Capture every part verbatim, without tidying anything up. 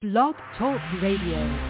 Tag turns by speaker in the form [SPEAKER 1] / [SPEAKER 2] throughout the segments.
[SPEAKER 1] Blog Talk Radio.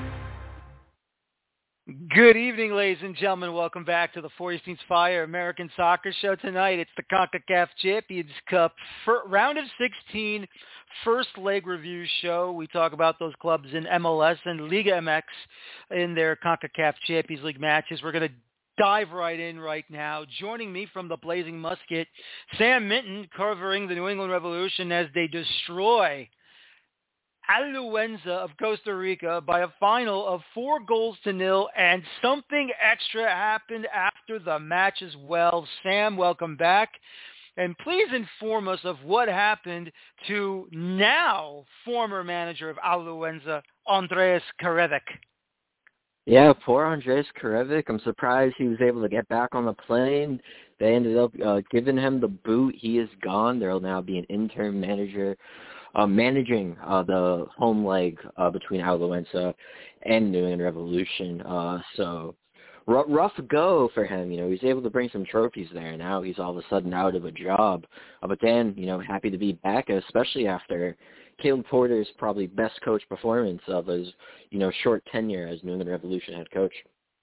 [SPEAKER 2] Good evening, ladies and gentlemen. Welcome back to the Feuerstein's Fire American Soccer Show tonight. It's the CONCACAF Champions Cup for round of sixteen first leg review show. We talk about those clubs in M L S and Liga M X in their CONCACAF Champions League matches. We're going to dive right in right now. Joining me from the Blazing Musket, Sam Minton, covering the New England Revolution as they destroy Alajuelense of Costa Rica by a final of four goals to nil, and something extra happened after the match as well. Sam, welcome back. And please inform us of what happened to now former manager of Alajuelense, Andreas Karevic.
[SPEAKER 3] Yeah, poor Andreas Karevic. I'm surprised he was able to get back on the plane. They ended up uh, giving him the boot. He is gone. There will now be an interim manager Uh, managing uh, the home leg uh, between Alajuelense and New England Revolution. Uh, so r- rough go for him. You know, he's able to bring some trophies there. Now he's all of a sudden out of a job. Uh, but then, you know, happy to be back, especially after Caleb Porter's probably best coach performance of his, you know, short tenure as New England Revolution head coach.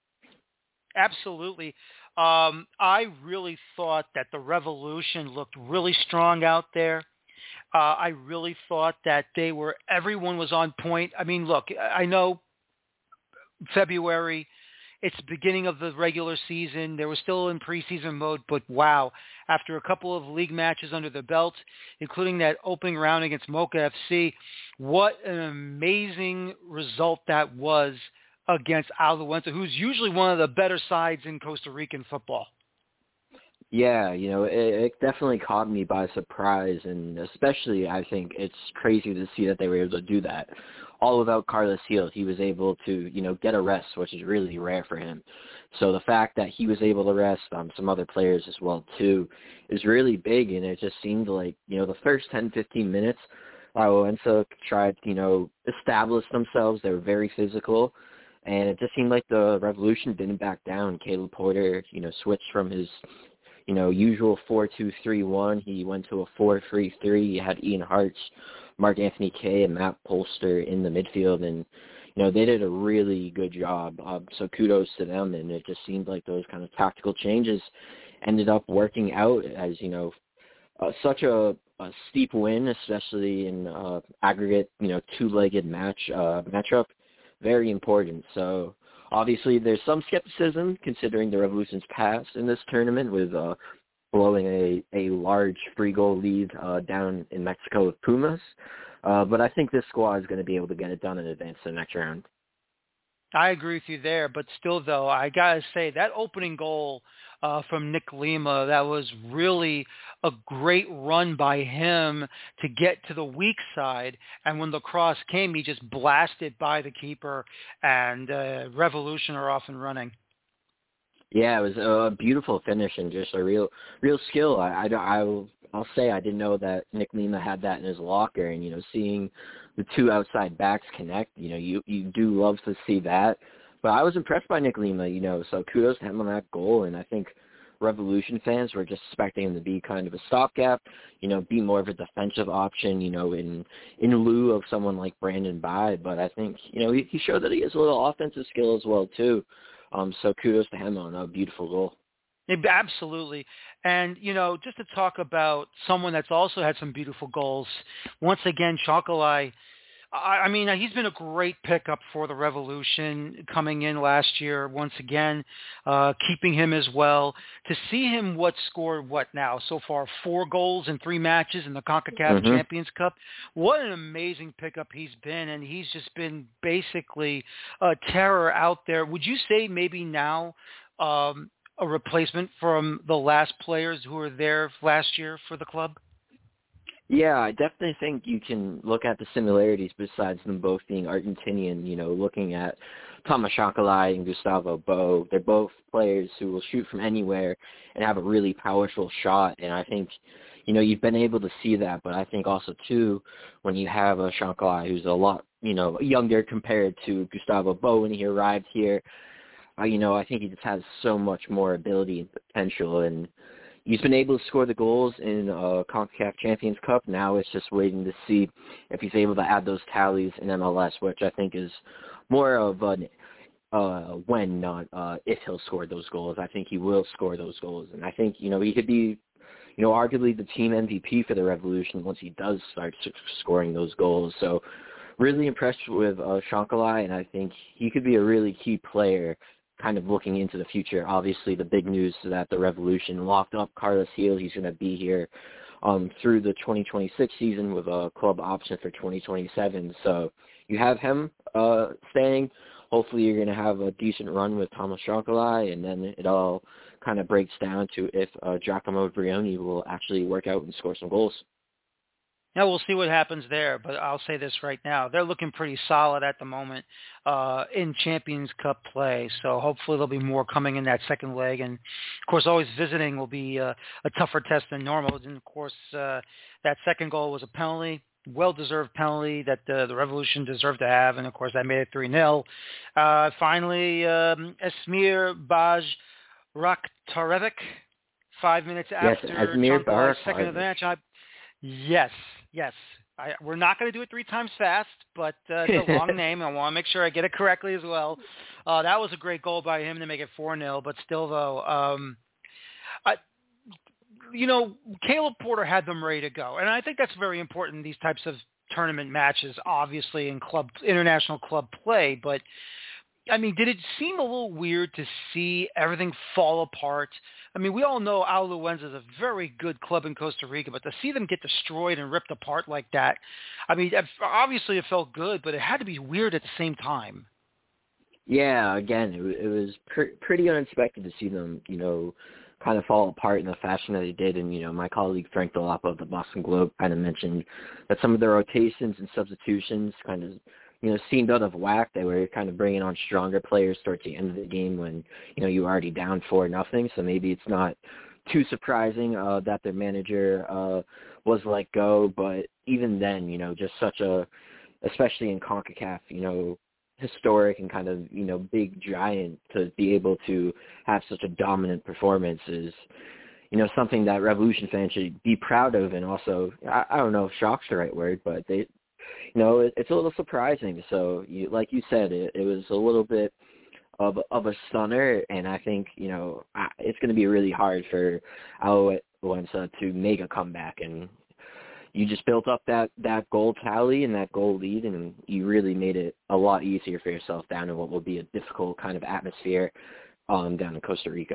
[SPEAKER 2] Absolutely. Um, I really thought that the Revolution looked really strong out there. Uh, I really thought that they were, everyone was on point. I mean, look, I know February, it's the beginning of the regular season. They were still in preseason mode, but wow, after a couple of league matches under the belt, including that opening round against Mocha F C, what an amazing result that was against Alajuelense, who's usually one of the better sides in Costa Rican football.
[SPEAKER 3] Yeah, you know, it, it definitely caught me by surprise, and especially I think it's crazy to see that they were able to do that. All without Carlos Gil, he was able to, you know, get a rest, which is really rare for him. So the fact that he was able to rest um, some other players as well, too, is really big, and it just seemed like, you know, the first ten, fifteen minutes, Alajuelense tried, you know, establish themselves. They were very physical, and it just seemed like the Revolution didn't back down. Caleb Porter, you know, switched from his you know, usual four two three one. He went to a four three three. He had Ian Hartz, Mark Anthony Kaye, and Matt Polster in the midfield. And, you know, they did a really good job. Uh, so kudos to them. And it just seemed like those kind of tactical changes ended up working out as, you know, uh, such a, a steep win, especially in uh, aggregate, you know, two-legged match uh, matchup. Very important. So, obviously, there's some skepticism considering the Revolution's past in this tournament with uh, blowing a, a large free goal lead uh, down in Mexico with Pumas. Uh, but I think this squad is going to be able to get it done in advance to the next round.
[SPEAKER 2] I agree with you there, but still, though, I got to say that opening goal uh, from Nick Lima, that was really a great run by him to get to the weak side. And when the cross came, he just blasted by the keeper, and uh, Revolution are off and running.
[SPEAKER 3] Yeah, it was a beautiful finish and just a real, real skill. I, I, I'll, I'll say I didn't know that Nick Lima had that in his locker, and you know, seeing the two outside backs connect, you know, you you do love to see that. But I was impressed by Nick Lima, you know, so kudos to him on that goal, and I think Revolution fans were just expecting him to be kind of a stopgap, you know, be more of a defensive option, you know, in in lieu of someone like Brandon Bye. But I think, you know, he, he showed that he has a little offensive skill as well too. Um, so kudos to him on a beautiful goal.
[SPEAKER 2] Absolutely. And, you know, just to talk about someone that's also had some beautiful goals, once again, Chocolai, I, I mean, he's been a great pickup for the Revolution coming in last year, once again, uh, keeping him as well. To see him what scored, what now, so far, four goals in three matches in the CONCACAF mm-hmm. Champions Cup. What an amazing pickup he's been, and he's just been basically a terror out there. Would you say maybe now um, a replacement from the last players who were there last year for the club?
[SPEAKER 3] Yeah, I definitely think you can look at the similarities besides them both being Argentinian, you know, looking at Thomas Chocolai and Gustavo Bo. They're both players who will shoot from anywhere and have a really powerful shot. And I think, you know, you've been able to see that. But I think also, too, when you have a Chocolai who's a lot, you know, younger compared to Gustavo Bo when he arrived here, uh, you know, I think he just has so much more ability and potential. And, he's been able to score the goals in uh, CONCACAF Champions Cup. Now it's just waiting to see if he's able to add those tallies in M L S, which I think is more of an uh, when, not uh, if he'll score those goals. I think he will score those goals. And I think, you know, he could be, you know, arguably the team M V P for the Revolution once he does start scoring those goals. So really impressed with uh, Shankala, and I think he could be a really key player kind of looking into the future. Obviously, the big news is that the Revolution locked up Carlos Gil. He's going to be here um, through the twenty twenty-six season with a club option for twenty twenty-seven. So you have him uh, staying. Hopefully you're going to have a decent run with Thomas Shankala, and then it all kind of breaks down to if uh, Giacomo Brioni will actually work out and score some goals.
[SPEAKER 2] Yeah, we'll see what happens there, but I'll say this right now. They're looking pretty solid at the moment uh, in Champions Cup play, so hopefully there'll be more coming in that second leg. And, of course, always visiting will be uh, a tougher test than normal. And, of course, uh, that second goal was a penalty, well-deserved penalty that uh, the Revolution deserved to have, and, of course, that made it three nil. Uh, finally, um, Esmir Baj Rakhtarevic, five minutes
[SPEAKER 3] yes,
[SPEAKER 2] after
[SPEAKER 3] Esmir
[SPEAKER 2] Shankala's second of the match. I, yes, yes. I, we're not going to do it three times fast, but uh, it's a long name. I want to make sure I get it correctly as well. Uh, that was a great goal by him to make it four nil, but still, though, um, I, you know, Caleb Porter had them ready to go, and I think that's very important in these types of tournament matches, obviously in club international club play, but I mean, did it seem a little weird to see everything fall apart? I mean, we all know Alajuelense is a very good club in Costa Rica, but to see them get destroyed and ripped apart like that, I mean, obviously it felt good, but it had to be weird at the same time.
[SPEAKER 3] Yeah, again, it, it was pr- pretty unexpected to see them, you know, kind of fall apart in the fashion that they did. And, you know, my colleague Frank Delapa of the Boston Globe kind of mentioned that some of the rotations and substitutions kind of, you know, seemed out of whack. They were kind of bringing on stronger players towards the end of the game when, you know, you were already down four nothing. So maybe it's not too surprising uh, that their manager uh, was let go. But even then, you know, just such a, especially in CONCACAF, you know, historic and kind of, you know, big giant to be able to have such a dominant performance is, you know, something that Revolution fans should be proud of. And also, I, I don't know if shock's the right word, but they, you know, it, it's a little surprising. So, you, like you said, it, it was a little bit of of a stunner, and I think, you know, it's going to be really hard for Alajuelense to make a comeback. And you just built up that, that goal tally and that goal lead, and you really made it a lot easier for yourself down in what will be a difficult kind of atmosphere um, down in Costa Rica.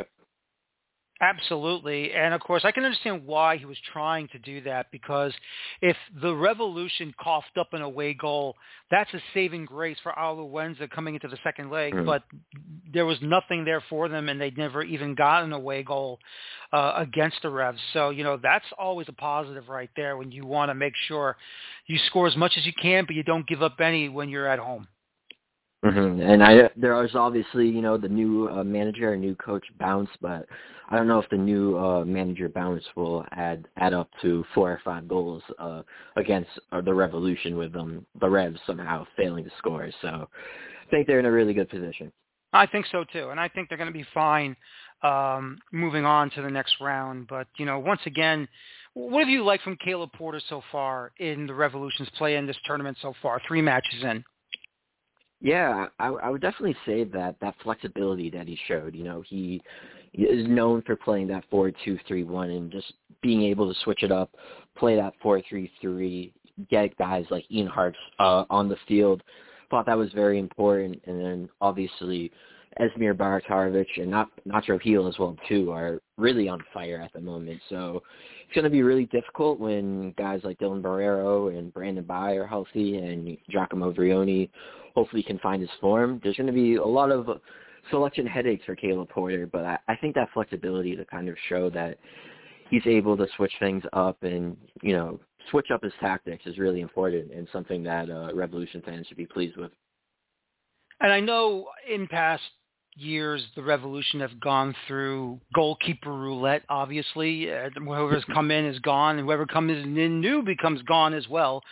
[SPEAKER 2] Absolutely. And, of course, I can understand why he was trying to do that, because if the Revolution coughed up an away goal, that's a saving grace for Alajuelense coming into the second leg. Mm-hmm. But there was nothing there for them, and they never even got an away goal uh, against the Revs. So, you know, that's always a positive right there when you want to make sure you score as much as you can, but you don't give up any when you're at home.
[SPEAKER 3] Mm-hmm. And I, there is obviously, you know, the new uh, manager, a new coach Bounce, but I don't know if the new uh, manager Bounce will add add up to four or five goals uh, against uh, the Revolution with them, the Revs somehow failing to score. So I think they're in a really good position.
[SPEAKER 2] I think so too, and I think they're going to be fine um, moving on to the next round. But, you know, once again, what have you liked from Caleb Porter so far in the Revolution's play in this tournament so far, three matches in?
[SPEAKER 3] Yeah, I, I would definitely say that that flexibility that he showed, you know, he, he is known for playing that four two three one and just being able to switch it up, play that four three three, get guys like Ian Hart uh, on the field. Thought that was very important. And then obviously Esmir Baratarovic and not Nacho Gil as well too are really on fire at the moment. So it's going to be really difficult when guys like Dylan Barrero and Brandon Bai are healthy and Giacomo Brioni hopefully can find his form. There's going to be a lot of selection headaches for Caleb Porter, but I, I think that flexibility to kind of show that he's able to switch things up and, you know, switch up his tactics is really important and something that uh, Revolution fans should be pleased with.
[SPEAKER 2] And I know in past years the Revolution have gone through goalkeeper roulette, obviously. Uh, whoever's come in is gone, and whoever comes in new becomes gone as well.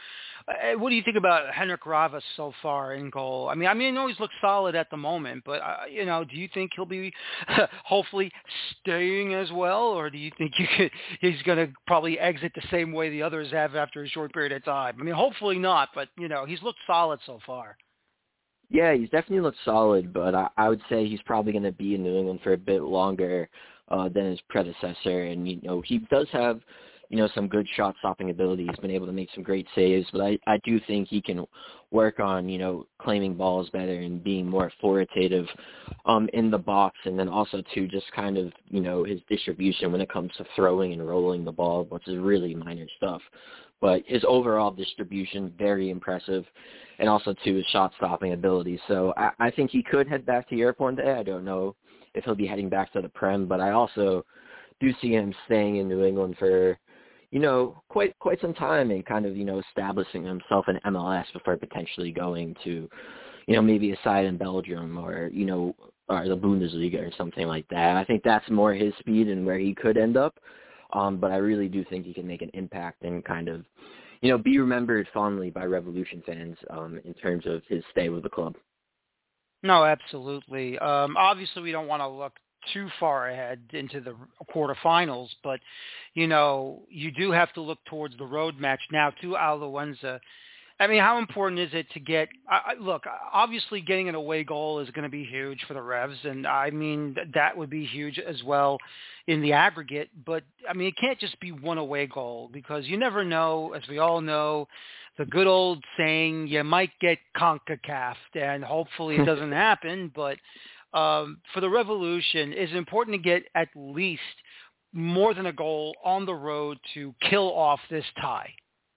[SPEAKER 2] Uh, what do you think about Henrik Ravas so far in goal? I mean, I mean, I know he's looked solid at the moment, but uh, you know, do you think he'll be hopefully staying as well, or do you think you could, he's going to probably exit the same way the others have after a short period of time? I mean, hopefully not, but you know, he's looked solid so far.
[SPEAKER 3] Yeah, he's definitely looked solid, but I, I would say he's probably going to be in New England for a bit longer uh, than his predecessor. And, you know, he does have, you know, some good shot-stopping ability. He's been able to make some great saves, but I, I do think he can work on, you know, claiming balls better and being more authoritative um, in the box. And then also, too, just kind of, you know, his distribution when it comes to throwing and rolling the ball, which is really minor stuff. But his overall distribution, very impressive, and also, too, his shot-stopping ability. So I, I think he could head back to Europe one day. I don't know if he'll be heading back to the Prem, but I also do see him staying in New England for, you know, quite quite some time and kind of, you know, establishing himself in M L S before potentially going to, you know, maybe a side in Belgium or, you know, or the Bundesliga or something like that. I think that's more his speed and where he could end up. Um, but I really do think he can make an impact and kind of, you know, be remembered fondly by Revolution fans um, in terms of his stay with the club.
[SPEAKER 2] No, absolutely. Um, obviously, we don't want to look too far ahead into the quarterfinals, but, you know, you do have to look towards the road match now to Alajuelense. I mean, how important is it to get I, – look, obviously getting an away goal is going to be huge for the Revs, and I mean, that would be huge as well in the aggregate. But, I mean, it can't just be one away goal because you never know, as we all know, the good old saying, you might get CONCACAF'd, and hopefully it doesn't happen. But um, for the Revolution, it's important to get at least more than a goal on the road to kill off this tie.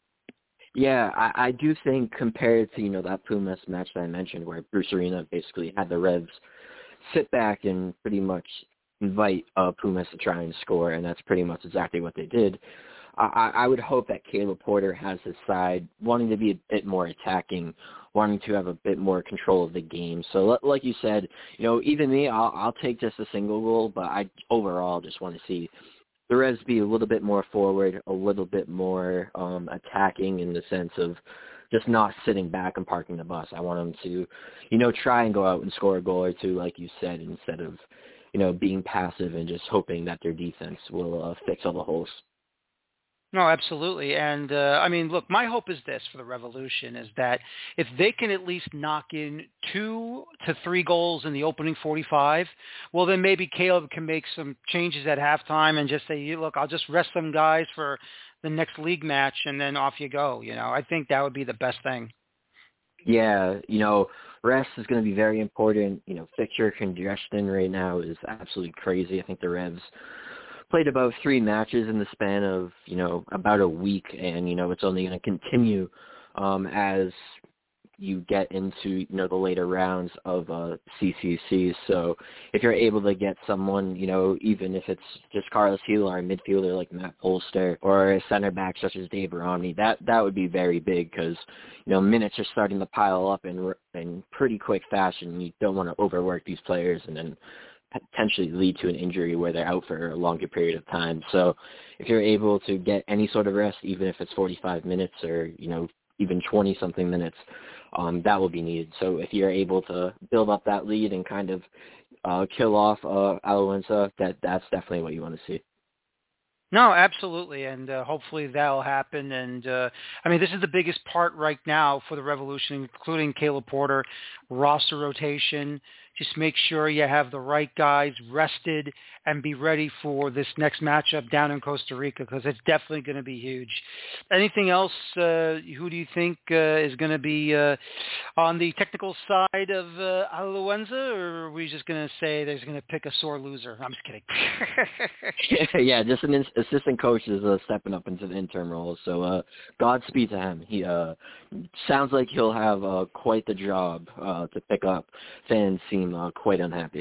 [SPEAKER 3] Yeah, I, I do think compared to, you know, that Pumas match that I mentioned where Bruce Arena basically had the Revs sit back and pretty much invite uh, Pumas to try and score, and that's pretty much exactly what they did. I, I would hope that Caleb Porter has his side wanting to be a bit more attacking, wanting to have a bit more control of the game. So like you said, you know, even me, I'll, I'll take just a single goal, but I overall just want to see the Revs be a little bit more forward, a little bit more um, attacking in the sense of just not sitting back and parking the bus. I want them to, you know, try and go out and score a goal or two, like you said, instead of, you know, being passive and just hoping that their defense will uh, fix all the holes.
[SPEAKER 2] No, absolutely. And, uh, I mean, look, my hope is this for the Revolution is that if they can at least knock in two to three goals in the opening forty-five, well, then maybe Caleb can make some changes at halftime and just say, look, I'll just rest some guys for the next league match and then off you go. You know, I think that would be the best thing.
[SPEAKER 3] Yeah, you know, rest is going to be very important. You know, fixture congestion right now is absolutely crazy. I think the Revs played about three matches in the span of, you know, about a week, and, you know, it's only going to continue um, as you get into, you know, the later rounds of uh, C C C. So if you're able to get someone, you know, even if it's just Carlos Gil or a midfielder like Matt Polster or a center back such as Dave Romney, that that would be very big because, you know, minutes are starting to pile up in, in pretty quick fashion. You don't want to overwork these players and then potentially lead to an injury where they're out for a longer period of time. So if you're able to get any sort of rest, even if it's forty-five minutes or, you know, even twenty-something minutes, um, that will be needed. So if you're able to build up that lead and kind of uh, kill off uh, Alajuelense, that, that's definitely what you want to see.
[SPEAKER 2] No, absolutely, and uh, hopefully that'll happen. And, uh, I mean, this is the biggest part right now for the Revolution, including Caleb Porter, roster rotation. Just make sure you have the right guys rested and be ready for this next matchup down in Costa Rica because it's definitely going to be huge. Anything else, uh, who do you think uh, is going to be uh, on the technical side of uh, Alajuelense, or are we just going to say there's going to pick a sore loser? I'm just kidding.
[SPEAKER 3] Yeah, just an assistant coach is uh, stepping up into the interim role, so uh, Godspeed to him. He uh, sounds like he'll have uh, quite the job uh, to pick up. Fans seem uh, quite unhappy.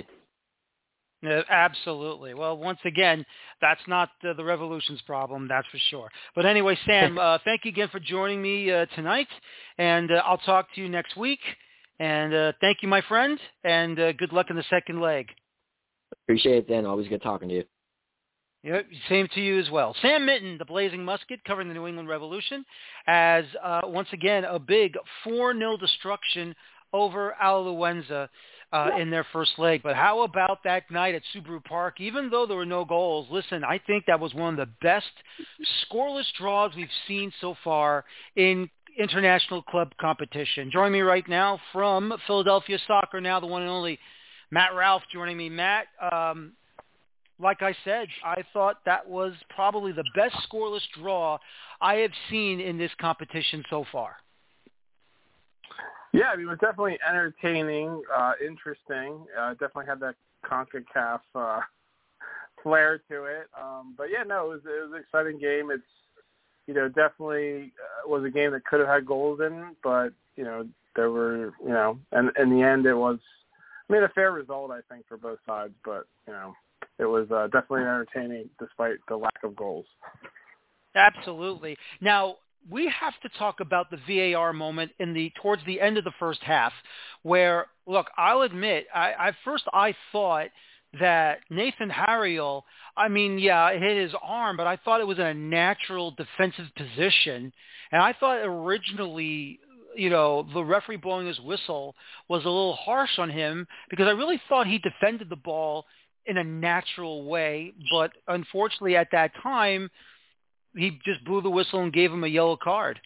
[SPEAKER 2] Uh, absolutely. Well, once again, that's not uh, the Revolution's problem, that's for sure. But anyway, Sam, uh, thank you again for joining me uh, tonight, and uh, I'll talk to you next week. And uh, thank you, my friend, and uh, good luck in the second leg.
[SPEAKER 3] Appreciate it, Dan. Always good talking to you.
[SPEAKER 2] Yep, same to you as well. Sam Minton, the Blazing Musket, covering the New England Revolution, as uh, once again a big four nil destruction over Alajuelense uh, in their first leg. But how about that night at Subaru Park? Even though there were no goals, listen, I think that was one of the best scoreless draws we've seen so far in international club competition. Joining me right now from Philadelphia Soccer Now, the one and only Matt Ralph joining me. Matt, um, like I said, I thought that was probably the best scoreless draw I have seen in this competition so far.
[SPEAKER 4] Yeah, I mean, it was definitely entertaining, uh, interesting. Uh, definitely had that CONCACAF uh, flair to it. Um, but, yeah, no, it was, it was an exciting game. It's, you know, definitely uh, was a game that could have had goals in, but, you know, there were, you know, and in the end it was, I mean, a fair result, I think, for both sides. But, you know, it was uh, definitely entertaining despite the lack of goals.
[SPEAKER 2] Absolutely. Now, we have to talk about the V A R moment in the towards the end of the first half where, look, I'll admit, I, I first I thought that Nathan Harriel, I mean, yeah, it hit his arm, but I thought it was in a natural defensive position. And I thought originally, you know, the referee blowing his whistle was a little harsh on him because I really thought he defended the ball in a natural way. But unfortunately at that time, he just blew the whistle and gave him a yellow card.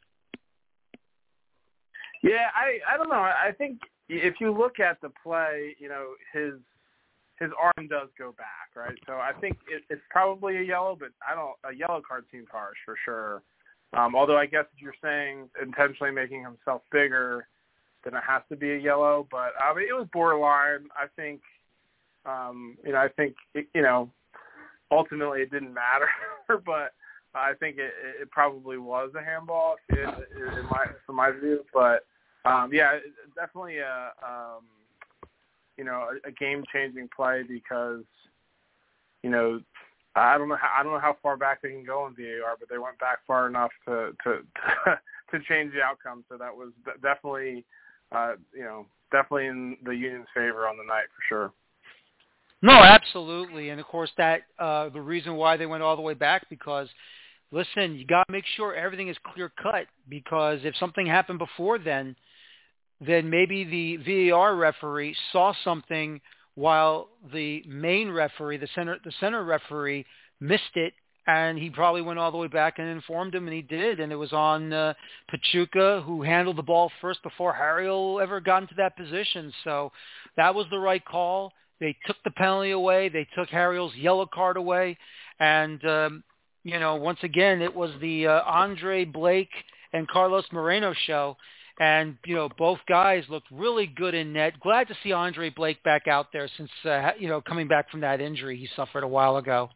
[SPEAKER 4] Yeah, I, I don't know. I think if you look at the play, you know, his his arm does go back, right? So I think it, it's probably a yellow, but I don't. A yellow card seems harsh for sure. Um, although I guess if you're saying intentionally making himself bigger, then it has to be a yellow. But I mean, it was borderline. I think, um, you know, I think it, you know, ultimately it didn't matter, but. I think it, it probably was a handball in, in my, from my view, but um, yeah, it's definitely a um, you know a, a game-changing play because you know I don't know how, I don't know how far back they can go in V A R, but they went back far enough to to to change the outcome. So that was definitely uh, you know definitely in the Union's favor on the night for sure.
[SPEAKER 2] No, absolutely, and of course that uh, the reason why they went all the way back because. Listen, you got to make sure everything is clear cut because if something happened before then, then maybe the V A R referee saw something while the main referee, the center, the center referee, missed it, and he probably went all the way back and informed him, and he did, and it was on uh, Pachuca who handled the ball first before Harriel ever got into that position. So that was the right call. They took the penalty away. They took Harriel's yellow card away, and um, you know, once again, it was the uh, Andre Blake and Carlos Moreno show. And, you know, both guys looked really good in net. Glad to see Andre Blake back out there since, uh, you know, coming back from that injury he suffered a while ago.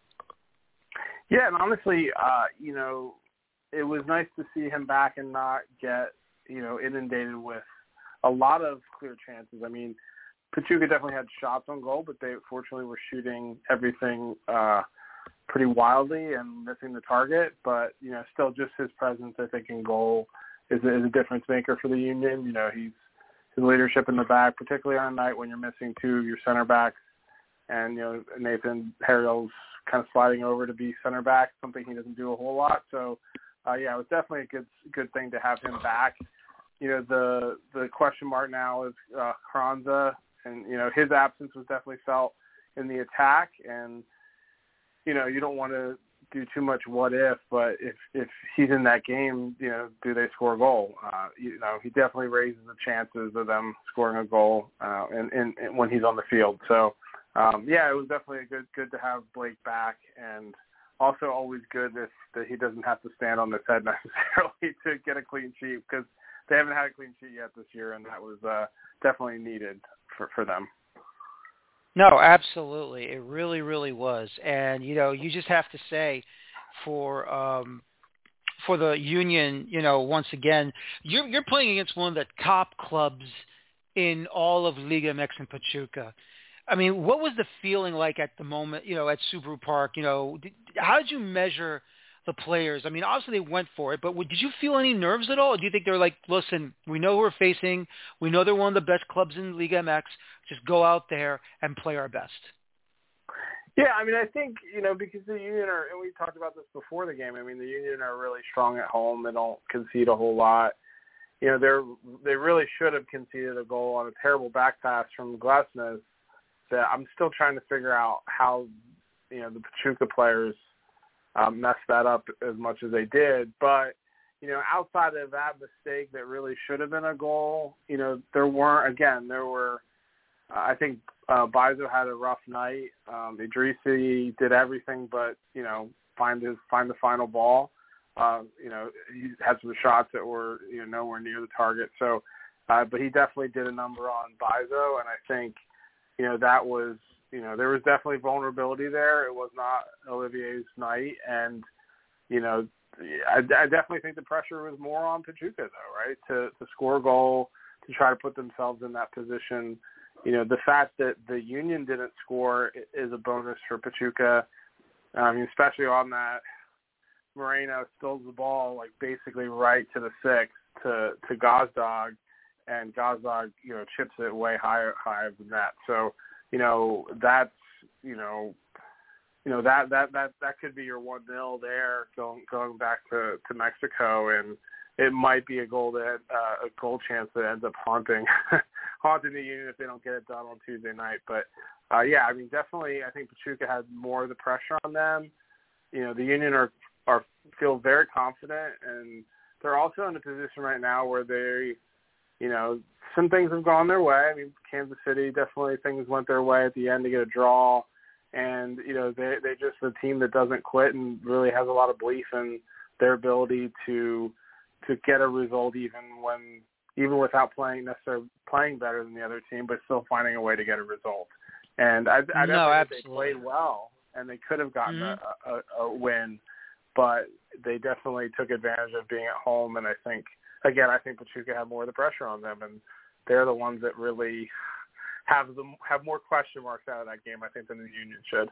[SPEAKER 4] Yeah, and honestly, uh, you know, it was nice to see him back and not get, you know, inundated with a lot of clear chances. I mean, Pachuca definitely had shots on goal, but they fortunately were shooting everything uh pretty wildly and missing the target, but, you know, still just his presence, I think, in goal is a, is a difference maker for the Union. You know, he's his leadership in the back, particularly on a night when you're missing two of your center backs, and, you know, Nathan Harriel's kind of sliding over to be center back, something he doesn't do a whole lot. So, uh, yeah, it was definitely a good good thing to have him back. You know, the the question mark now is uh, Carranza, and, you know, his absence was definitely felt in the attack, and you know, you don't want to do too much what if, but if if he's in that game, you know, do they score a goal? Uh, you know, he definitely raises the chances of them scoring a goal uh, and, and, and when he's on the field. So, um, yeah, it was definitely a good good to have Blake back, and also always good if, that he doesn't have to stand on his head necessarily to get a clean sheet because they haven't had a clean sheet yet this year, and that was uh, definitely needed for, for them.
[SPEAKER 2] No, absolutely. It really, really was. And, you know, you just have to say for um, for the Union, you know, once again, you're, you're playing against one of the top clubs in all of Liga M X and Pachuca. I mean, what was the feeling like at the moment, you know, at Subaru Park? You know, did, how did you measure the players? I mean, obviously they went for it, but did you feel any nerves at all? Or do you think they're like, listen, we know who we're facing. We know they're one of the best clubs in Liga M X. Just go out there and play our best.
[SPEAKER 4] Yeah, I mean, I think, you know, because the Union are, and we talked about this before the game, I mean, the Union are really strong at home. They don't concede a whole lot. You know, they're, they really should have conceded a goal on a terrible back pass from Glesnes that I'm still trying to figure out how, you know, the Pachuca players um, messed that up as much as they did. But, you know, outside of that mistake that really should have been a goal, you know, there weren't, again, there were, uh, I think uh, Bizo had a rough night. Um, Idrissi did everything but, you know, find his, find the final ball. Uh, you know, he had some shots that were, you know, nowhere near the target. So, uh, but he definitely did a number on Bizo, and I think, you know, that was, you know, there was definitely vulnerability there. It was not Olivier's night, and, you know, I, I definitely think the pressure was more on Pachuca, though, right, to, to score a goal, to try to put themselves in that position. You know, the fact that the Union didn't score is a bonus for Pachuca, I mean, especially on that. Moreno spills the ball, like, basically right to the six to, to Gazdag, and Gazdag, you know, chips it way higher, higher than that. So, you know, that's, you know, you know, that, that, that, that could be your one nil there going, going back to, to Mexico, and it might be a goal that, uh, a goal chance that ends up haunting, haunting the Union if they don't get it done on Tuesday night. But, uh, yeah, I mean, definitely, I think Pachuca had more of the pressure on them. You know, the Union are, are feel very confident, and they're also in a position right now where they, you know, some things have gone their way. I mean, Kansas City, definitely things went their way at the end to get a draw. And, you know, they they just a team that doesn't quit and really has a lot of belief in their ability to to get a result even when even without playing necessarily playing better than the other team, but still finding a way to get a result. And I, I
[SPEAKER 2] no,
[SPEAKER 4] definitely
[SPEAKER 2] absolutely.
[SPEAKER 4] think they played well, and they could have gotten
[SPEAKER 2] mm-hmm.
[SPEAKER 4] a, a, a win, but they definitely took advantage of being at home. And I think, again, I think Pachuca had more of the pressure on them, and they're the ones that really have them have more question marks out of that game, I think, than the Union should.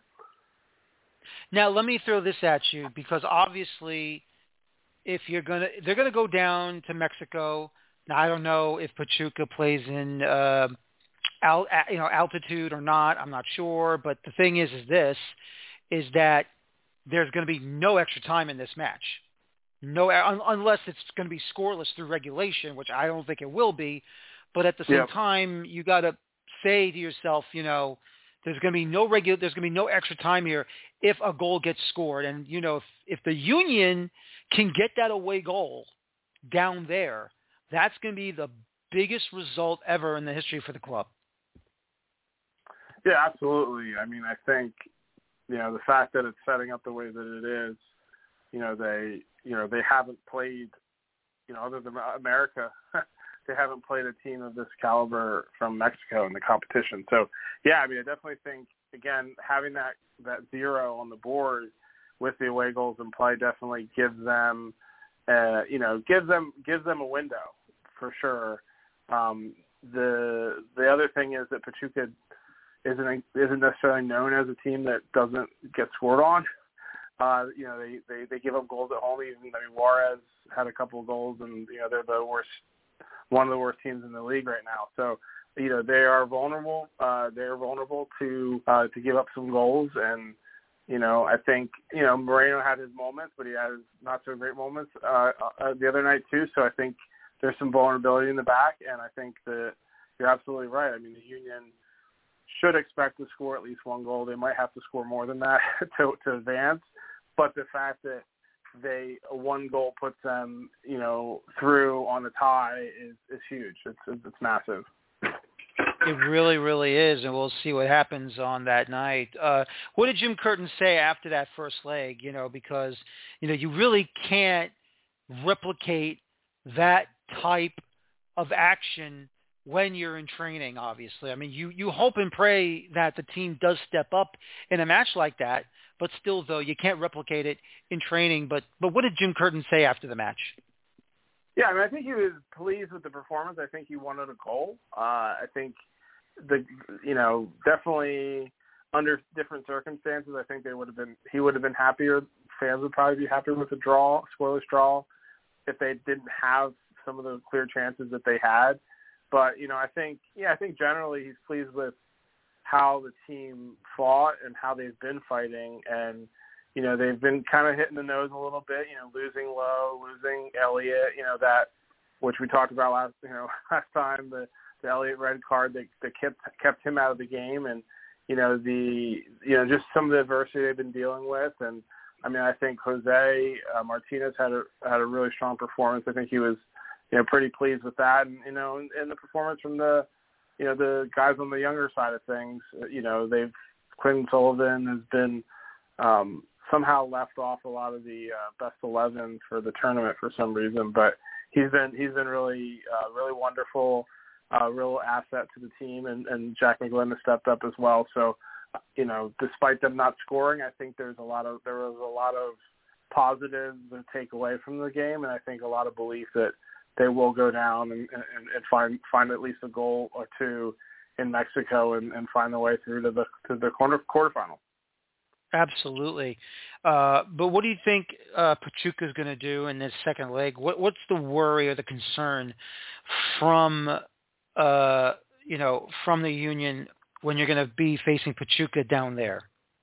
[SPEAKER 2] Now, let me throw this at you, because obviously, if you're gonna, they're gonna go down to Mexico. Now, I don't know if Pachuca plays in, uh, al, you know, altitude or not. I'm not sure, but the thing is, is this, is that there's going to be no extra time in this match. No, un- unless it's going to be scoreless through regulation, which I don't think it will be. But at the same
[SPEAKER 4] yep.
[SPEAKER 2] time, you got to say to yourself, you know, there's going to be no regular, there's going to be no extra time here if a goal gets scored. And, you know, if, if the Union can get that away goal down there, that's going to be the biggest result ever in the history for the club.
[SPEAKER 4] Yeah, absolutely. I mean, I think, you know, the fact that it's setting up the way that it is, you know, they, you know, they haven't played, you know, other than America, they haven't played a team of this caliber from Mexico in the competition. So, yeah, I mean, I definitely think, again, having that, that zero on the board with the away goals in play definitely gives them, uh, you know, gives them, gives them a window for sure. Um, the, the other thing is that Pachuca isn't, isn't necessarily known as a team that doesn't get scored on. Uh, you know, they, they, they give up goals at home. Even, I mean, Juarez had a couple of goals, and, you know, they're the worst, one of the worst teams in the league right now. So, you know, they are vulnerable. Uh, they are vulnerable to uh, to give up some goals. And, you know, I think, you know, Moreno had his moments, but he had his not so great moments uh, uh, the other night too. So I think there's some vulnerability in the back, and I think that you're absolutely right. I mean, the Union should expect to score at least one goal. They might have to score more than that to, to advance. But the fact that they one goal puts them, you know, through on a tie is, is huge. It's it's massive.
[SPEAKER 2] It really, really is, and we'll see what happens on that night. Uh, what did Jim Curtin say after that first leg? You know, because you know you really can't replicate that type of action when you're in training. Obviously, I mean, you you hope and pray that the team does step up in a match like that. But still, though, you can't replicate it in training. But but what did Jim Curtin say after the match?
[SPEAKER 4] Yeah, I mean, I think he was pleased with the performance. I think he wanted a goal. Uh, I think the you know definitely under different circumstances, I think they would have been he would have been happier. Fans would probably be happier with a draw, scoreless draw, if they didn't have some of the clear chances that they had. But you know, I think yeah, I think generally he's pleased with how the team fought and how they've been fighting. And, you know, they've been kind of hitting the nose a little bit, you know, losing Lowe, losing Elliott, you know, that, which we talked about last, you know, last time, the, the Elliott red card that, that kept, kept him out of the game. And, you know, the, you know, just some of the adversity they've been dealing with. And, I mean, I think Jose uh, Martinez had a, had a really strong performance. I think he was, you know, pretty pleased with that. And, you know, and, and the performance from the, you know, the guys on the younger side of things, you know, they've, Quinn Sullivan has been um, somehow left off a lot of the uh, best eleven for the tournament for some reason, but he's been, he's been really, uh, really wonderful, uh, real asset to the team, and, and Jack McGlynn has stepped up as well. So, you know, despite them not scoring, I think there's a lot of, there was a lot of positives to take away from the game. And I think a lot of belief that they will go down and, and, and find find at least a goal or two in Mexico and, and find their way through to the to the quarter quarterfinal.
[SPEAKER 2] Absolutely. Uh, but what do you think uh, Pachuca is going to do in this second leg? What, what's the worry or the concern from uh, you know from the Union when you're going to be facing Pachuca down there?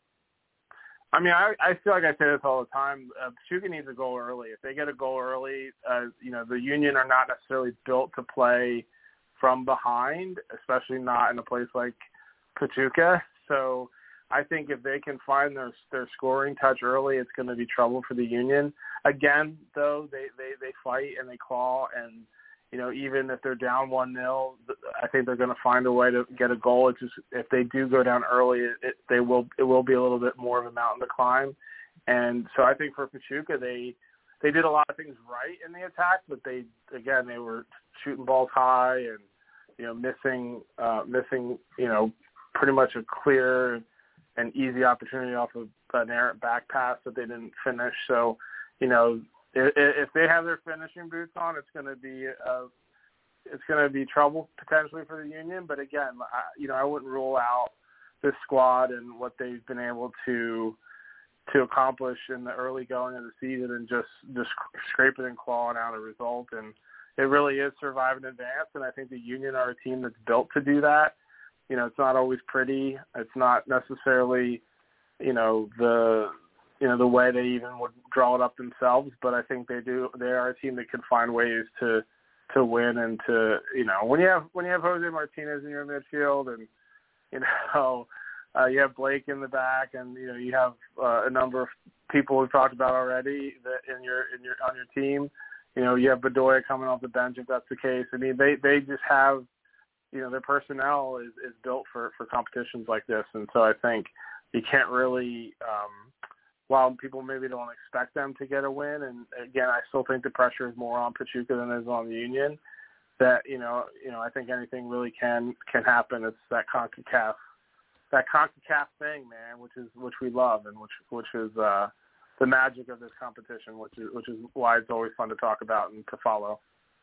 [SPEAKER 4] I mean, I, I feel like I say this all the time. Uh, Pachuca needs a goal early. If they get a goal early, uh, you know, the Union are not necessarily built to play from behind, especially not in a place like Pachuca. So I think if they can find their their scoring touch early, it's going to be trouble for the Union. Again, though, they, they, they fight and they claw, and, you know, even if they're down one nil, I think they're going to find a way to get a goal. It's just if they do go down early, it, they will it will be a little bit more of a mountain to climb. And so I think for Pachuca, they they did a lot of things right in the attack, but they again they were shooting balls high and, you know, missing uh, missing you know pretty much a clear and easy opportunity off of an errant back pass that they didn't finish. So, you know, if, if they have their finishing boots on, it's going to be uh, it's going to be trouble potentially for the Union. But again, I, you know, I wouldn't rule out this squad and what they've been able to to accomplish in the early going of the season and just just scraping and clawing out a result. And it really is survive and advance. And I think the Union are a team that's built to do that. You know, it's not always pretty. It's not necessarily, you know, the you know the way they even would draw it up themselves. But I think they do. They are a team that can find ways to to win and to, you know, when you have when you have Jose Martinez in your midfield, and, you know, uh, you have Blake in the back, and, you know, you have uh, a number of people we've talked about already that in your in your on your team. You know, you have Bedoya coming off the bench if that's the case. I mean, they they just have, you know, their personnel is, is built for, for competitions like this. And so I think you can't really, um, while people maybe don't expect them to get a win, and again, I still think the pressure is more on Pachuca than it is on the Union, that, you know, you know, I think anything really can, can happen. It's that CONCACAF, that CONCACAF thing, man, which is, which we love, and which, which is, uh, the magic of this competition, which is, which is why it's always fun to talk about and to follow.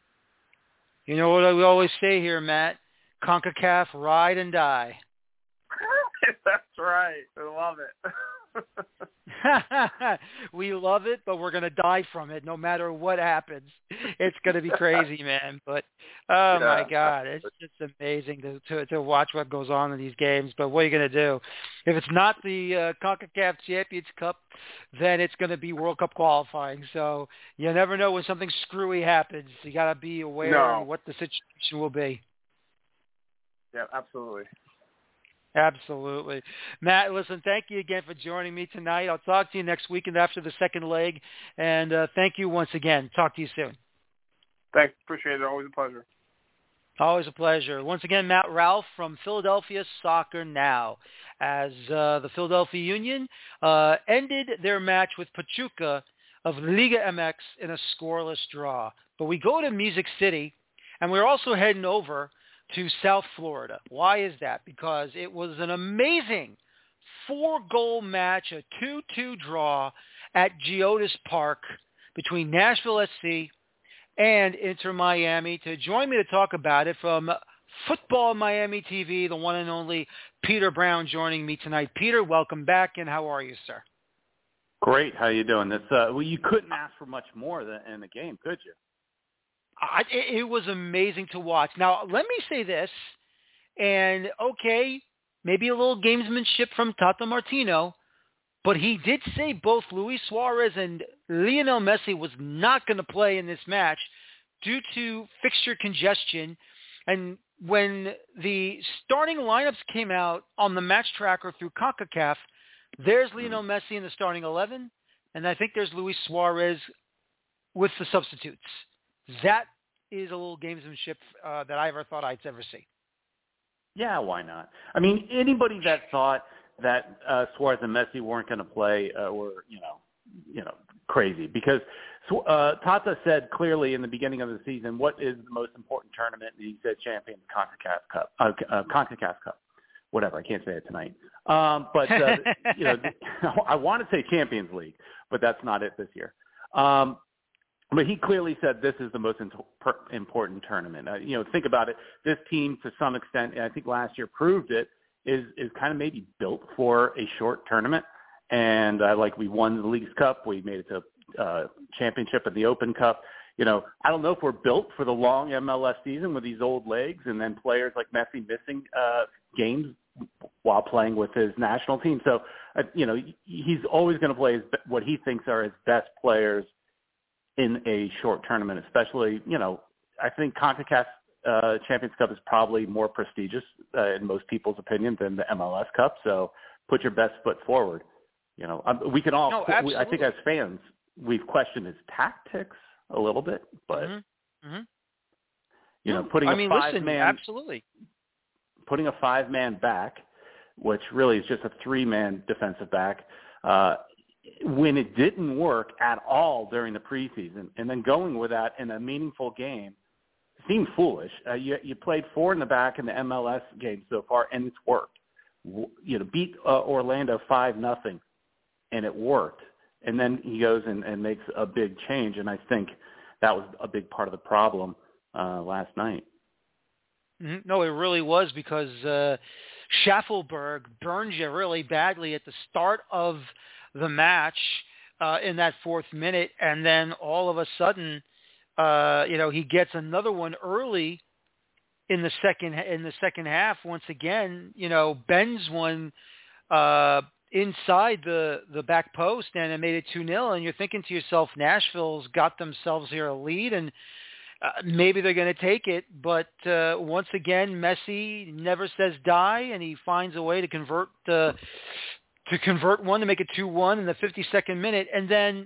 [SPEAKER 2] You know what we always say here, Matt? CONCACAF, ride and die.
[SPEAKER 4] That's right. I love it.
[SPEAKER 2] We love it, but we're going to die from it no matter what happens. It's going to be crazy, man. But, oh, yeah. My God, it's just amazing to, to, to watch what goes on in these games. But what are you going to do? If it's not the uh, CONCACAF Champions Cup, then it's going to be World Cup qualifying. So you never know when something screwy happens. You got to be aware
[SPEAKER 4] no.
[SPEAKER 2] of what the situation will be.
[SPEAKER 4] Yeah, absolutely.
[SPEAKER 2] Absolutely. Matt, listen, thank you again for joining me tonight. I'll talk to you next weekend after the second leg. And uh, thank you once again. Talk to you soon.
[SPEAKER 4] Thanks. Appreciate it. Always a pleasure.
[SPEAKER 2] Always a pleasure. Once again, Matt Ralph from Philadelphia Soccer Now, as uh, the Philadelphia Union uh, ended their match with Pachuca of Liga M X in a scoreless draw. But we go to Music City, and we're also heading over to South Florida. Why is that? Because it was an amazing four-goal match, a two two draw at Geodis Park between Nashville S C and Inter Miami. To join me to talk about it from Football Miami T V, the one and only Peter Brown joining me tonight. Peter, welcome back, and how are you, sir?
[SPEAKER 5] Great. How you doing? That's uh, well, you couldn't ask for much more than in the game, could you?
[SPEAKER 2] I, it, it was amazing to watch. Now, let me say this, and okay, maybe a little gamesmanship from Tata Martino, but he did say both Luis Suarez and Lionel Messi was not going to play in this match due to fixture congestion. And when the starting lineups came out on the match tracker through CONCACAF, there's Lionel Messi in the starting eleven, and I think there's Luis Suarez with the substitutes. That is a little gamesmanship uh, that I ever thought I'd ever see.
[SPEAKER 5] Yeah, why not? I mean, anybody that thought that uh, Suarez and Messi weren't going to play uh, were, you know, you know, crazy, because uh, Tata said clearly in the beginning of the season, what is the most important tournament? And he said Champions CONCACAF Cup, uh, uh, CONCACAF Cup, whatever. I can't say it tonight. Um, but uh, you know, I want to say Champions League, but that's not it this year. Um, But he clearly said this is the most important tournament. Uh, you know, think about it. This team, to some extent, and I think last year proved it, is is kind of maybe built for a short tournament. And uh, like we won the Leagues Cup, we made it to uh, championship at the Open Cup. You know, I don't know if we're built for the long M L S season with these old legs, and then players like Messi missing uh, games while playing with his national team. So, uh, you know, he's always going to play his, what he thinks are his best players in a short tournament, especially, you know, I think CONCACAF uh, Champions Cup is probably more prestigious uh, in most people's opinion than the M L S Cup. So put your best foot forward. You know, um, we can all,
[SPEAKER 2] no,
[SPEAKER 5] we, I think as fans, we've questioned his tactics a little bit, but,
[SPEAKER 2] mm-hmm. Mm-hmm.
[SPEAKER 5] you
[SPEAKER 2] no,
[SPEAKER 5] know, putting
[SPEAKER 2] I
[SPEAKER 5] a
[SPEAKER 2] mean,
[SPEAKER 5] five
[SPEAKER 2] listen,
[SPEAKER 5] man,
[SPEAKER 2] absolutely.
[SPEAKER 5] putting a five man back, which really is just a three man defensive back, uh, when it didn't work at all during the preseason, and then going with that in a meaningful game seemed foolish. Uh, you, you played four in the back in the M L S game so far, and it's worked. You know, beat uh, Orlando five nothing, and it worked. And then he goes and, and makes a big change, and I think that was a big part of the problem uh, last night.
[SPEAKER 2] Mm-hmm. No, it really was, because uh, Schaffelberg burned you really badly at the start of the match uh, in that fourth minute, and then all of a sudden, uh, you know, he gets another one early in the second in the second half. Once again, you know, bends one uh, inside the the back post, and it made it two nil. And you're thinking to yourself, Nashville's got themselves here a lead, and uh, maybe they're going to take it. But uh, once again, Messi never says die, and he finds a way to convert uh, to convert one to make it two one in the fifty-second minute. And then,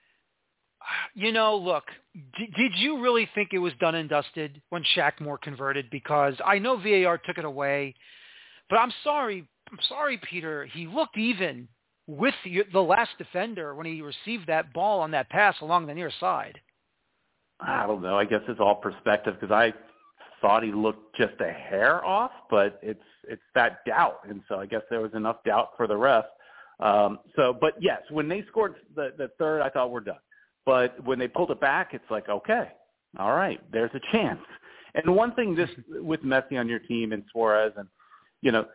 [SPEAKER 2] you know, look, d- did you really think it was done and dusted when Shaq Moore converted? Because I know V A R took it away, but I'm sorry, I'm sorry, Peter. He looked even with the, the last defender when he received that ball on that pass along the near side.
[SPEAKER 5] I don't know. I guess it's all perspective, because I thought he looked just a hair off, but it's it's that doubt, and so I guess there was enough doubt for the ref. Um, so, but yes, when they scored the, the third, I thought we're done. But when they pulled it back, it's like, okay, all right, there's a chance. And one thing this with Messi on your team and Suarez, and you know,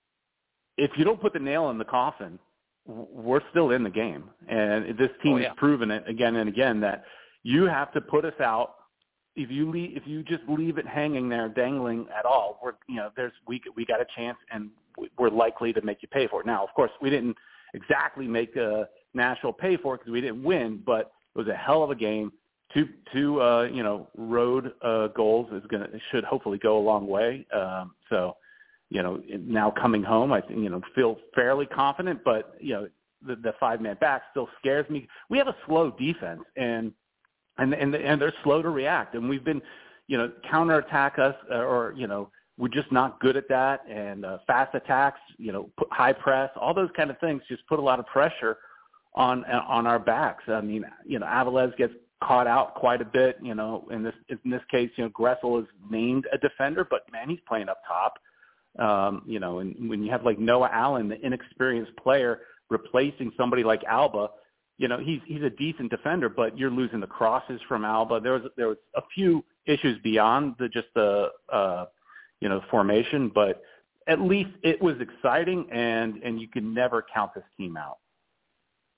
[SPEAKER 5] if you don't put the nail in the coffin, we're still in the game, and this team
[SPEAKER 2] oh, yeah.
[SPEAKER 5] has proven it again and again that you have to put us out. If you leave, if you just leave it hanging there, dangling at all, we're you know there's we we got a chance, and we're likely to make you pay for it. Now, of course, we didn't exactly make uh, Nashville pay for it because we didn't win, but it was a hell of a game. Two two uh, you know road uh, goals is gonna should hopefully go a long way. Um, so you know now coming home, I think you know feel fairly confident, but you know the, the five man back still scares me. We have a slow defense, and And, and and they're slow to react, and we've been, you know, counterattack us, uh, or you know, we're just not good at that. And uh, fast attacks, you know, put high press, all those kind of things just put a lot of pressure on on our backs. I mean, you know, Avilés gets caught out quite a bit. You know, in this in this case, you know, Gressel is named a defender, but man, he's playing up top. Um, you know, and when you have like Noah Allen, the inexperienced player, replacing somebody like Alba. You know, he's he's a decent defender, but you're losing the crosses from Alba. There was there was a few issues beyond the just the uh, you know formation, but at least it was exciting, and and you can never count this team out.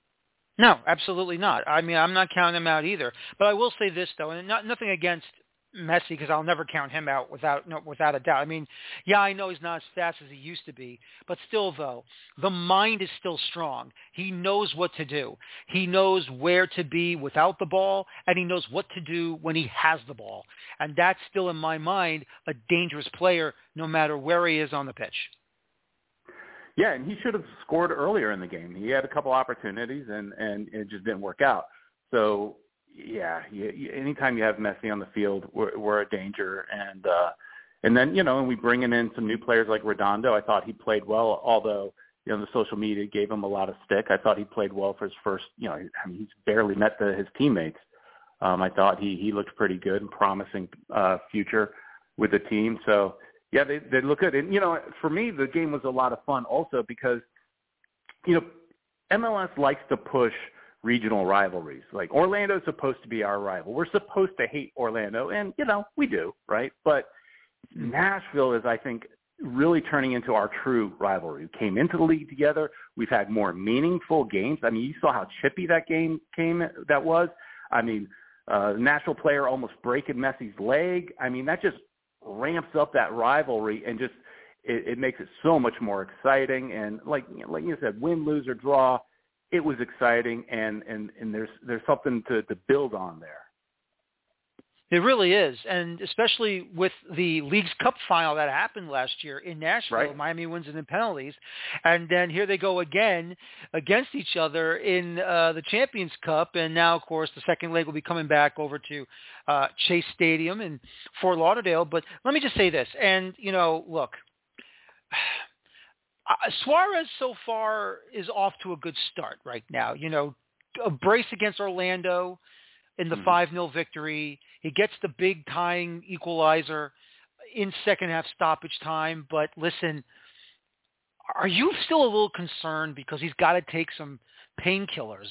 [SPEAKER 2] No, absolutely not. I mean, I'm not counting them out either. But I will say this though, and not nothing against Messi, because I'll never count him out without no, without a doubt. I mean, yeah, I know he's not as fast as he used to be, but still, though, the mind is still strong. He knows what to do. He knows where to be without the ball, and he knows what to do when he has the ball. And that's still, in my mind, a dangerous player no matter where he is on the pitch.
[SPEAKER 5] Yeah, and he should have scored earlier in the game. He had a couple opportunities, and, and it just didn't work out. So, yeah, you, you, anytime you have Messi on the field, we're, we're a danger. And uh, and then, you know, and we bringing in some new players like Redondo. I thought he played well, although, you know, the social media gave him a lot of stick. I thought he played well for his first, you know, I mean, he's barely met the, his teammates. Um, I thought he, he looked pretty good and promising uh, future with the team. So, yeah, they, they look good. And, you know, for me, the game was a lot of fun also because, you know, M L S likes to push – regional rivalries. Like Orlando's supposed to be our rival. We're supposed to hate Orlando, and, you know, we do, right? But Nashville is, I think, really turning into our true rivalry. We came into the league together. We've had more meaningful games. I mean, you saw how chippy that game came that was. I mean, uh, the Nashville player almost breaking Messi's leg. I mean, that just ramps up that rivalry and just it, it makes it so much more exciting. And like like you said, win, lose, or draw, it was exciting, and, and, and there's there's something to, to build on there.
[SPEAKER 2] It really is, and especially with the League's Cup final that happened last year in Nashville.
[SPEAKER 5] Right.
[SPEAKER 2] Miami wins it in penalties, and then here they go again against each other in uh, the Champions Cup, and now, of course, the second leg will be coming back over to uh, Chase Stadium in Fort Lauderdale. But let me just say this, and, you know, look, Uh, Suarez so far is off to a good start right now. You know, a brace against Orlando in the five nil victory. He gets the big tying equalizer in second half stoppage time. But listen, are you still a little concerned because he's got to take some painkillers?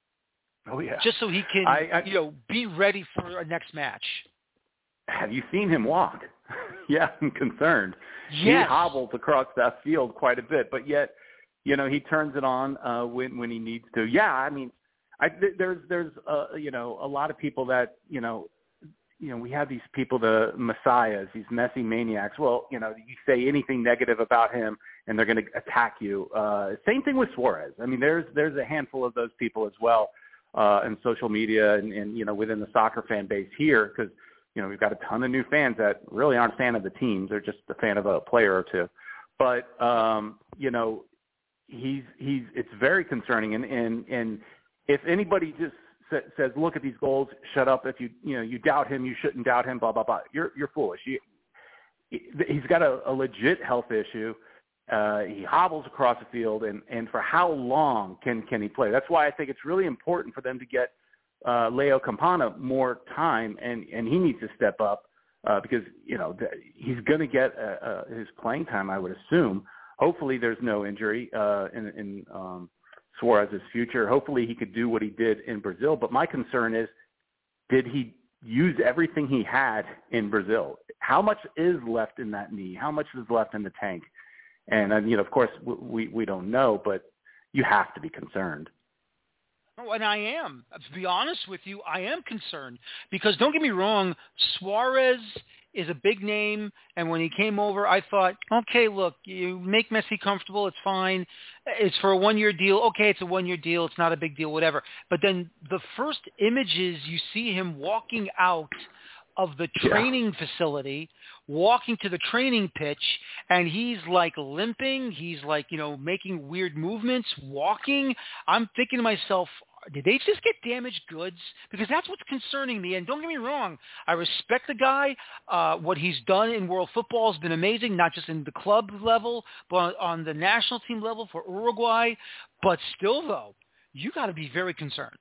[SPEAKER 5] Oh, yeah.
[SPEAKER 2] Just so he can,
[SPEAKER 5] I, I,
[SPEAKER 2] you know, be ready for a next match.
[SPEAKER 5] Have you seen him walk? Yeah, I'm concerned.
[SPEAKER 2] Yes.
[SPEAKER 5] He hobbles across that field quite a bit, but yet, you know, he turns it on uh, when when he needs to. Yeah, I mean, I, th- there's there's uh, you know a lot of people that you know you know we have these people, the messiahs, these Messi maniacs. Well, you know, you say anything negative about him, and they're going to attack you. Uh, same thing with Suarez. I mean, there's there's a handful of those people as well uh, in social media and, and you know within the soccer fan base here because. You know, we've got a ton of new fans that really aren't a fan of the teams. They're just a fan of a player or two. But, um, you know, he's he's it's very concerning. And, and, and if anybody just sa- says, look at these goals, shut up. If you, you know, you doubt him, you shouldn't doubt him, blah, blah, blah. You're, you're foolish. You, he's got a, a legit health issue. Uh, he hobbles across the field. And, and for how long can, can he play? That's why I think it's really important for them to get Uh, Leo Campana more time, and, and he needs to step up uh, because, you know, th- he's going to get uh, uh, his playing time, I would assume. Hopefully there's no injury uh, in, in um, Suarez's future. Hopefully he could do what he did in Brazil. But my concern is, did he use everything he had in Brazil? How much is left in that knee? How much is left in the tank? And, uh, you know, of course, we, we don't know, but you have to be concerned.
[SPEAKER 2] Oh, and I am. To be honest with you, I am concerned because don't get me wrong, Suarez is a big name, and when he came over, I thought, okay, look, you make Messi comfortable, it's fine. It's for a one-year deal. Okay, it's a one-year deal. It's not a big deal, whatever. But then the first images, you see him walking out of the training yeah. facility, walking to the training pitch, and he's like limping. He's like, you know, making weird movements, walking. I'm thinking to myself, did they just get damaged goods? Because that's what's concerning me. And don't get me wrong, I respect the guy. Uh, what he's done in world football has been amazing, not just in the club level, but on the national team level for Uruguay. But still, though, you got to be very concerned.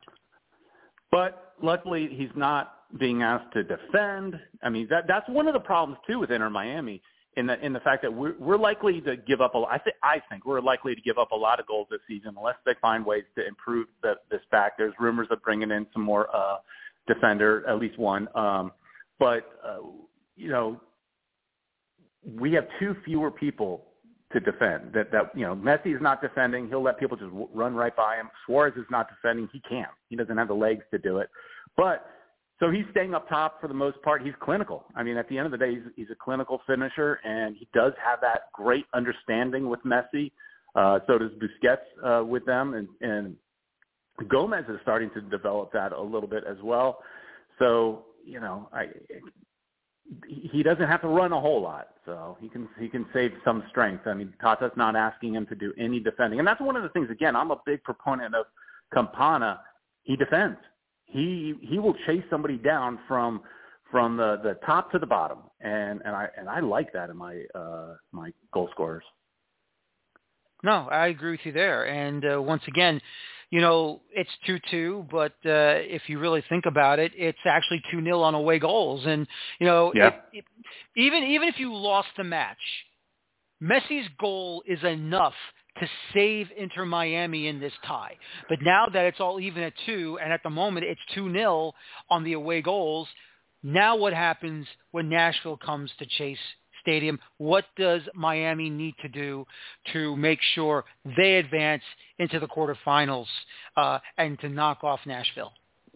[SPEAKER 5] But luckily, he's not being asked to defend. I mean, that that's one of the problems, too, with Inter Miami. In the in the fact that we're we're likely to give up a I think I think we're likely to give up a lot of goals this season unless they find ways to improve the, this back. There's rumors of bringing in some more uh, defender, at least one. Um, but uh, you know, we have two fewer people to defend. That that you know, Messi is not defending. He'll let people just w- run right by him. Suarez is not defending. He can't. He doesn't have the legs to do it. But So he's staying up top for the most part. He's clinical. I mean, at the end of the day, he's, he's a clinical finisher, and he does have that great understanding with Messi. Uh, so does Busquets uh, with them, and, and Gomez is starting to develop that a little bit as well. So, you know, I, he doesn't have to run a whole lot, so he can he can save some strength. I mean, Tata's not asking him to do any defending, and that's one of the things. Again, I'm a big proponent of Campana. He defends. He he will chase somebody down from from the, the top to the bottom, and, and I and I like that in my uh, my goal scorers.
[SPEAKER 2] No, I agree with you there. And uh, once again, you know, it's two two, but uh, if you really think about it, it's actually two nil on away goals. And, you know,
[SPEAKER 5] yeah.
[SPEAKER 2] it, it, even even if you lost the match, Messi's goal is enough to save Inter Miami in this tie. But now that it's all even at two, and at the moment it's two nil on the away goals, now what happens when Nashville comes to Chase Stadium? What does Miami need to do to make sure they advance into the quarterfinals uh, and to knock off Nashville?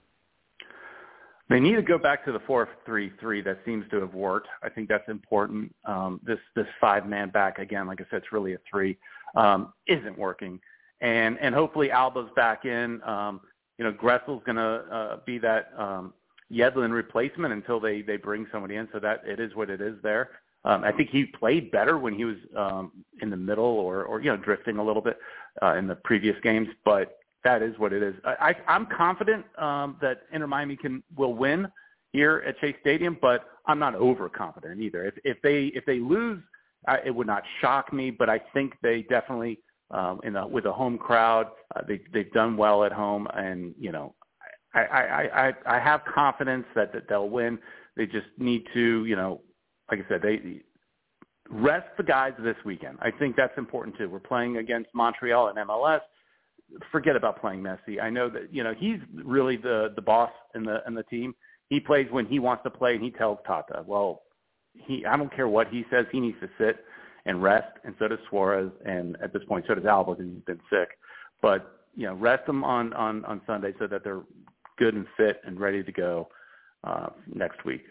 [SPEAKER 5] They need to go back to the four three three. That seems to have worked. I think that's important. Um, this this five-man back, again, like I said, it's really a three, um, isn't working. And and hopefully Alba's back in. Um, you know, Gressel's going to uh, be that um, Yedlin replacement until they, they bring somebody in, so that it is what it is there. Um, I think he played better when he was um, in the middle or, or, you know, drifting a little bit uh, in the previous games, but that is what it is. I, I, I'm confident um, that Inter Miami can will win here at Chase Stadium, but I'm not overconfident either. If, if they if they lose, uh, it would not shock me, but I think they definitely, um, in a, with a home crowd, uh, they, they've done well at home, and, you know, I, I, I, I have confidence that, that they'll win. They just need to, you know, like I said, they rest the guys this weekend. I think that's important too. We're playing against Montreal and M L S. Forget about playing Messi. I know that, you know, he's really the, the boss in the in the team. He plays when he wants to play, and he tells Tata, well, he I don't care what he says. He needs to sit and rest, and so does Suarez, and at this point, so does Alba, because he's been sick. But, you know, rest them on, on, on Sunday so that they're good and fit and ready to go uh, next week.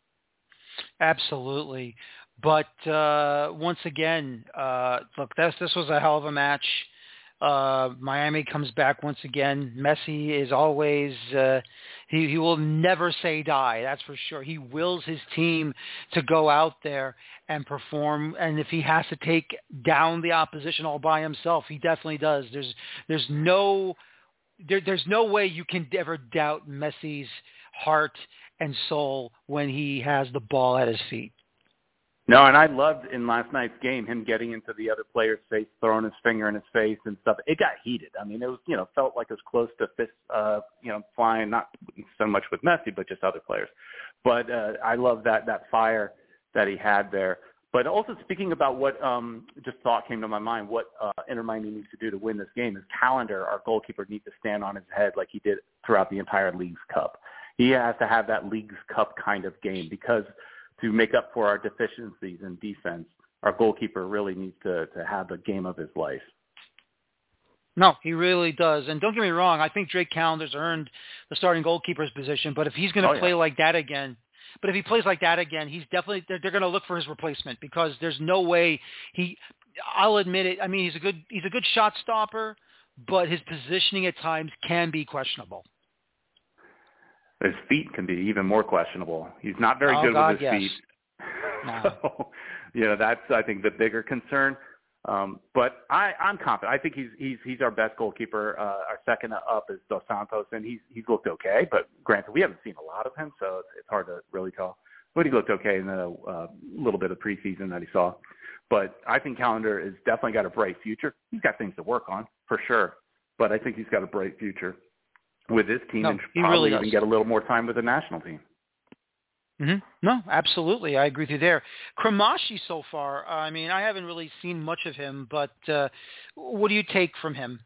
[SPEAKER 2] Absolutely. But uh, once again, uh, look, this, this was a hell of a match. Uh, Miami comes back once again. Messi is always, uh, he, he will never say die, that's for sure. He wills his team to go out there and perform, and if he has to take down the opposition all by himself, he definitely does. There's there's no there, there's no way you can ever doubt Messi's heart and soul when he has the ball at his feet.
[SPEAKER 5] No, and I loved in last night's game him getting into the other player's face, throwing his finger in his face and stuff. It got heated. I mean, it was, you know, felt like it was close to fist, uh, you know, flying, not so much with Messi, but just other players. But uh, I love that that fire that he had there. But also speaking about what um, just thought came to my mind, what uh, Inter Miami needs to do to win this game is Callender, our goalkeeper, needs to stand on his head like he did throughout the entire Leagues Cup. He has to have that Leagues Cup kind of game, because to make up for our deficiencies in defense, our goalkeeper really needs to, to have the game of his life.
[SPEAKER 2] No, he really does. And don't get me wrong, I think Drake Callender's earned the starting goalkeeper's position, but if he's going to
[SPEAKER 5] oh,
[SPEAKER 2] play
[SPEAKER 5] yeah.
[SPEAKER 2] like that again, but if he plays like that again, he's definitely, they're, they're going to look for his replacement, because there's no way he, I'll admit it, I mean, he's a good, he's a good shot stopper, but his positioning at times can be questionable.
[SPEAKER 5] His feet can be even more questionable. He's not very
[SPEAKER 2] oh,
[SPEAKER 5] good
[SPEAKER 2] God,
[SPEAKER 5] with his
[SPEAKER 2] yes.
[SPEAKER 5] feet.
[SPEAKER 2] No.
[SPEAKER 5] So, you know, that's, I think, the bigger concern. Um, but I, I'm confident. I think he's he's he's our best goalkeeper. Uh, our second up is Dos Santos, and he's he's looked okay. But granted, we haven't seen a lot of him, so it's, it's hard to really tell. But he looked okay in the uh, little bit of preseason that he saw. But I think Callender has definitely got a bright future. He's got things to work on, for sure. But I think he's got a bright future with his team,
[SPEAKER 2] no,
[SPEAKER 5] and
[SPEAKER 2] he
[SPEAKER 5] probably
[SPEAKER 2] really
[SPEAKER 5] going to get a little more time with the national team.
[SPEAKER 2] Mm-hmm. No, absolutely. I agree with you there. Cremaschi so far, I mean, I haven't really seen much of him, but uh, what do you take from him?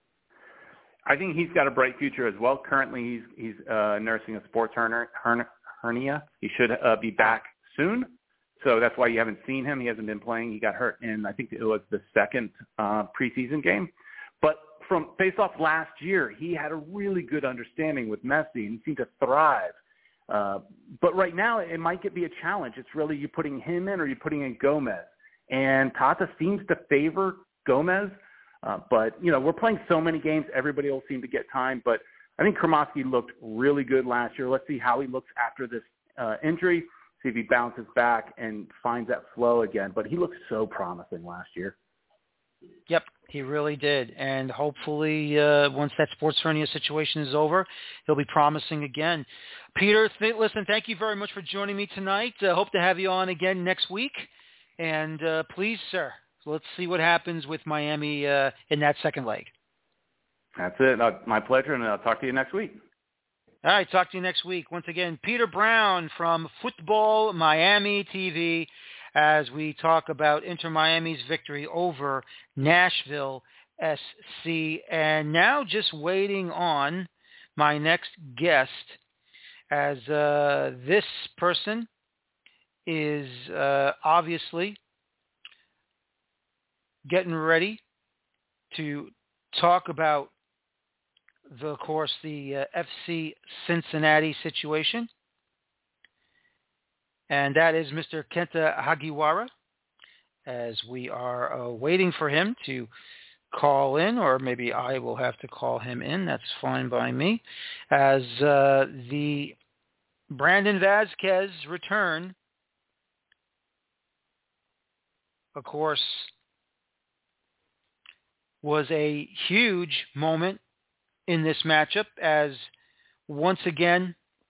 [SPEAKER 5] I think he's got a bright future as well. Currently, he's he's uh, nursing a sports hernia. hernia. He should uh, be back soon, so that's why you haven't seen him. He hasn't been playing. He got hurt in, I think it was the second uh, preseason game. But from face-off last year, he had a really good understanding with Messi, and he seemed to thrive Uh, but right now, it might get be a challenge. It's really you putting him in or you putting in Gomez. And Tata seems to favor Gomez. Uh, but, you know, we're playing so many games, everybody will seem to get time. But I think Cremaschi looked really good last year. Let's see how he looks after this uh, injury, see if he bounces back and finds that flow again. But he looked so promising last year.
[SPEAKER 2] Yep, he really did. And hopefully uh, once that sports hernia situation is over, he'll be promising again. Peter, th- listen, thank you very much for joining me tonight. Uh, hope to have you on again next week. And uh, please, sir, let's see what happens with Miami uh, in that second leg.
[SPEAKER 5] That's it. Uh, my pleasure, and I'll talk to you next week.
[SPEAKER 2] All right, talk to you next week. Once again, Peter Brown from Football Miami T V as we talk about Inter Miami's victory over Nashville S C. And now just waiting on my next guest as uh, this person is uh, obviously getting ready to talk about, the, of course, the uh, F C Cincinnati situation. And that is Mister Kenta Hagiwara, as we are uh, waiting for him to call in, or maybe I will have to call him in. That's fine by me. As uh, the Brandon Vazquez return, of course, was a huge moment in this matchup, as once again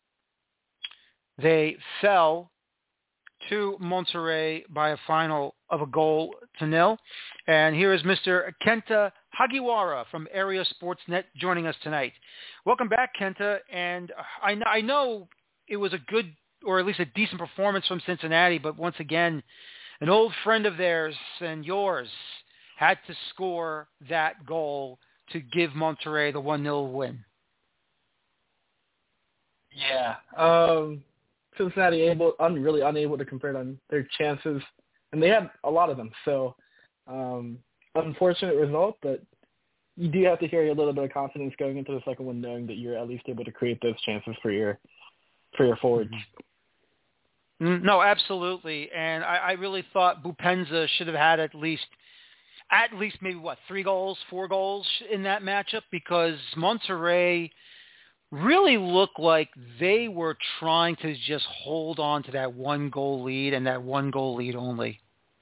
[SPEAKER 2] they fell to Monterrey by a final of a goal to nil. And here is Mister Kenta Hagiwara from Area Sportsnet joining us tonight. Welcome back, Kenta. And I, I know it was a good, or at least a decent performance from Cincinnati, but once again, an old friend of theirs and yours had to score that goal to give Monterrey the one nil win.
[SPEAKER 6] Yeah. Um, Cincinnati able, un, really unable to convert on their chances, and they had a lot of them. So, um, unfortunate result, but you do have to carry a little bit of confidence going into the second one, knowing that you're at least able to create those chances for your for your forwards.
[SPEAKER 2] No, absolutely. And I, I really thought Bupenza should have had at least, at least maybe, what, three goals, four goals in that matchup, because Monterrey really looked like they were trying to just hold on to that one goal lead and that one goal lead only.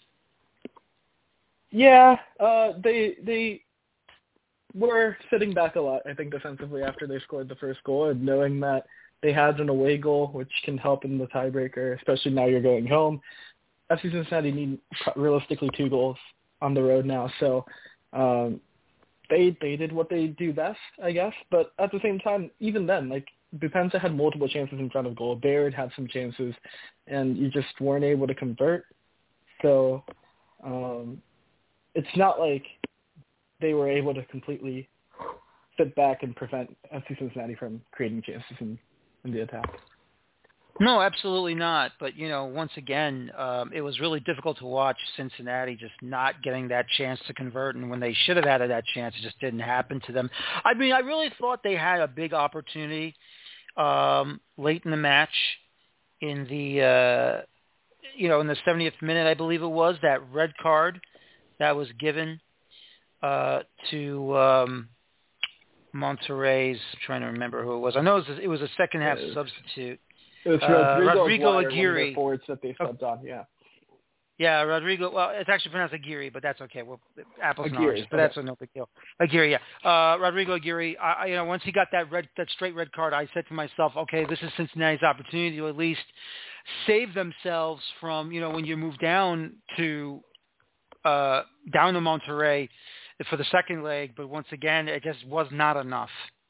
[SPEAKER 6] Yeah, uh, they they were sitting back a lot, I think, defensively after they scored the first goal, and knowing that they had an away goal, which can help in the tiebreaker, especially now you're going home. F C Cincinnati need realistically two goals on the road now, so um, they they did what they do best, I guess. But at the same time, even then, like, Bupenza had multiple chances in front of goal. Baird had some chances, and you just weren't able to convert. So um, it's not like they were able to completely sit back and prevent F C Cincinnati from creating chances in, in the attack.
[SPEAKER 2] No, absolutely not. But, you know, once again, um, it was really difficult to watch Cincinnati just not getting that chance to convert. And when they should have had that chance, it just didn't happen to them. I mean, I really thought they had a big opportunity um, late in the match in the, uh, you know, in the seventieth minute, I believe it was, that red card that was given uh, to um, Monterrey's, I'm trying to remember who it was. I know it was a, it was a second half
[SPEAKER 6] It was,
[SPEAKER 2] substitute.
[SPEAKER 6] It was Rodrigo,
[SPEAKER 2] uh, Rodrigo
[SPEAKER 6] Aguirre,
[SPEAKER 2] Aguirre.
[SPEAKER 6] One of the forwards that they subbed on, yeah.
[SPEAKER 2] Yeah, Rodrigo. Well, it's actually pronounced Aguirre, but that's okay. Well, apples and
[SPEAKER 6] Aguirre,
[SPEAKER 2] oranges, but
[SPEAKER 6] okay.
[SPEAKER 2] that's no big deal. Aguirre, yeah. Uh, Rodrigo Aguirre. I, I, you know, once he got that red, that straight red card, I said to myself, okay, this is Cincinnati's opportunity to at least save themselves from, you know, when you move down to uh, down to Monterrey for the second leg. But once again, it just was not enough.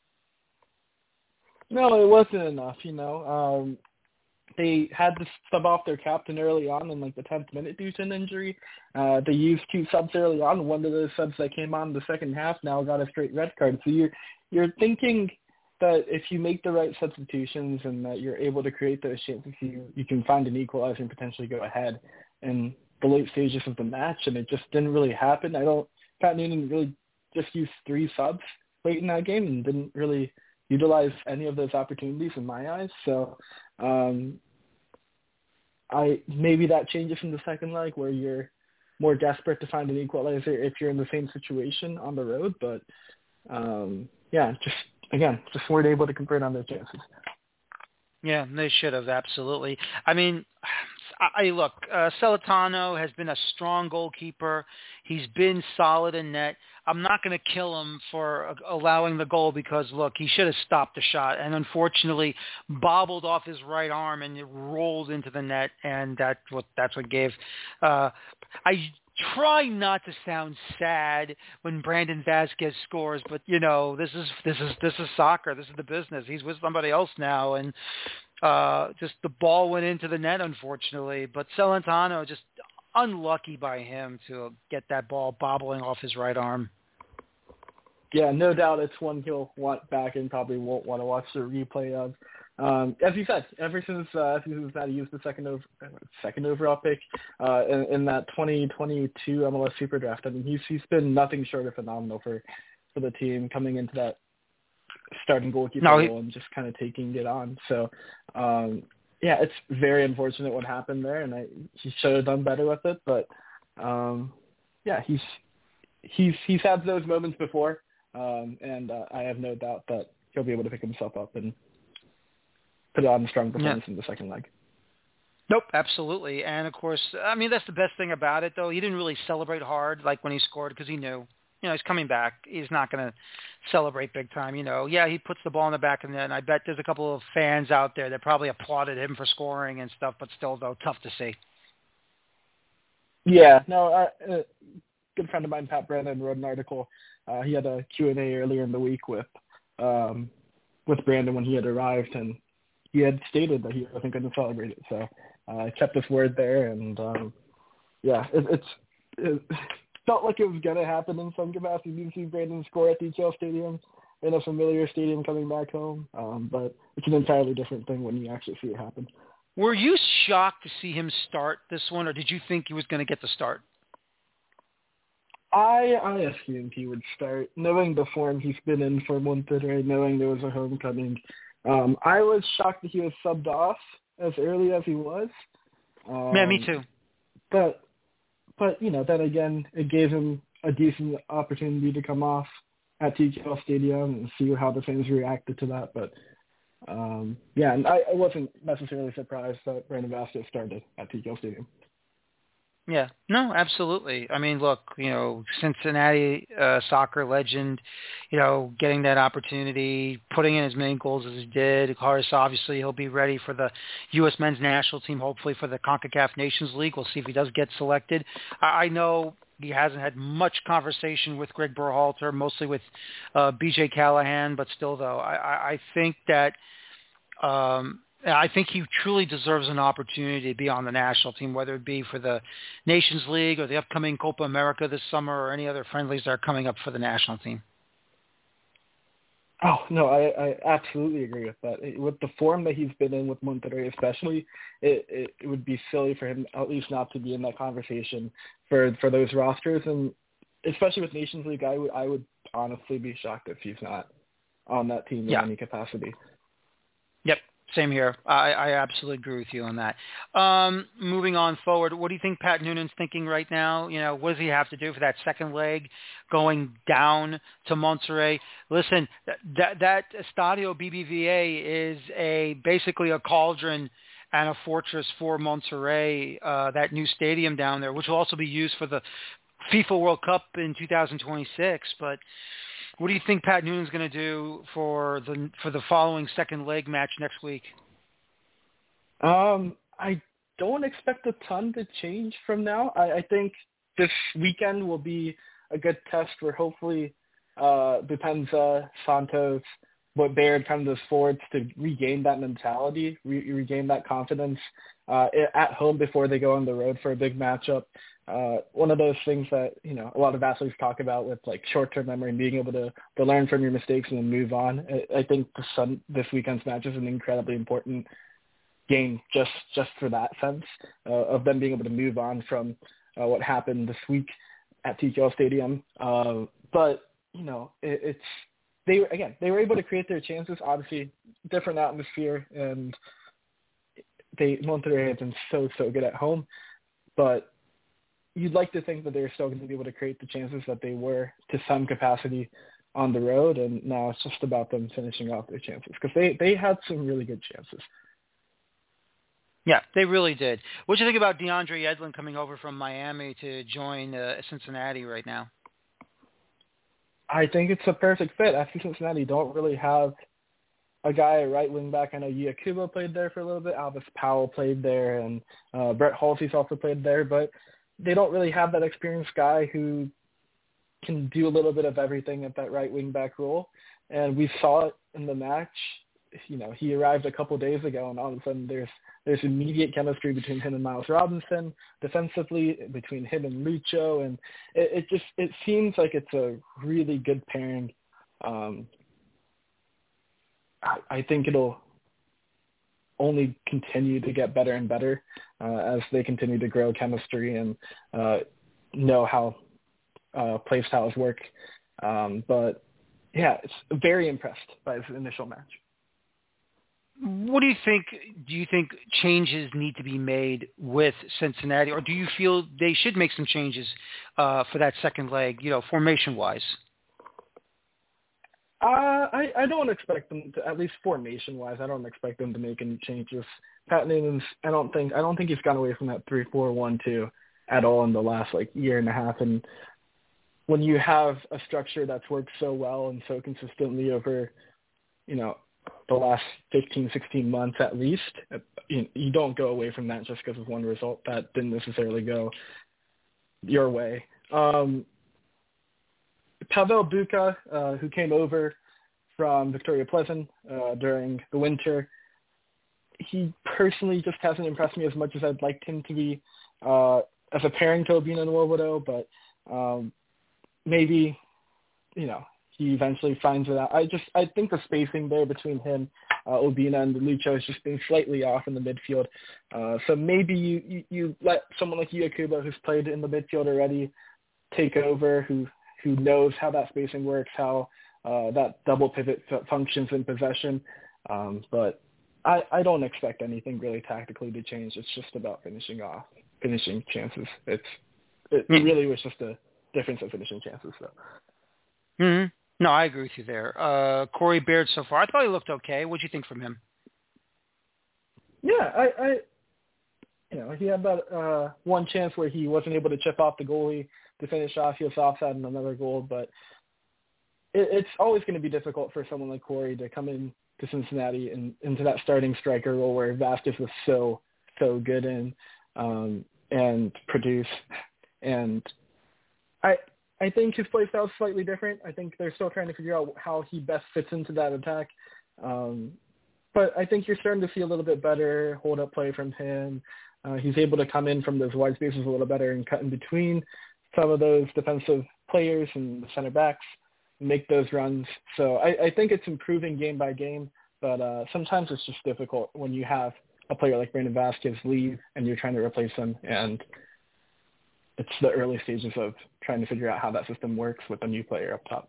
[SPEAKER 6] No, it wasn't enough. You know, um, they had to sub off their captain early on in like the tenth minute due to an injury. Uh, they used two subs early on. One of those subs that came on in the second half now got a straight red card. So you're you're thinking that if you make the right substitutions and that you're able to create those chances, you you can find an equalizer and potentially go ahead in the late stages of the match. And it just didn't really happen. I don't. Pat Noonan really just used three subs late in that game and didn't really utilize any of those opportunities in my eyes. So um, I maybe that changes in the second leg where you're more desperate to find an equalizer if you're in the same situation on the road. But um, yeah, just again, just weren't able to convert on their chances.
[SPEAKER 2] Yeah, they should have, absolutely. I mean, I, I look, uh, Celentano has been a strong goalkeeper. He's been solid in net. I'm not going to kill him for uh, allowing the goal because, look, he should have stopped the shot and unfortunately bobbled off his right arm and it rolled into the net, and that's what that's what gave. Uh, I try not to sound sad when Brandon Vasquez scores, but you know this is this is this is soccer. This is the business. He's with somebody else now, and uh, just the ball went into the net, unfortunately. But Celentano just unlucky by him to get that ball bobbling off his right arm.
[SPEAKER 6] Yeah, no doubt it's one he'll want back and probably won't want to watch the replay of. Um, as you said, ever since uh, since that he used the second over, second overall pick uh, in, in that twenty twenty-two M L S Super Draft, I mean he's he's been nothing short of phenomenal for, for the team coming into that starting goalkeeper
[SPEAKER 2] no, he...
[SPEAKER 6] role and just kind of taking it on. So um, yeah, it's very unfortunate what happened there, and I, he should have done better with it. But um, yeah, he's he's he's had those moments before, um, and uh, I have no doubt that he'll be able to pick himself up and put on a strong performance yeah. in the second leg.
[SPEAKER 2] Nope, absolutely. And, of course, I mean, that's the best thing about it, though. He didn't really celebrate hard like when he scored because he knew, you know, he's coming back. He's not going to celebrate big time, you know. Yeah, he puts the ball in the back of the net, and I bet there's a couple of fans out there that probably applauded him for scoring and stuff, but still, though, tough to see.
[SPEAKER 6] Yeah, no, uh, a good friend of mine, Pat Brennan, wrote an article. Uh, he had a Q and A earlier in the week with um, with Brandon when he had arrived, and he had stated that he wasn't going to celebrate it. So uh, I kept his word there, and um, yeah, it, it's it felt like it was going to happen in some capacity. You see Brandon score at the T K L Stadium in a familiar stadium coming back home, um, but it's an entirely different thing when you actually see it happen.
[SPEAKER 2] Were you shocked to see him start this one, or did you think he was going to get the start?
[SPEAKER 6] I I assumed he would start, knowing the form he's been in for Monterrey, knowing there was a homecoming. Um, I was shocked that he was subbed off as early as he was. Um,
[SPEAKER 2] yeah, me too.
[SPEAKER 6] But, but you know, then again, it gave him a decent opportunity to come off at T K L Stadium and see how the fans reacted to that. But, um, yeah, and I, I wasn't necessarily surprised that Brandon Vasquez started at T K L Stadium.
[SPEAKER 2] Yeah, no, absolutely. I mean, look, you know, Cincinnati uh, soccer legend, you know, getting that opportunity, putting in as many goals as he did. Of course, obviously, he'll be ready for the U S men's national team, hopefully for the CONCACAF Nations League. We'll see if he does get selected. I, I know he hasn't had much conversation with Greg Berhalter, mostly with uh, B J Callahan, but still, though, I, I, I think that um, – I think he truly deserves an opportunity to be on the national team, whether it be for the Nations League or the upcoming Copa America this summer or any other friendlies that are coming up for the national team.
[SPEAKER 6] Oh, no, I, I absolutely agree with that. With the form that he's been in with Monterrey especially, it, it, it would be silly for him at least not to be in that conversation for, for those rosters. And especially with Nations League, I would, I would honestly be shocked if he's not on that team in
[SPEAKER 2] yeah.
[SPEAKER 6] any capacity.
[SPEAKER 2] Yep. Same here. I, I absolutely agree with you on that. Um, moving on forward, what do you think Pat Noonan's thinking right now? You know, what does he have to do for that second leg going down to Monterrey? Listen, that that Estadio B B V A is a basically a cauldron and a fortress for Monterrey, uh, that new stadium down there, which will also be used for the FIFA World Cup in two thousand twenty-six. But what do you think Pat Noonan's going to do for the for the following second leg match next week?
[SPEAKER 6] Um, I don't expect a ton to change from now. I, I think this weekend will be a good test where hopefully uh, Bupenza, Santos, what Baird kind of does forwards to regain that mentality, re- regain that confidence uh, at home before they go on the road for a big matchup. Uh, one of those things that, you know, a lot of athletes talk about with like short-term memory and being able to, to learn from your mistakes and then move on. I, I think the sun, this weekend's match is an incredibly important game just, just for that sense uh, of them being able to move on from uh, what happened this week at T K L Stadium. Uh, but, you know, it, it's, they again they were able to create their chances. Obviously, different atmosphere, and they Monterrey has been so so good at home, but you'd like to think that they're still going to be able to create the chances that they were to some capacity on the road, and now it's just about them finishing off their chances because they, they had some really good chances.
[SPEAKER 2] Yeah, they really did. What do you think about DeAndre Yedlin coming over from Miami to join uh, Cincinnati right now?
[SPEAKER 6] I think it's a perfect fit. After Cincinnati don't really have a guy at right wing back. I know Iacubo played there for a little bit. Alvis Powell played there, and uh, Brett Halsey's also played there, but they don't really have that experienced guy who can do a little bit of everything at that right wing back role. And we saw it in the match. You know, he arrived a couple days ago, and all of a sudden there's there's immediate chemistry between him and Miles Robinson, defensively between him and Lucho, and it, it just it seems like it's a really good pairing. Um, I, I think it'll only continue to get better and better uh, as they continue to grow chemistry and uh, know how uh, play styles work. Um, but yeah, it's very impressed by his initial match.
[SPEAKER 2] What do you think? Do you think changes need to be made with Cincinnati, or do you feel they should make some changes uh, for that second leg, you know, formation-wise?
[SPEAKER 6] Uh, I, I don't expect them to, at least formation-wise, I don't expect them to make any changes. Pat Newman's, I don't think, I don't think he's gone away from that three four one two at all in the last like year and a half. And when you have a structure that's worked so well and so consistently over, you know, the last fifteen, sixteen months at least, you, you don't go away from that just because of one result that didn't necessarily go your way. Um, Pavel Buka, uh, who came over from Victoria Pleasant uh, during the winter, he personally just hasn't impressed me as much as I'd liked him to be uh, as a pairing to Obina Nwobodo, but um, maybe, you know, he eventually finds it out. I just, I think the spacing there between him, uh, Obina, and Lucho has just been slightly off in the midfield. Uh, so maybe you, you, you let someone like Iacubo, who's played in the midfield already, take over, who who knows how that spacing works, how uh, that double pivot f- functions in possession. Um, but I, I don't expect anything really tactically to change. It's just about finishing off, finishing chances. It's It mm. really was just a difference in finishing chances. So.
[SPEAKER 2] Mm-hmm. No, I agree with you there. Uh, Corey Baird so far, I thought he looked okay. What do you think from him?
[SPEAKER 6] Yeah, I, I you know, he had that uh, one chance where he wasn't able to chip off the goalie to finish off. He was offside in another goal, but it, it's always going to be difficult for someone like Corey to come in to Cincinnati and into that starting striker role where Vasquez was so, so good in um, and produce. And I I think his play style is slightly different. I think they're still trying to figure out how he best fits into that attack. Um, but I think you're starting to see a little bit better hold-up play from him. Uh, he's able to come in from those wide spaces a little better and cut in between some of those defensive players and the center backs, make those runs. So I, I think it's improving game by game, but uh, sometimes it's just difficult when you have a player like Brandon Vasquez leave and you're trying to replace him, and it's the early stages of trying to figure out how that system works with a new player up top.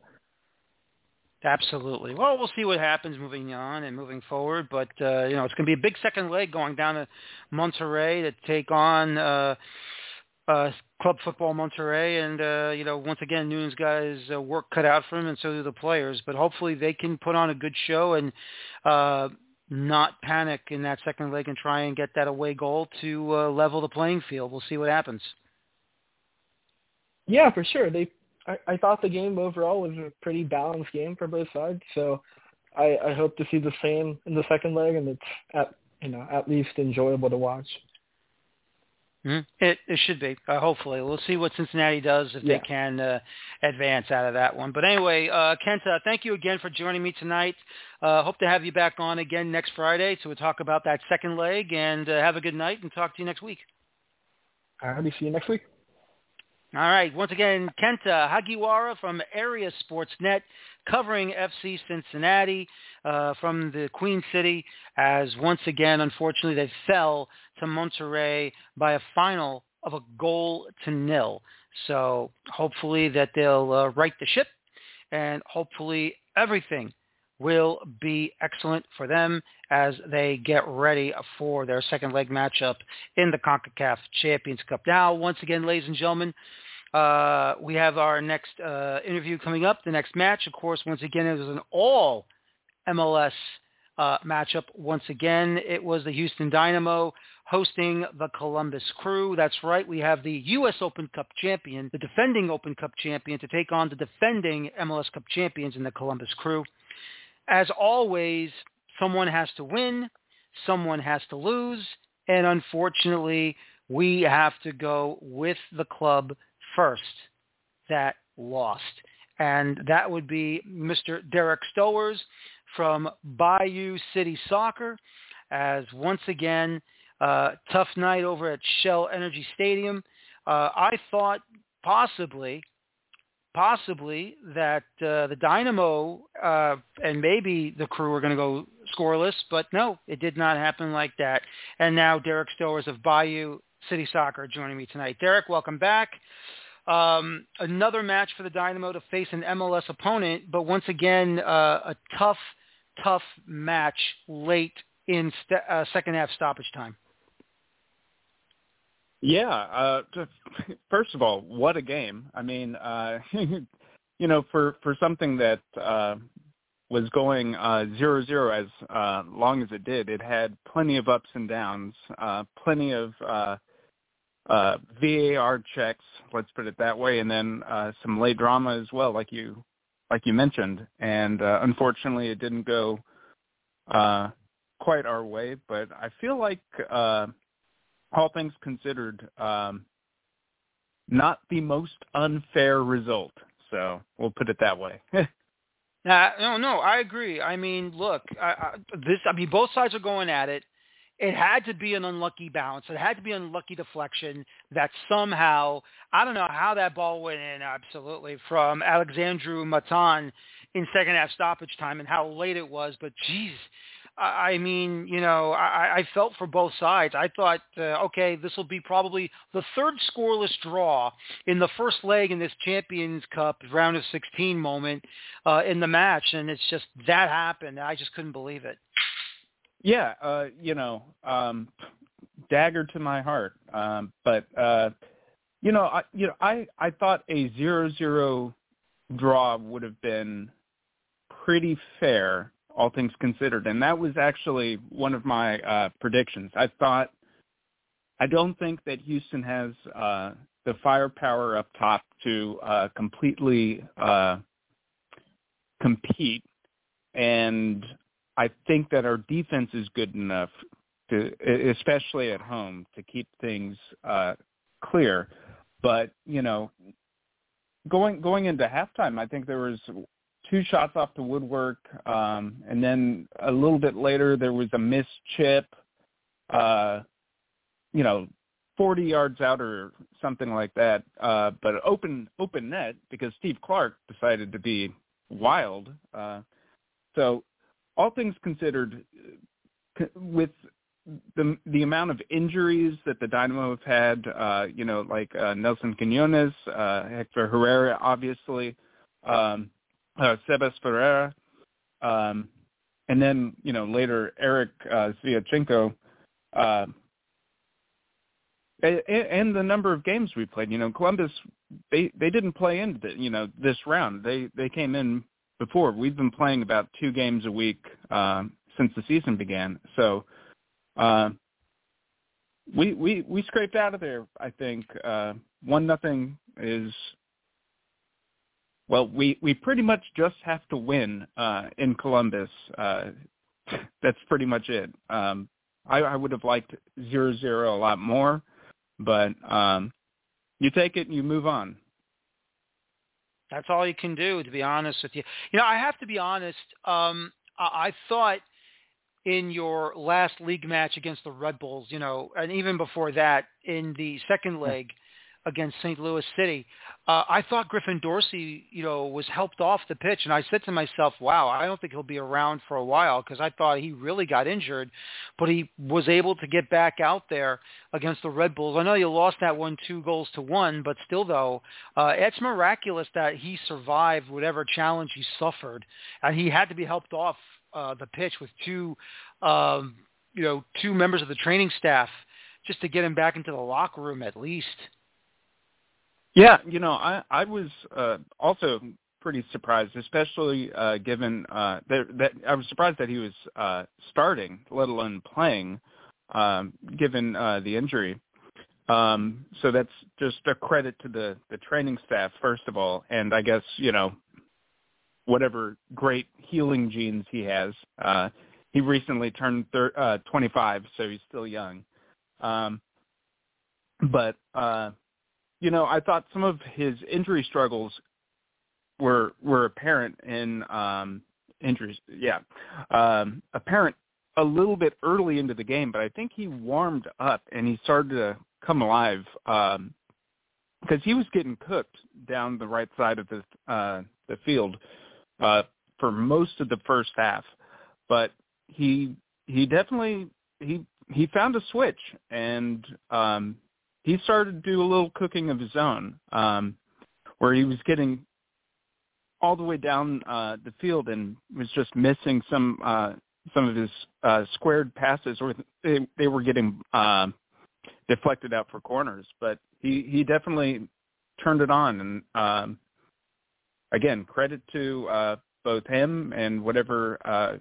[SPEAKER 2] Absolutely. Well, we'll see what happens moving on and moving forward, but uh, you know, it's going to be a big second leg going down to Monterrey to take on uh, uh, Club Football Monterrey, and uh, you know, once again, Nunez guys uh, work cut out for him, and so do the players. But hopefully, they can put on a good show and uh, not panic in that second leg and try and get that away goal to uh, level the playing field. We'll see what happens.
[SPEAKER 6] Yeah, for sure. They, I, I thought the game overall was a pretty balanced game for both sides. So I, I hope to see the same in the second leg, and it's at you know at least enjoyable to watch.
[SPEAKER 2] Mm-hmm. It it should be. Uh, hopefully, we'll see what Cincinnati does if
[SPEAKER 6] yeah.
[SPEAKER 2] they can uh, advance out of that one. But anyway, uh, Kenta, thank you again for joining me tonight. Uh, hope to have you back on again next Friday to talk about that second leg. And uh, have a good night, and talk to you next week.
[SPEAKER 6] All right, see you next week.
[SPEAKER 2] All right. Once again, Kenta Hagiwara from Area Sportsnet covering F C Cincinnati uh, from the Queen City, as once again, unfortunately, they fell to Monterrey by a final of a goal to nil. So hopefully that they'll uh, right the ship, and hopefully everything will be excellent for them as they get ready for their second leg matchup in the CONCACAF Champions Cup. Now, once again, ladies and gentlemen, uh, we have our next uh, interview coming up. The next match, of course, once again, it was an all M L S uh, matchup. Once again, it was the Houston Dynamo hosting the Columbus Crew. That's right. We have the U S Open Cup champion, the defending Open Cup champion, to take on the defending M L S Cup champions in the Columbus Crew. As always, someone has to win, someone has to lose, and unfortunately, we have to go with the club first that lost. And that would be Mister Derek Stowers from Bayou City Soccer, as once again, uh, tough night over at Shell Energy Stadium. Uh, I thought possibly... possibly that uh, the Dynamo uh, and maybe the Crew were going to go scoreless, but no, it did not happen like that. And now Derek Stowers of Bayou City Soccer joining me tonight. Derek, welcome back. Um, another match for the Dynamo to face an M L S opponent, but once again, uh, a tough, tough match late in st- uh, second half stoppage time.
[SPEAKER 5] Yeah. Uh, first of all, what a game. I mean, uh, you know, for, for something that uh, was going uh, zero zero as uh, long as it did, it had plenty of ups and downs, uh, plenty of uh, uh, V A R checks, let's put it that way, and then uh, some late drama as well, like you like you mentioned. And uh, unfortunately, it didn't go uh, quite our way, but I feel like uh, – all things considered, um, not the most unfair result. So we'll put it that way.
[SPEAKER 2] Nah, no, no, I agree. I mean, look, I, I, this. I mean, both sides are going at it. It had to be an unlucky bounce. It had to be an unlucky deflection that somehow, I don't know how that ball went in, absolutely, from Alexandru Matan in second half stoppage time and how late it was. But, geez, I mean, you know, I, I felt for both sides. I thought, uh, okay, this will be probably the third scoreless draw in the first leg in this Champions Cup round of sixteen moment uh, in the match, and it's just that happened. I just couldn't believe it.
[SPEAKER 5] Yeah, uh, you know, um, dagger to my heart. Um, but uh, you know, I, you know, I, I thought a zero zero draw would have been pretty fair, all things considered. And that was actually one of my uh, predictions. I thought, I don't think that Houston has uh, the firepower up top to uh, completely uh, compete. And I think that our defense is good enough to, especially at home, to keep things uh, clear. But, you know, going going into halftime, I think there was two shots off the woodwork, um, and then a little bit later there was a missed chip, uh, you know, forty yards out or something like that, uh, but open open net because Steve Clark decided to be wild. Uh, so all things considered, with the the amount of injuries that the Dynamo have had, uh, you know, like uh, Nelson Quinones, uh, Hector Herrera, obviously, um, uh, Sebas Ferreira, um, and then, you know, later Eric uh, Sviatchenko, uh, and, and the number of games we played. You know, Columbus, they, they didn't play into the, you know, this round. They they came in before. We've been playing about two games a week um, since the season began. So uh, we we we scraped out of there. I think uh, one nothing is. Well, we, we pretty much just have to win uh, in Columbus. Uh, that's pretty much it. Um, I, I would have liked zero zero a lot more, but um, you take it and you move on.
[SPEAKER 2] That's all you can do, to be honest with you. You know, I have to be honest. Um, I, I thought in your last league match against the Red Bulls, you know, and even before that, in the second leg against Saint Louis City. Uh, I thought Griffin Dorsey, you know, was helped off the pitch, and I said to myself, wow, I don't think he'll be around for a while because I thought he really got injured, but he was able to get back out there against the Red Bulls. I know you lost that one two goals to one, but still, though, uh, it's miraculous that he survived whatever challenge he suffered, and he had to be helped off uh, the pitch with two, um, you know, two members of the training staff just to get him back into the locker room at least.
[SPEAKER 7] Yeah, you know, I, I was uh, also pretty surprised, especially uh, given uh, that, that I was surprised that he was uh, starting, let alone playing, um, given uh, the injury. Um, so that's just a credit to the, the training staff, first of all, and I guess, you know, whatever great healing genes he has. Uh, he recently turned thir- uh, twenty-five, so he's still young. Um, but, uh, you know, I thought some of his injury struggles were were apparent in um, injuries. Yeah, um, apparent a little bit early into the game, but I think he warmed up and he started to come alive um, because he was getting cooked down the right side of the uh, the field uh, for most of the first half. But he he definitely he he found a switch and. Um, He started to do a little cooking of his own, um, where he was getting all the way down uh, the field and was just missing some uh, some of his uh, squared passes, or they, they were getting uh, deflected out for corners. But he, he definitely turned it on, and um, again, credit to uh, both him and whatever uh,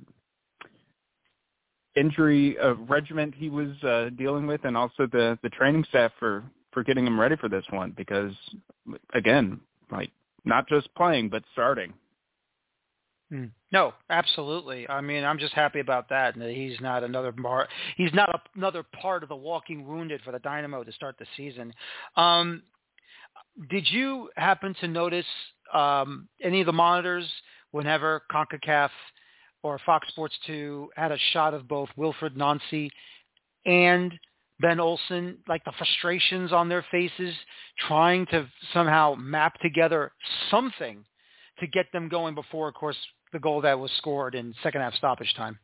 [SPEAKER 7] injury uh, regiment he was uh, dealing with, and also the, the training staff for, for getting him ready for this one because, again, like not just playing, but starting.
[SPEAKER 2] Mm. No, absolutely. I mean, I'm just happy about that. That he's not another part. He's not a, another part of the walking wounded for the Dynamo to start the season. Um, did you happen to notice um, any of the monitors whenever CONCACAF or Fox Sports two had a shot of both Wilfried Nancy and Ben Olsen, like the frustrations on their faces, trying to somehow map together something to get them going before, of course, the goal that was scored in second half stoppage time?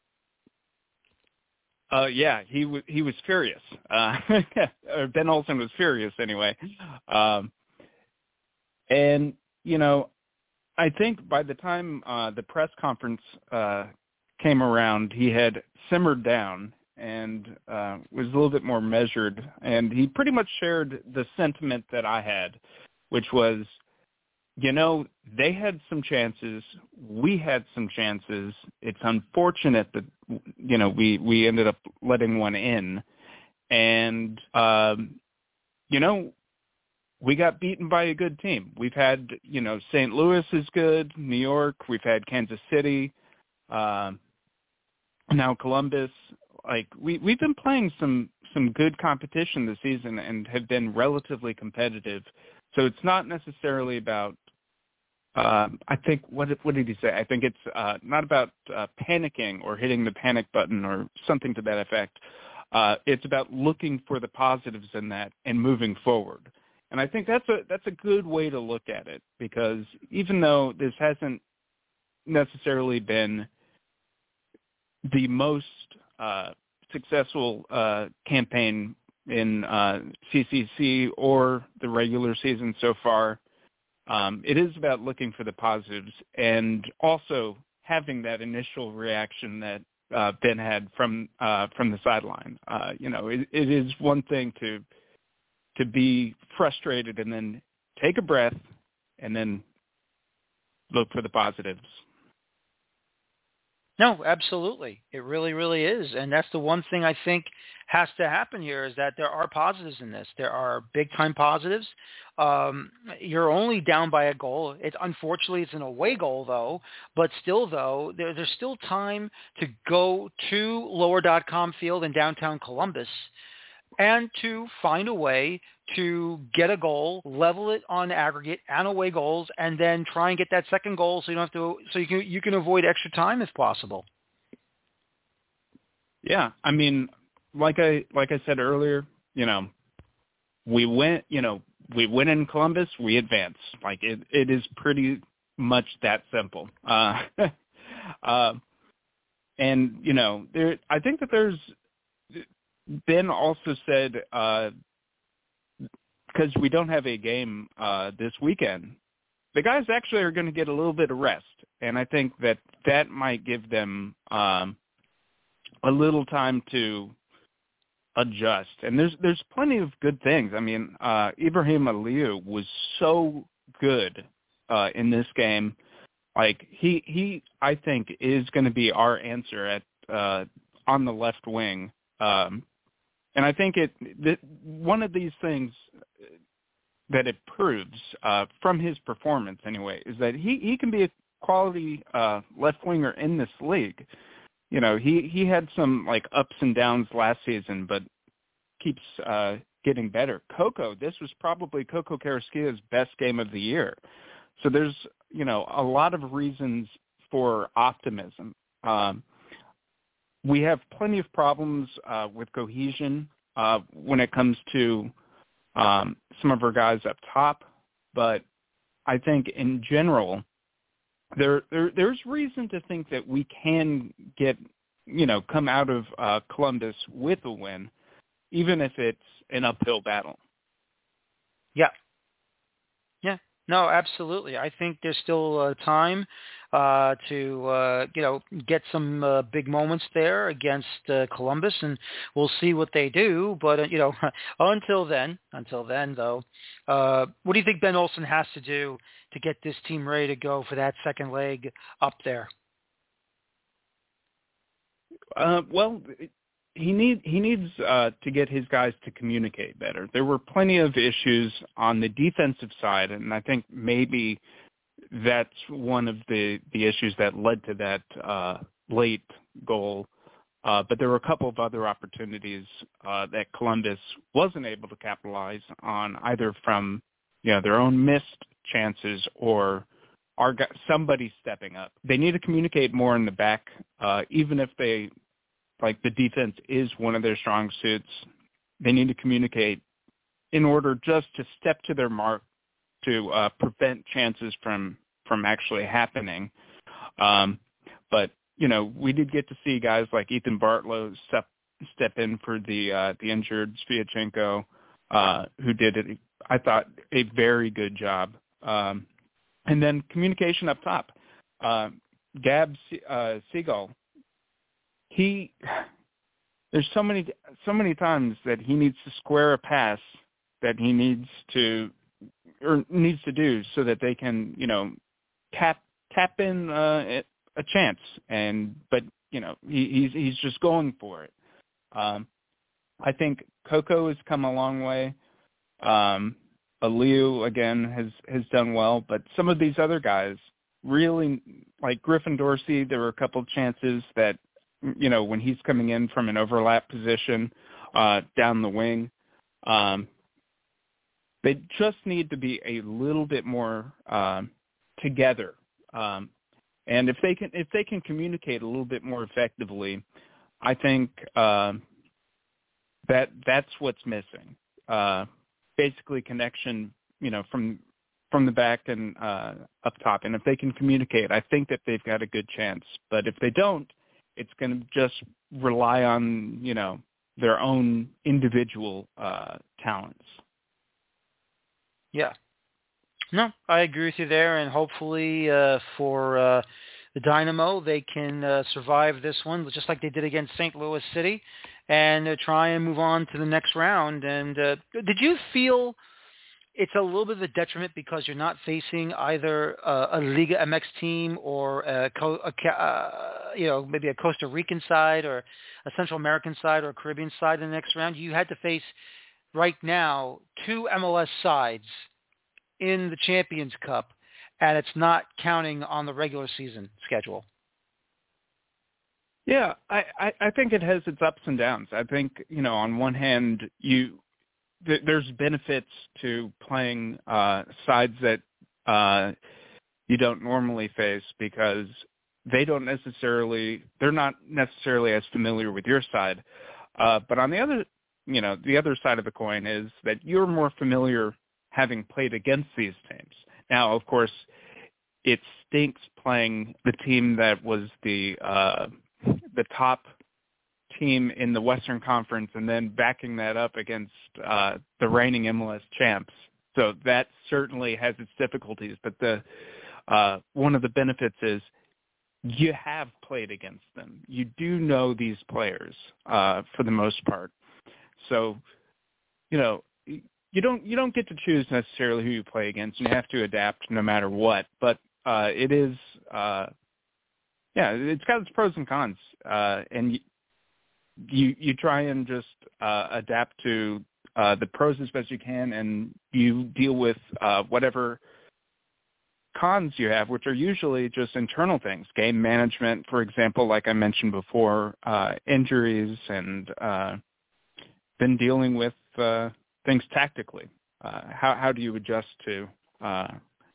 [SPEAKER 7] Uh, yeah, he w- he was furious. Uh, Ben Olsen was furious anyway. Um, and, you know, I think by the time uh, the press conference uh, came around, he had simmered down and uh, was a little bit more measured. And he pretty much shared the sentiment that I had, which was, you know, they had some chances. We had some chances. It's unfortunate that, you know, we, we ended up letting one in. And, um, you know, we got beaten by a good team. We've had, you know, Saint Louis is good, New York. We've had Kansas City, uh, now Columbus. Like we we've been playing some some good competition this season and have been relatively competitive. So it's not necessarily about. Um, I think what what did he say? I think it's uh, not about uh, panicking or hitting the panic button or something to that effect. Uh, it's about looking for the positives in that and moving forward. And I think that's a that's a good way to look at it, because even though this hasn't necessarily been the most uh, successful uh, campaign in uh, C C C or the regular season so far, um, it is about looking for the positives and also having that initial reaction that uh, Ben had from uh, from the sideline. Uh, you know, it, it is one thing to to be frustrated and then take a breath and then look for the positives.
[SPEAKER 2] No, absolutely. It really, really is. And that's the one thing I think has to happen here, is that there are positives in this. There are big-time positives. Um, you're only down by a goal. It, unfortunately, it's an away goal, though. But still, though, there, there's still time to go to Lower dot com Field in downtown Columbus and to find a way to get a goal, level it on aggregate and away goals, and then try and get that second goal so you don't have to, so you can you can avoid extra time if possible.
[SPEAKER 7] Yeah, I mean, like I like I said earlier, you know, we went, you know, we win in Columbus, we advance. Like it, it is pretty much that simple. Uh, uh, and you know, there, I think that there's Ben also said because uh, we don't have a game uh, this weekend, the guys actually are going to get a little bit of rest, and I think that that might give them um, a little time to adjust. And there's there's plenty of good things. I mean, uh, Ibrahim Aliyu was so good uh, in this game. Like he he I think is going to be our answer at uh, on the left wing. Um, and I think it that one of these things that it proves uh, from his performance anyway is that he, he can be a quality uh, left winger in this league. You know, he, he had some like ups and downs last season, but keeps uh, getting better. Coco, this was probably Coco Carrasquilla's best game of the year. So there's, you know, a lot of reasons for optimism. Um, we have plenty of problems uh, with cohesion uh, when it comes to um, some of our guys up top, but I think in general, there, there there's reason to think that we can get, you know, come out of uh, Columbus with a win, even if it's an uphill battle.
[SPEAKER 2] Yeah. Yeah. No, absolutely. I think there's still uh, time uh, to, uh, you know, get some uh, big moments there against uh, Columbus, and we'll see what they do. But, uh, you know, until then, until then, though, uh, what do you think Ben Olsen has to do to get this team ready to go for that second leg up there?
[SPEAKER 7] Uh, well, he need he needs uh, to get his guys to communicate better. There were plenty of issues on the defensive side, and I think maybe that's one of the, the issues that led to that uh, late goal. Uh, but there were a couple of other opportunities uh, that Columbus wasn't able to capitalize on, either from, you know, their own missed chances or our somebody stepping up. They need to communicate more in the back, uh, even if they, like the defense is one of their strong suits. They need to communicate in order just to step to their mark to uh, prevent chances from, from actually happening. Um, but, you know, we did get to see guys like Ethan Bartlow step, step in for the uh, the injured Sviatchenko, uh, who did, it, I thought, a very good job. Um, and then communication up top. Uh, Gab uh, Seagull, he there's so many so many times that he needs to square a pass that he needs to or needs to do so that they can, you know, tap tap in uh, a chance. And but you know he, he's he's just going for it. Um, I think Coco has come a long way. Um, Aliyu again has has done well, but some of these other guys really, like Griffin Dorsey, there were a couple of chances that, you know, when he's coming in from an overlap position uh, down the wing, um, they just need to be a little bit more um, together. Um, and if they can, if they can communicate a little bit more effectively, I think uh, that that's what's missing. Uh, basically, connection, you know, from from the back and uh, up top. And if they can communicate, I think that they've got a good chance. But if they don't, it's going to just rely on, you know, their own individual uh, talents.
[SPEAKER 2] Yeah. No, I agree with you there, and hopefully uh, for uh, the Dynamo, they can uh, survive this one, just like they did against Saint Louis City, and uh, try and move on to the next round. And uh, did you feel it's a little bit of a detriment because you're not facing either uh, a Liga M X team or a, a, uh, you know, maybe a Costa Rican side or a Central American side or a Caribbean side in the next round? You had to face right now two M L S sides in the Champions Cup, and it's not counting on the regular season schedule.
[SPEAKER 7] Yeah, I, I, I think it has its ups and downs. I think, you know, on one hand, you th- there's benefits to playing uh, sides that uh, you don't normally face because they don't necessarily, they're not necessarily as familiar with your side. Uh, but on the other, you know, the other side of the coin is that you're more familiar having played against these teams. Now, of course, it stinks playing the team that was the uh, the top team in the Western Conference and then backing that up against uh, the reigning M L S champs. So that certainly has its difficulties. But the uh, one of the benefits is you have played against them. You do know these players uh, for the most part. So, you know, you don't you don't get to choose necessarily who you play against, and you have to adapt no matter what. But uh, it is, uh, yeah, it's got its pros and cons, uh, and you, you you try and just uh, adapt to uh, the pros as best you can, and you deal with uh, whatever cons you have, which are usually just internal things, game management, for example, like I mentioned before, uh, injuries, and uh, then dealing with uh, things tactically. Uh, how how do you adjust to uh,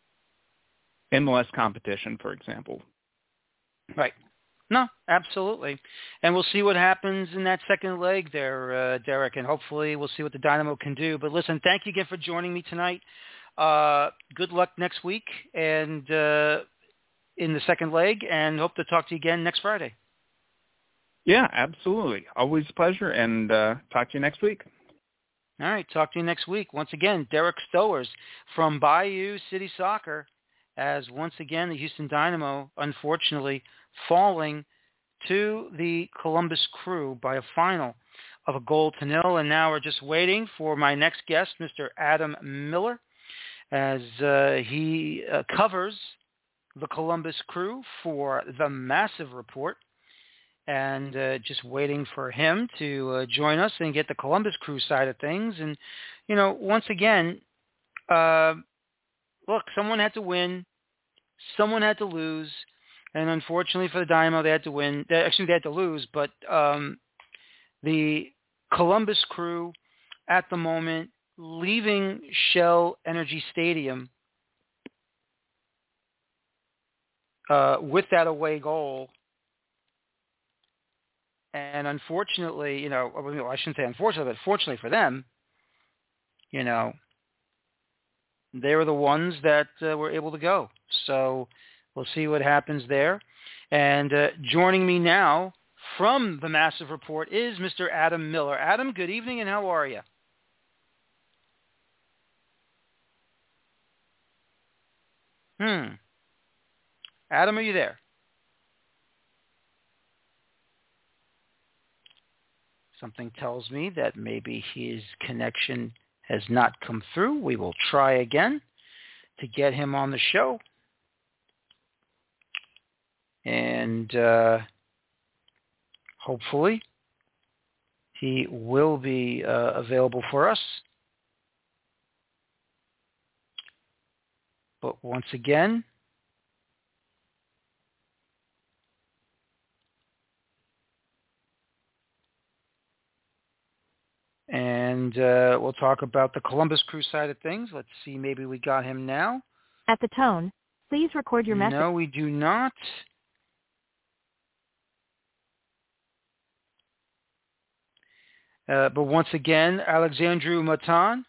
[SPEAKER 7] M L S competition, for example?
[SPEAKER 2] Right. No, absolutely. And we'll see what happens in that second leg there, uh, Derek, and hopefully we'll see what the Dynamo can do. But listen, thank you again for joining me tonight. Uh, good luck next week and uh, in the second leg, and hope to talk to you again next Friday.
[SPEAKER 7] Yeah, absolutely. Always a pleasure, and uh, talk to you next week.
[SPEAKER 2] All right, talk to you next week. Once again, Derek Stowers from Bayou City Soccer, as once again the Houston Dynamo, unfortunately, falling to the Columbus Crew by a final of a goal to nil. And now we're just waiting for my next guest, Mister Adam Miller, as uh, he uh, covers the Columbus Crew for the Massive Report. And uh, just waiting for him to uh, join us and get the Columbus Crew side of things. And, you know, once again, uh, look, someone had to win. Someone had to lose. And unfortunately for the Dynamo, they had to win. Actually, they had to lose. But um, the Columbus Crew, at the moment, leaving Shell Energy Stadium uh, with that away goal. And unfortunately, you know, I shouldn't say unfortunately, but fortunately for them, you know, they were the ones that uh, were able to go. So we'll see what happens there. And uh, joining me now from the Massive Report is Mister Adam Miller. Adam, good evening, and how are you? Hmm. Adam, are you there? Something tells me that maybe his connection has not come through. We will try again to get him on the show. And uh, hopefully he will be uh, available for us. But once again, and uh, we'll talk about the Columbus Crew side of things. Let's see, maybe we got him now.
[SPEAKER 1] At the tone, please record your message.
[SPEAKER 2] No, we do not. Uh, but once again, Alexandru Matan.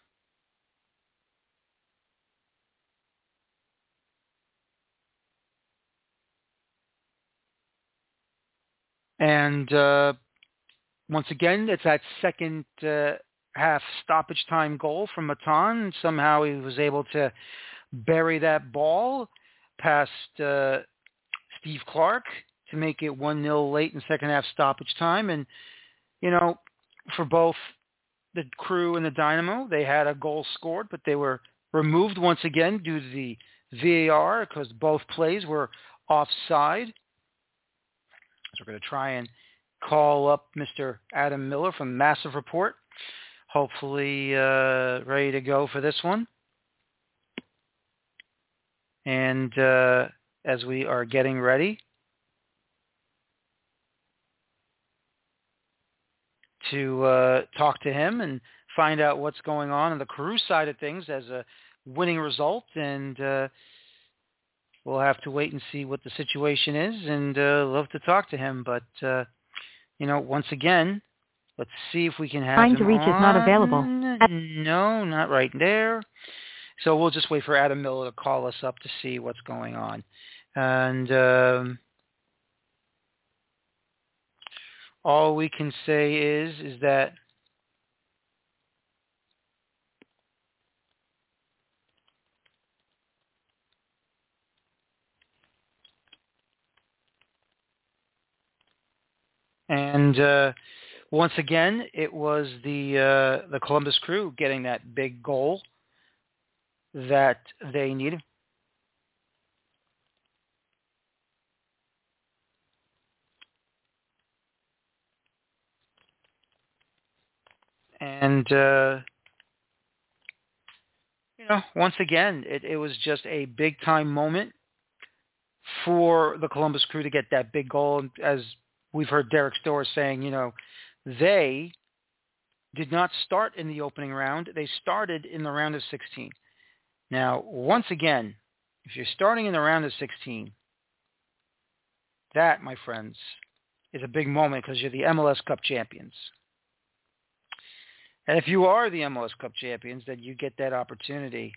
[SPEAKER 2] And uh, once again, it's that second uh, half stoppage time goal from Matan. Somehow he was able to bury that ball past uh, Steve Clark to make it one nil late in second half stoppage time. And, you know, for both the Crew and the Dynamo, they had a goal scored, but they were removed once again due to the V A R because both plays were offside. So we're going to try and call up Mister Adam Miller from Massive Report. Hopefully uh, ready to go for this one. And uh, as we are getting ready to uh, talk to him and find out what's going on on the Crew side of things as a winning result. And uh, we'll have to wait and see what the situation is, and uh, love to talk to him. But, uh, you know, once again, let's see if we can have
[SPEAKER 1] Trying
[SPEAKER 2] him
[SPEAKER 1] to reach
[SPEAKER 2] on.
[SPEAKER 1] is not available.
[SPEAKER 2] No, not right there. So we'll just wait for Adam Miller to call us up to see what's going on. And um, all we can say is is that and uh, once again, it was the uh, the Columbus Crew getting that big goal that they needed. And, uh, you know, once again, it, it was just a big-time moment for the Columbus Crew to get that big goal. And as we've heard Derek Storrs saying, you know, they did not start in the opening round. They started in the round of sixteen. Now, once again, if you're starting in the round of sixteen, that, my friends, is a big moment because you're the M L S Cup champions. And if you are the M L S Cup champions, then you get that opportunity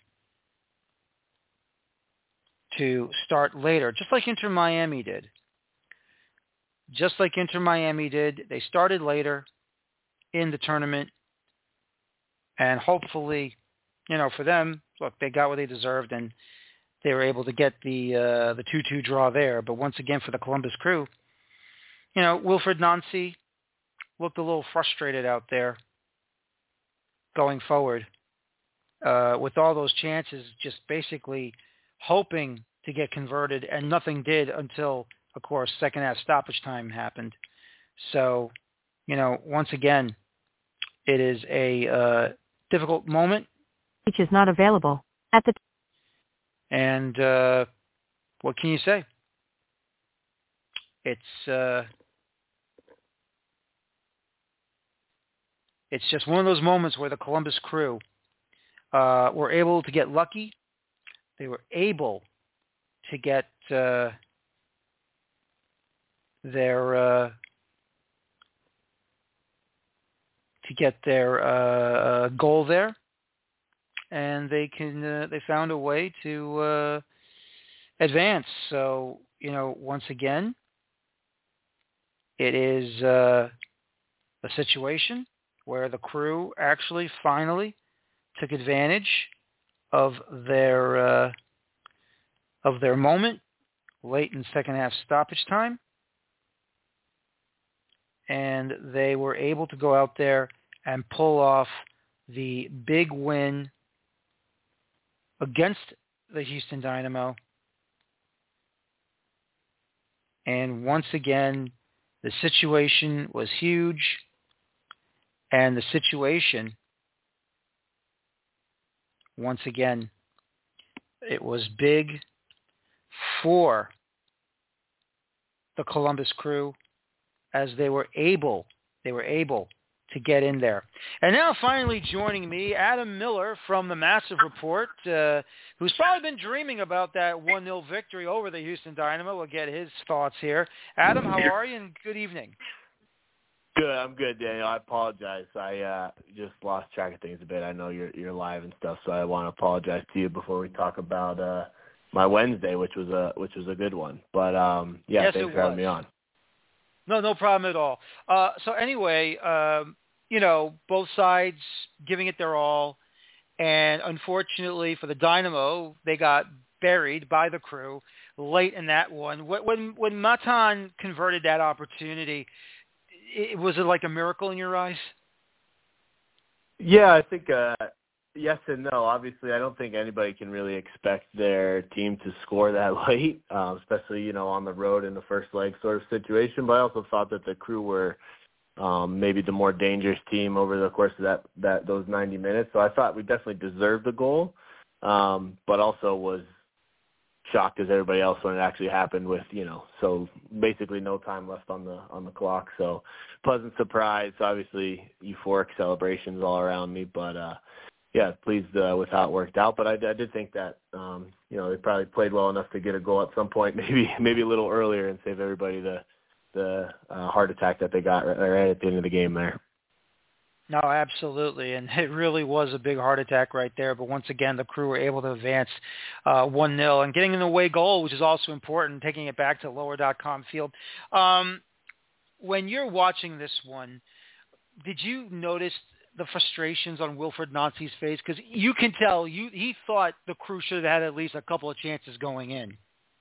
[SPEAKER 2] to start later, just like Inter Miami did. Just like Inter Miami did, they started later in the tournament, and hopefully, you know, for them, look, they got what they deserved, and they were able to get the uh, the two two draw there. But once again, for the Columbus Crew, you know, Wilfried Nancy looked a little frustrated out there going forward uh, with all those chances, just basically hoping to get converted, and nothing did until, of course, second half stoppage time happened. So, you know, once again, it is a uh, difficult moment.
[SPEAKER 1] Which is not available at the. T-
[SPEAKER 2] and uh, what can you say? It's uh, it's just one of those moments where the Columbus Crew uh, were able to get lucky. They were able to get uh, their uh, to get their uh, goal there, and they can uh, they found a way to uh, advance. So, you know, once again, it is uh, a situation where the Crew actually finally took advantage of their uh, of their moment late in second half stoppage time, and they were able to go out there and pull off the big win against the Houston Dynamo. And once again, the situation was huge, and the situation, once again, it was big for the Columbus Crew as they were able, they were able to get in there. And now finally joining me, Adam Miller from the Massive Report, uh, who's probably been dreaming about that one nil victory over the Houston Dynamo. We'll get his thoughts here. Adam, how are you? And good evening.
[SPEAKER 8] Good, I'm good, Daniel. I apologize. I uh, just lost track of things a bit. I know you're you're live and stuff, so I want to apologize to you before we talk about uh, my Wednesday, which was a which was a good one. But um, yeah,
[SPEAKER 2] yes,
[SPEAKER 8] thanks for having me on.
[SPEAKER 2] No, no problem at all. Uh, so anyway, um, you know, both sides giving it their all, and unfortunately for the Dynamo, they got buried by the Crew late in that one. When when Matan converted that opportunity, it, was it like a miracle in your eyes?
[SPEAKER 8] Yeah, I think uh, yes and no. Obviously, I don't think anybody can really expect their team to score that late, uh, especially, you know, on the road in the first leg sort of situation. But I also thought that the Crew were um, maybe the more dangerous team over the course of that, that those ninety minutes. So I thought we definitely deserved the goal, um, but also was shocked as everybody else when it actually happened with, you know, so basically no time left on the on the clock. So pleasant surprise, obviously euphoric celebrations all around me, but uh yeah, pleased uh, with how it worked out. But I, I did think that um you know, they probably played well enough to get a goal at some point, maybe maybe a little earlier, and save everybody the the uh, heart attack that they got right, right at the end of the game there.
[SPEAKER 2] No, absolutely, and it really was a big heart attack right there. But once again, the Crew were able to advance uh, one nil and getting an away goal, which is also important, taking it back to lower dot com field. Um, when you're watching this one, did you notice the frustrations on Wilfried Nancy's face? Because you can tell you he thought the Crew should have had at least a couple of chances going in.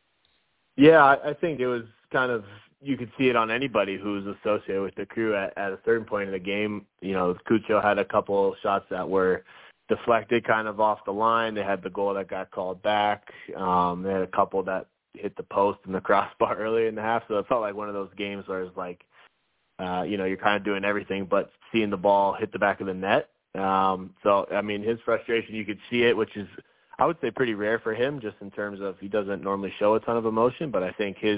[SPEAKER 8] Yeah, I, I think it was kind of, you could see it on anybody who's associated with the Crew at, at a certain point in the game. You know, Cucho had a couple of shots that were deflected kind of off the line. They had the goal that got called back. Um, they had a couple that hit the post and the crossbar early in the half. So it felt like one of those games where it's like, uh, you know, you're kind of doing everything but seeing the ball hit the back of the net. Um, so, I mean, his frustration, you could see it, which is, I would say, pretty rare for him, just in terms of he doesn't normally show a ton of emotion, but I think his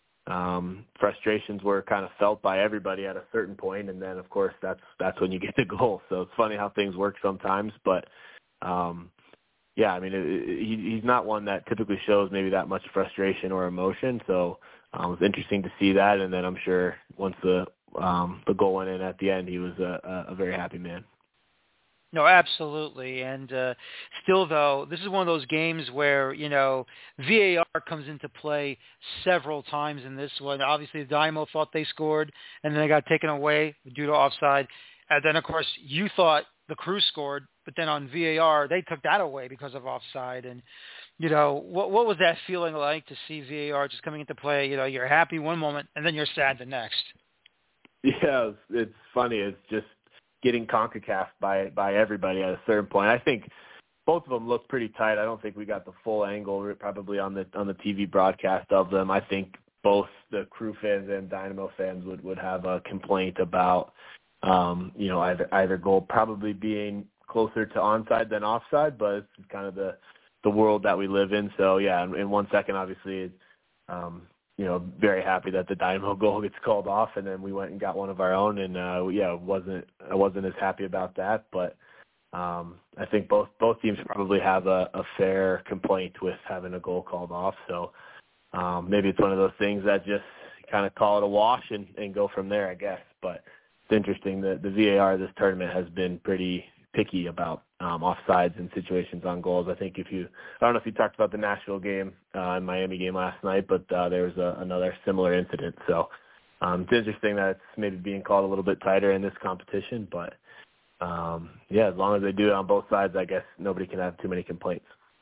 [SPEAKER 8] um, frustrations were kind of felt by everybody at a certain point, and then, of course, that's that's when you get the goal. So it's funny how things work sometimes, but, um, yeah, I mean, it, it, he, he's not one that typically shows maybe that much frustration or emotion, so um, it was interesting to see that, and then I'm sure once the um, the goal went in at the end, he was a, a very happy man.
[SPEAKER 2] No, absolutely. And uh, still, though, this is one of those games where, you know, V A R comes into play several times in this one. Obviously, the Dynamo thought they scored, and then they got taken away due to offside. And then, of course, you thought the Crew scored, but then on V A R, they took that away because of offside. And, you know, what what was that feeling like to see V A R just coming into play? You know, you're happy one moment, and then you're sad the next.
[SPEAKER 8] Yeah, it's, it's funny. It's just getting CONCACAF by by everybody at a certain point. I think both of them look pretty tight. I don't think we got the full angle probably on the on the T V broadcast of them. I think both the Crew fans and Dynamo fans would, would have a complaint about um, you know either either goal probably being closer to onside than offside, but it's kind of the the world that we live in. So yeah, in, in one second, obviously, um, you know, very happy that the Dynamo goal gets called off, and then we went and got one of our own, and uh, yeah, wasn't I wasn't as happy about that, but um, I think both both teams probably have a, a fair complaint with having a goal called off. So um, maybe it's one of those things that just kind of call it a wash and, and go from there, I guess. But it's interesting that the V A R this tournament has been pretty picky about um, offsides and situations on goals. I think if you, I don't know if you talked about the Nashville game uh, and Miami game last night, but uh, there was a, another similar incident. So um, it's interesting that it's maybe being called a little bit tighter in this competition. But um, yeah, as long as they do it on both sides, I guess nobody can have too many complaints.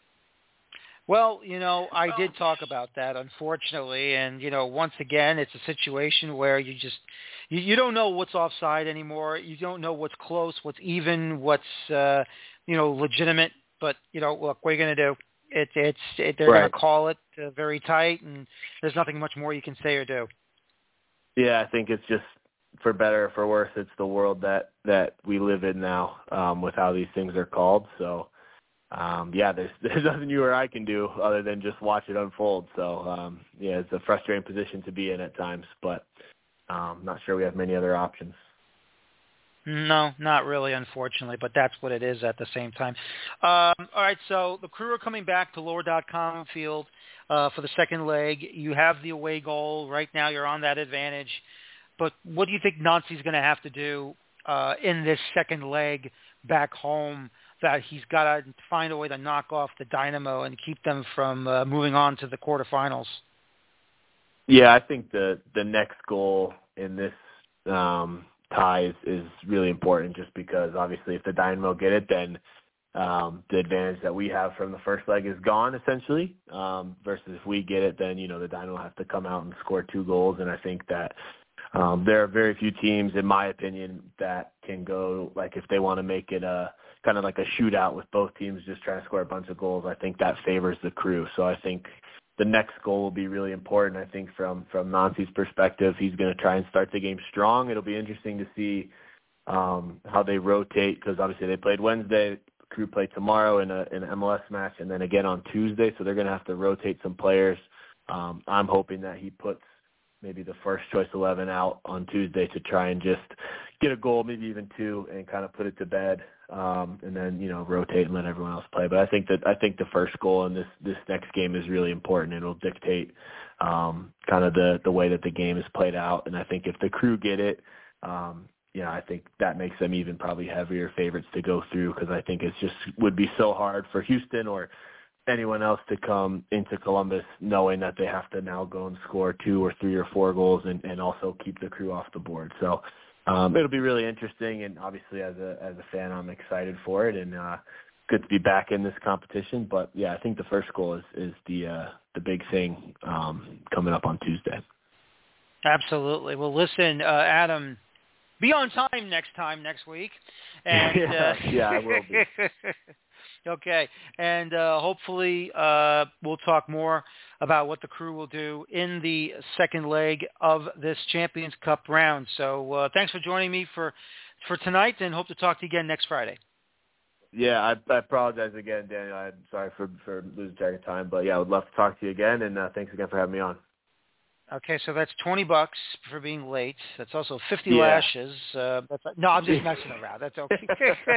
[SPEAKER 2] Well, you know, I did talk about that, unfortunately, and, you know, once again, it's a situation where you just, you, you don't know what's offside anymore. You don't know what's close, what's even, what's, uh, you know, legitimate. But, you know, look, what are you going to do? It, it's, it, they're
[SPEAKER 8] Right.
[SPEAKER 2] going to call it uh, very tight, and there's nothing much more you can say or do.
[SPEAKER 8] Yeah, I think it's just, for better or for worse, it's the world that, that we live in now um, with how these things are called. So, Um, yeah, there's there's nothing you or I can do other than just watch it unfold. So, um, yeah, it's a frustrating position to be in at times, but um, not sure we have many other options.
[SPEAKER 2] No, not really, unfortunately, but that's what it is at the same time. Um, all right, so the Crew are coming back to lower dot com field uh, for the second leg. You have the away goal. Right now you're on that advantage. But what do you think Nancy's going to have to do uh, in this second leg back home that he's got to find a way to knock off the Dynamo and keep them from uh, moving on to the quarterfinals?
[SPEAKER 8] Yeah, I think the the next goal in this um, tie is, is really important just because obviously if the Dynamo get it, then um, the advantage that we have from the first leg is gone essentially um, versus if we get it, then, you know, the Dynamo have to come out and score two goals. And I think that um, there are very few teams, in my opinion, that can go, like if they want to make it a kind of like a shootout with both teams just trying to score a bunch of goals, I think that favors the Crew. So I think the next goal will be really important. I think from, from Nancy's perspective, he's going to try and start the game strong. It'll be interesting to see um, how they rotate because obviously they played Wednesday, Crew played tomorrow in, a, in an M L S match and then again on Tuesday. So they're going to have to rotate some players. Um, I'm hoping that he puts maybe the first choice eleven out on Tuesday to try and just get a goal, maybe even two, and kind of put it to bed, um, and then, you know, rotate and let everyone else play. But I think that I think the first goal in this, this next game is really important. It'll dictate um, kind of the, the way that the game is played out. And I think if the Crew get it, um, you know, I think that makes them even probably heavier favorites to go through, because I think it's just would be so hard for Houston or anyone else to come into Columbus knowing that they have to now go and score two or three or four goals and, and also keep the Crew off the board. So um, it'll be really interesting, and obviously as a as a fan, I'm excited for it, and uh, good to be back in this competition. But yeah, I think the first goal is is the uh, the big thing um, coming up on Tuesday.
[SPEAKER 2] Absolutely. Well, listen, uh, Adam, be on time next time next week, and
[SPEAKER 8] yeah,
[SPEAKER 2] uh,
[SPEAKER 8] yeah, I will be.
[SPEAKER 2] Okay, and uh, hopefully uh, we'll talk more about what the Crew will do in the second leg of this Champions Cup round. So uh, thanks for joining me for for tonight, and hope to talk to you again next Friday.
[SPEAKER 8] Yeah, I, I apologize again, Daniel. I'm sorry for, for losing track of time, but yeah, I would love to talk to you again, and uh, thanks again for having me on.
[SPEAKER 2] Okay, so that's twenty bucks for being late. That's also fifty
[SPEAKER 8] yeah.
[SPEAKER 2] lashes. Uh, that's, no, I'm just messing around. That's okay.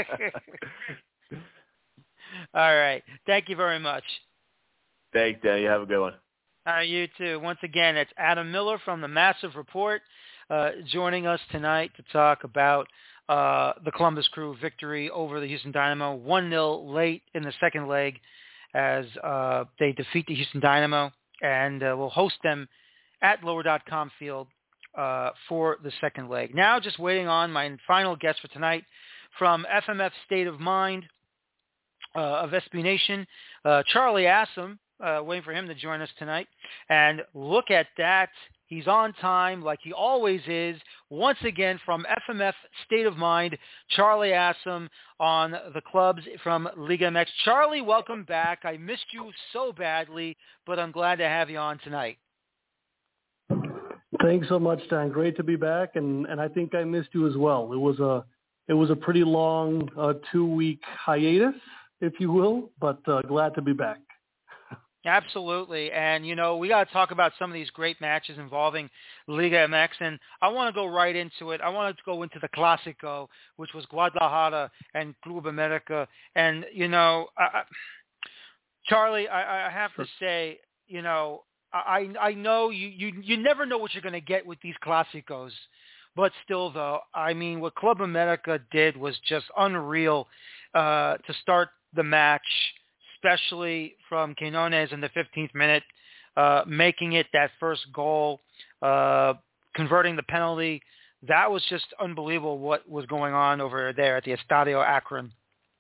[SPEAKER 2] All right. Thank you very much.
[SPEAKER 8] Thanks, Dan. You have a good one.
[SPEAKER 2] All right, you too. Once again, it's Adam Miller from the Massive Report uh, joining us tonight to talk about uh, the Columbus Crew victory over the Houston Dynamo, one nil late in the second leg as uh, they defeat the Houston Dynamo, and uh, we'll host them at lower dot com field uh, for the second leg. Now just waiting on my final guest for tonight from F M F State of Mind uh, of S B Nation, uh, Charlie Assam, uh, waiting for him to join us tonight. And look at that. He's on time like he always is. Once again from F M F State of Mind, Charlie Assam on the clubs from Liga M X. Charlie, welcome back. I missed you so badly, but I'm glad to have you on tonight.
[SPEAKER 9] Thanks so much, Dan. Great to be back, and, and I think I missed you as well. It was a it was a pretty long uh, two-week hiatus, if you will, but uh, glad to be back.
[SPEAKER 2] Absolutely, and you know we got to talk about some of these great matches involving Liga M X, and I want to go right into it. I want to go into the Clásico, which was Guadalajara and Club America, and you know, I, Charlie, I, I have to say, you know. I I know you, you, you never know what you're going to get with these Clásicos, but still, though, I mean, what Club America did was just unreal uh, to start the match, especially from Quinones in the fifteenth minute, uh, making it that first goal, uh, converting the penalty. That was just unbelievable what was going on over there at the Estadio Akron.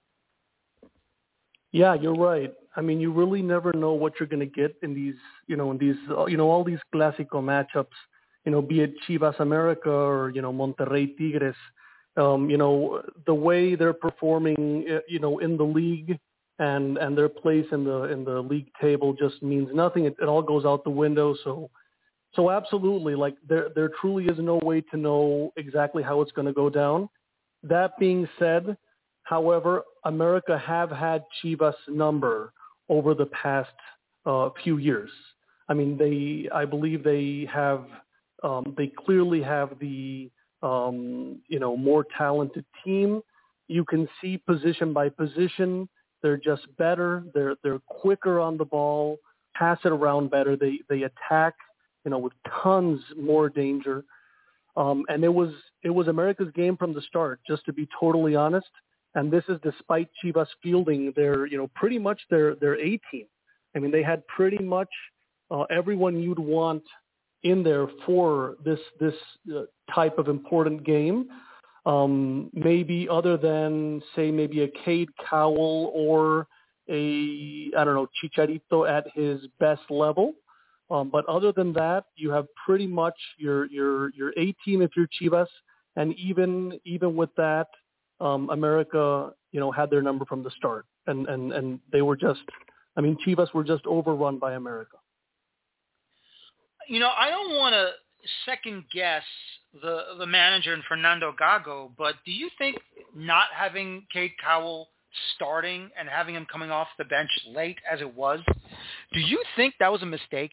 [SPEAKER 9] Yeah, you're right. I mean, you really never know what you're going to get in these, you know, in these, uh, you know, all these Clásico matchups, you know, be it Chivas America or, you know, Monterrey Tigres. Um, you know, the way they're performing, you know, in the league and, and their place in the in the league table just means nothing. It, it all goes out the window. So, so absolutely, like there there truly is no way to know exactly how it's going to go down. That being said, however, America have had Chivas' number over the past uh, few years. I mean, they, I believe they have, um, they clearly have the, um, you know, more talented team. You can see position by position, they're just better. They're they're quicker on the ball, pass it around better. They they attack, you know, with tons more danger. Um, and it was it was America's game from the start, just to be totally honest. And this is despite Chivas fielding their, you know, pretty much their, their A team. I mean, they had pretty much uh, everyone you'd want in there for this this uh, type of important game. Um, maybe other than, say, maybe a Cade Cowell or a, I don't know, Chicharito at his best level. Um, but other than that, you have pretty much your your your A team if you're Chivas. And even even with that, Um, America, you know, had their number from the start, and, and, and they were just, I mean, Chivas were just overrun by America.
[SPEAKER 2] You know, I don't want to second guess the the manager and Fernando Gago, but do you think not having Cade Cowell starting and having him coming off the bench late as it was, do you think that was a mistake?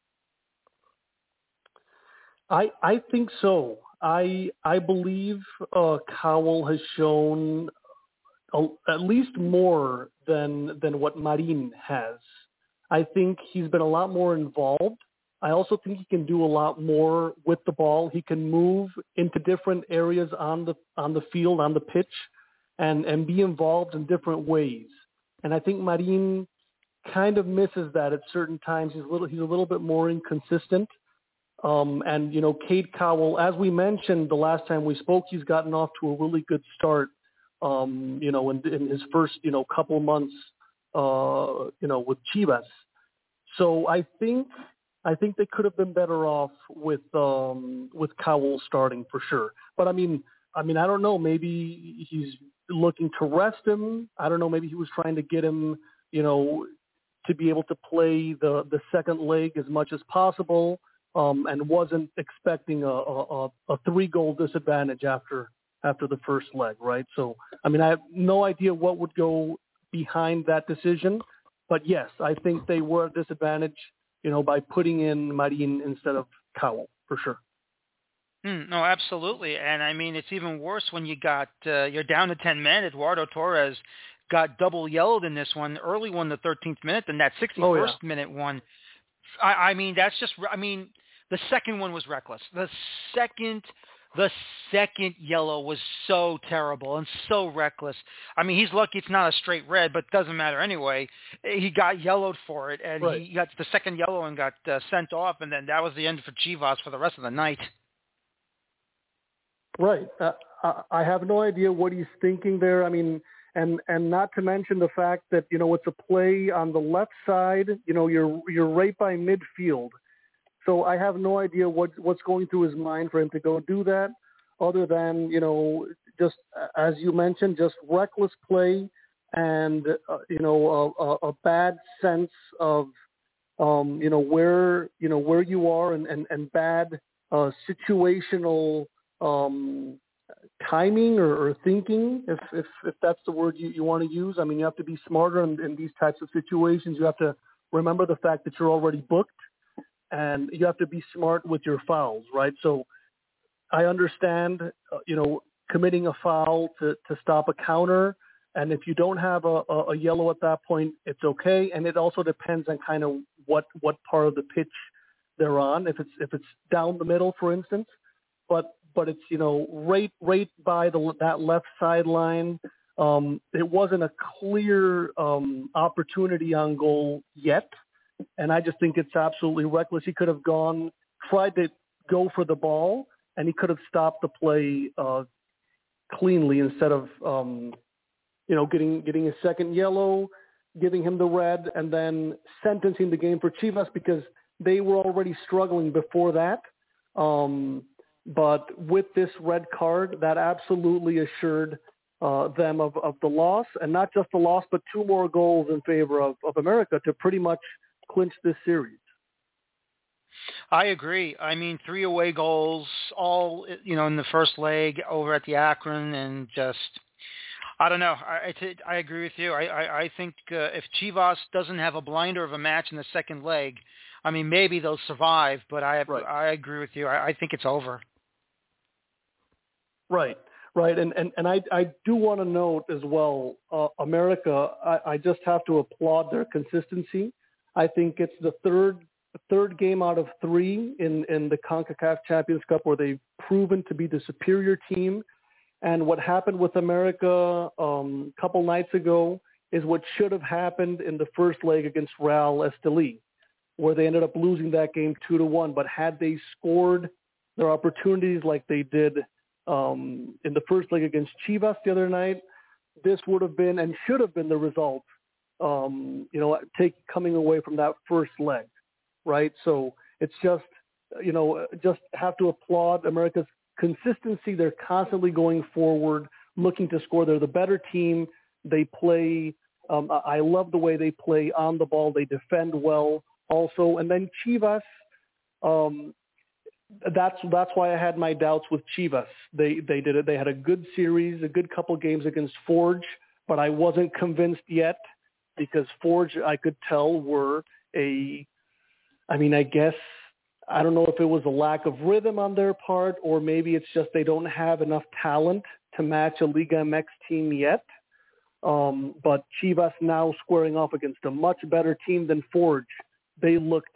[SPEAKER 9] I I think so. I I believe uh, Cowell has shown a, at least more than than what Marin has. I think he's been a lot more involved I also think he can do a lot more with the ball. He can move into different areas on the on the field, on the pitch, and, and be involved in different ways. And I think Marin kind of misses that at certain times. He's a little he's a little bit more inconsistent. Um, and, you know, Cade Cowell, as we mentioned the last time we spoke, he's gotten off to a really good start, um, you know, in, in his first, you know, couple months, uh, you know, with Chivas. So I think I think they could have been better off with um, with Cowell starting for sure. But, I mean, I mean, I don't know. Maybe he's looking to rest him. I don't know. Maybe he was trying to get him, you know, to be able to play the, the second leg as much as possible. Um, and wasn't expecting a, a, a three-goal disadvantage after after the first leg, right? So, I mean, I have no idea what would go behind that decision, but yes, I think they were at disadvantage, you know, by putting in Marin instead of Cowell, for sure.
[SPEAKER 2] Mm, no, absolutely, and I mean, it's even worse when you got uh, you're down to ten men. Eduardo Torres got double yellowed in this one, early one, the thirteenth minute, and that sixty-first
[SPEAKER 9] oh, yeah.
[SPEAKER 2] minute one. I, I mean, that's just, I mean, the second one was reckless. The second, the second yellow was so terrible and so reckless. I mean, he's lucky it's not a straight red, but it doesn't matter anyway. He got yellowed for it, and
[SPEAKER 9] right.
[SPEAKER 2] he got the second yellow and got uh, sent off, and then that was the end for Chivas for the rest of the night.
[SPEAKER 9] Right. Uh, I have no idea what he's thinking there. I mean, and and not to mention the fact that, you know, it's a play on the left side. You know, you're you're right by midfield. So I have no idea what what's going through his mind for him to go do that, other than, you know, just as you mentioned, just reckless play and, uh, you know, a, a bad sense of, um, you know, where, you know, where you are and, and, and bad uh, situational um, timing or, or thinking, if, if, if that's the word you, you want to use. I mean, you have to be smarter in, in these types of situations. You have to remember the fact that you're already booked, and you have to be smart with your fouls, right? So I understand, uh, you know, committing a foul to, to stop a counter, and if you don't have a, a, a yellow at that point, it's okay. And it also depends on kind of what, what part of the pitch they're on. If it's if it's down the middle, for instance, but but it's, you know, right right by the that left sideline. Um, it wasn't a clear um, opportunity on goal yet, and I just think it's absolutely reckless. He could have gone, tried to go for the ball, and he could have stopped the play uh, cleanly instead of, um, you know, getting getting a second yellow, giving him the red, and then sentencing the game for Chivas because they were already struggling before that. Um, but with this red card, that absolutely assured uh, them of, of the loss, and not just the loss, but two more goals in favor of, of America to pretty much clinch this series.
[SPEAKER 2] I agree. I mean, three away goals, all, you know, in the first leg over at the Akron, and just, I don't know. I, I, I agree with you. I, I, I think uh, if Chivas doesn't have a blinder of a match in the second leg, I mean, maybe they'll survive, but I right. I agree with you. I, I think it's over.
[SPEAKER 9] Right, right. And and, and I, I do want to note as well, uh, America, I, I just have to applaud their consistency. I think it's the third third game out of three in, in the CONCACAF Champions Cup where they've proven to be the superior team. And what happened with America um, a couple nights ago is what should have happened in the first leg against Real Estelí, where they ended up losing that game two to one. But had they scored their opportunities like they did um, in the first leg against Chivas the other night, this would have been and should have been the result, um, you know, take coming away from that first leg, right? So it's just, you know, just have to applaud America's consistency. They're constantly going forward, looking to score. They're the better team. They play. Um, I love the way they play on the ball. They defend well also. And then Chivas, um, that's that's why I had my doubts with Chivas. They they did it. They had a good series, a good couple games against Forge, but I wasn't convinced yet because Forge, I could tell, were a, I mean, I guess, I don't know if it was a lack of rhythm on their part, or maybe it's just they don't have enough talent to match a Liga M X team yet. Um, but Chivas now squaring off against a much better team than Forge. They looked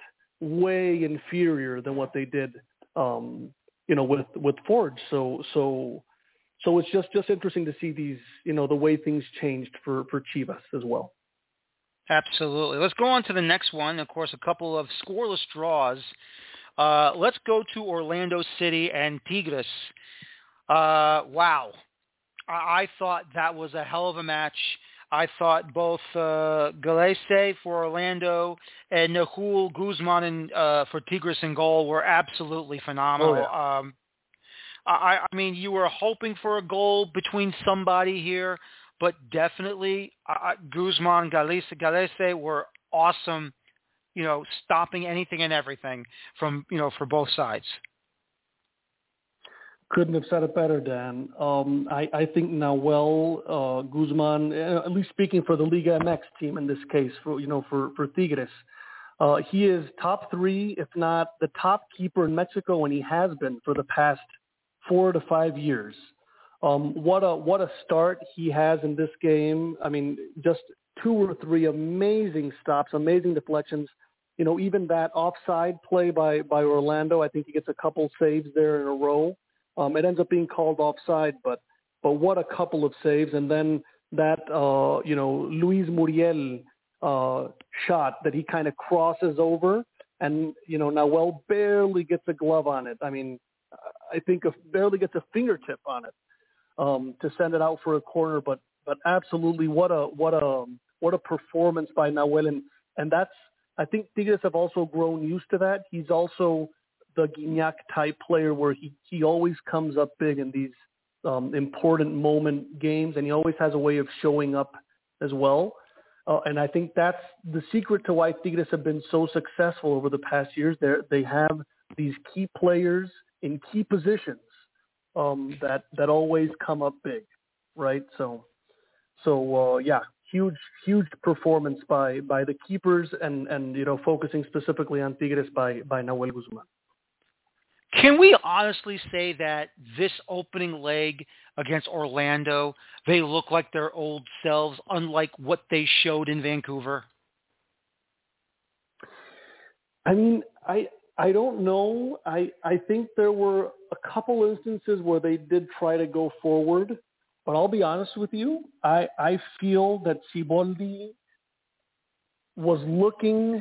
[SPEAKER 9] way inferior than what they did, um, you know, with with Forge. So so so it's just just interesting to see these, you know, the way things changed for for Chivas as well.
[SPEAKER 2] Absolutely. Let's go on to the next one. Of course, a couple of scoreless draws. Uh, let's go to Orlando City and Tigres. Uh, wow. I-, I thought that was a hell of a match. I thought both uh, Galese for Orlando and Nahul Guzman in, uh, for Tigres in goal were absolutely phenomenal.
[SPEAKER 9] Oh, yeah.
[SPEAKER 2] um, I, I mean, you were hoping for a goal between somebody here, but definitely uh, Guzman, Galese, Galese were awesome, you know, stopping anything and everything from, you know, for both sides.
[SPEAKER 9] Couldn't have said it better, Dan. Um, I, I think Nahuel uh, Guzman, uh, at least speaking for the Liga M X team in this case, for you know, for for Tigres, uh, he is top three, if not the top keeper in Mexico, and he has been for the past four to five years. Um, what a what a start he has in this game. I mean, just two or three amazing stops, amazing deflections. You know, even that offside play by by Orlando, I think he gets a couple saves there in a row. Um, it ends up being called offside, but but what a couple of saves. And then that, uh, you know, Luis Muriel uh, shot that he kind of crosses over, and, you know, Nahuel barely gets a glove on it. I mean, I think a, barely gets a fingertip on it um, to send it out for a corner. But but absolutely, what a what a what a performance by Nahuel. And, and that's, I think Tigres have also grown used to that. He's also the Guignac type player where he, he always comes up big in these um, important moment games, and he always has a way of showing up as well. Uh, and I think that's the secret to why Tigres have been so successful over the past years. They they have these key players in key positions um, that that always come up big, right? So so uh, yeah, huge huge performance by by the keepers, and and you know, focusing specifically on Tigres by by Nahuel Guzman.
[SPEAKER 2] Can we honestly say that this opening leg against Orlando, they look like their old selves, unlike what they showed in Vancouver?
[SPEAKER 9] I mean, I I don't know. I I think there were a couple instances where they did try to go forward, but I'll be honest with you. I I feel that Siboldi was looking.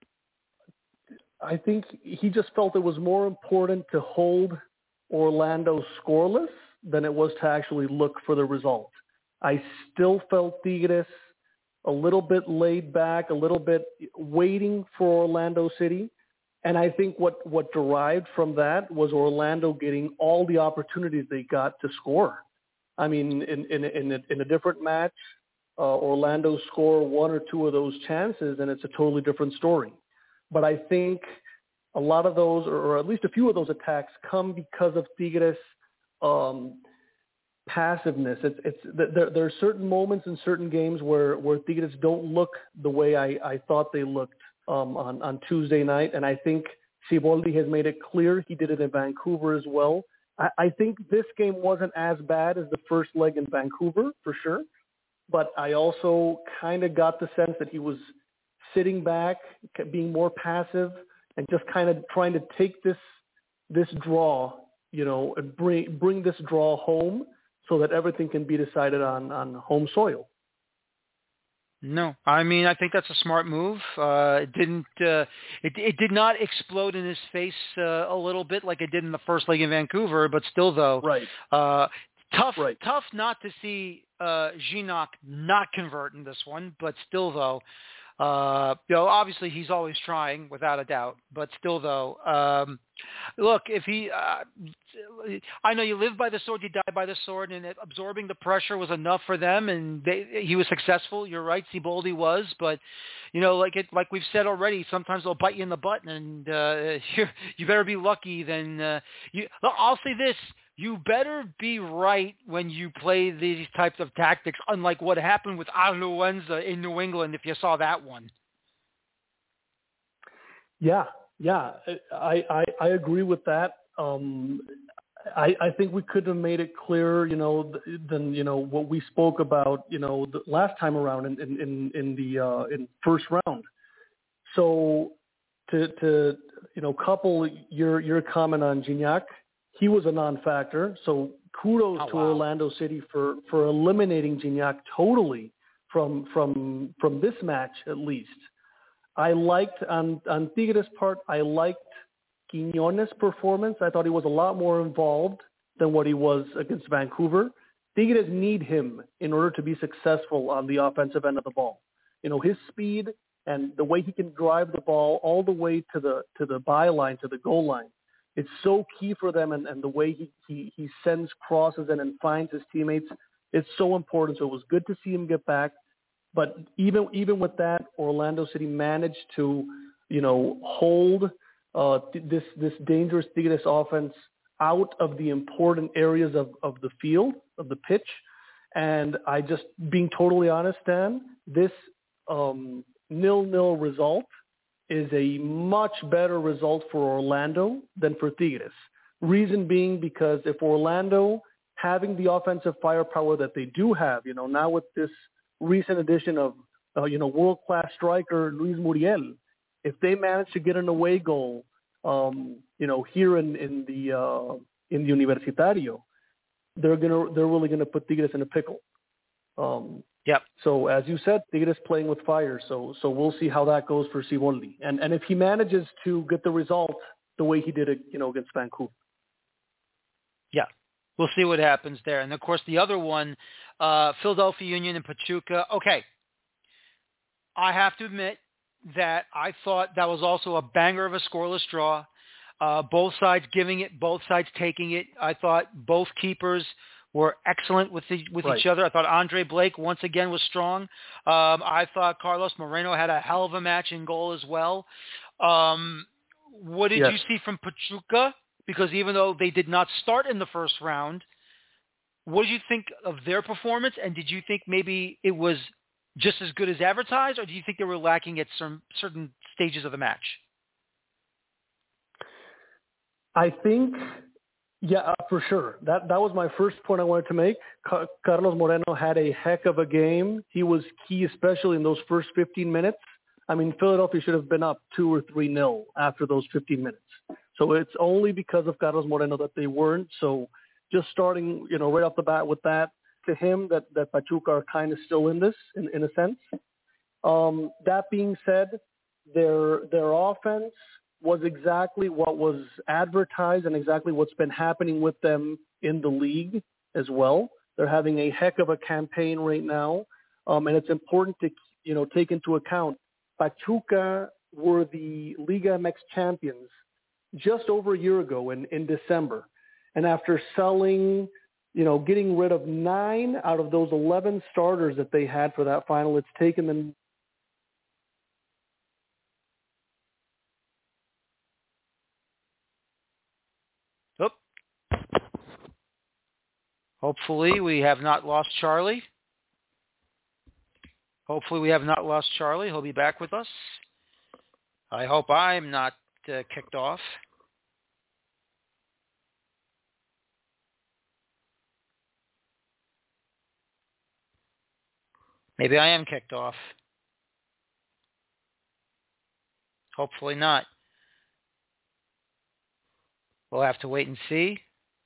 [SPEAKER 9] I think he just felt it was more important to hold Orlando scoreless than it was to actually look for the result. I still felt Tigres a little bit laid back, a little bit waiting for Orlando City. And I think what, what derived from that was Orlando getting all the opportunities they got to score. I mean, in, in, in, a, in a different match, uh, Orlando score one or two of those chances, and it's a totally different story. But I think a lot of those, or at least a few of those attacks, come because of Tigres' um, passiveness. It's, it's there, there are certain moments in certain games where, where Tigres don't look the way I, I thought they looked um, on, on Tuesday night, and I think Siboldi has made it clear. He did it in Vancouver as well. I, I think this game wasn't as bad as the first leg in Vancouver, for sure, but I also kind of got the sense that he was sitting back, being more passive, and just kind of trying to take this this draw, you know, and bring bring this draw home so that everything can be decided on, on home soil.
[SPEAKER 2] No, I mean, I think that's a smart move. Uh, it didn't. Uh, it, it did not explode in his face uh, a little bit like it did in the first leg in Vancouver, but still, though,
[SPEAKER 9] right.
[SPEAKER 2] Uh, tough.
[SPEAKER 9] Right.
[SPEAKER 2] Tough not to see uh, Gignac not convert in this one, but still, though. Uh, you know, obviously he's always trying, without a doubt, but still though, um, look, if he, uh, I know you live by the sword, you die by the sword, and it, absorbing the pressure was enough for them, and they, he was successful. You're right, Siboldi was, but you know, like it, like we've said already, sometimes they'll bite you in the butt, and uh, you you better be lucky. Then uh, you, I'll say this. You better be right when you play these types of tactics, unlike what happened with Arluenza in New England, if you saw that one.
[SPEAKER 9] Yeah, yeah, I, I, I agree with that. Um, I, I think we could have made it clearer, you know, than, you know, what we spoke about, you know, the last time around in, in, in the uh, in first round. So to to you know couple your your comment on Gignac, he was a non-factor. So kudos
[SPEAKER 2] oh,
[SPEAKER 9] to
[SPEAKER 2] wow.
[SPEAKER 9] Orlando City for, for eliminating Gignac totally from from from this match at least. I liked on on Tigres' part. I liked Quiñones' performance. I thought he was a lot more involved than what he was against Vancouver. Tigres need him in order to be successful on the offensive end of the ball. You know, his speed and the way he can drive the ball all the way to the to the byline, to the goal line. It's so key for them, and, and the way he, he, he sends crosses in and finds his teammates, it's so important. So it was good to see him get back. But even even with that, Orlando City managed to, you know, hold uh, this this dangerous Tigres offense out of the important areas of, of the field, of the pitch. And I just, being totally honest, Dan, this um, nil-nil result is a much better result for Orlando than for Tigres. Reason being because if Orlando, having the offensive firepower that they do have, you know, now with this recent addition of, uh, you know, world-class striker Luis Muriel, if they manage to get an away goal, um, you know, here in, in the uh, in the Universitario, they're gonna they're really gonna put Tigres in a pickle. Um,
[SPEAKER 2] Yep.
[SPEAKER 9] So as you said, Tigres playing with fire. So so we'll see how that goes for Siboldi. And and if he manages to get the result the way he did it, you know, against Vancouver.
[SPEAKER 2] Yeah. We'll see what happens there. And of course the other one, uh, Philadelphia Union and Pachuca. Okay. I have to admit that I thought that was also a banger of a scoreless draw. Uh, both sides giving it, both sides taking it. I thought both keepers were excellent with the, with
[SPEAKER 9] right.
[SPEAKER 2] each other. I thought Andre Blake once again was strong. Um, I thought Carlos Moreno had a hell of a match in goal as well. Um, what did
[SPEAKER 9] yes.
[SPEAKER 2] you see from Pachuca? Because even though they did not start in the first round, what did you think of their performance? And did you think maybe it was just as good as advertised, or do you think they were lacking at some certain stages of the match?
[SPEAKER 9] I think, yeah, uh, for sure. That that was my first point I wanted to make. Ca- Carlos Moreno had a heck of a game. He was key, especially in those first fifteen minutes. I mean, Philadelphia should have been up two or three nil after those fifteen minutes. So it's only because of Carlos Moreno that they weren't. So just starting, you know, right off the bat with that, to him, that, that Pachuca are kind of still in this, in, in a sense. Um, that being said, their their offense was exactly what was advertised and exactly what's been happening with them in the league as well. They're having a heck of a campaign right now, um, and it's important to, you know, take into account Pachuca were the Liga M X champions just over a year ago in, in December. And after selling, you know, getting rid of nine out of those eleven starters that they had for that final, it's taken them
[SPEAKER 2] Oop. Hopefully we have not lost Charlie. Hopefully we have not lost Charlie. He'll be back with us. I hope I'm not uh, kicked off. Maybe I am kicked off. Hopefully not. We'll have to wait and see.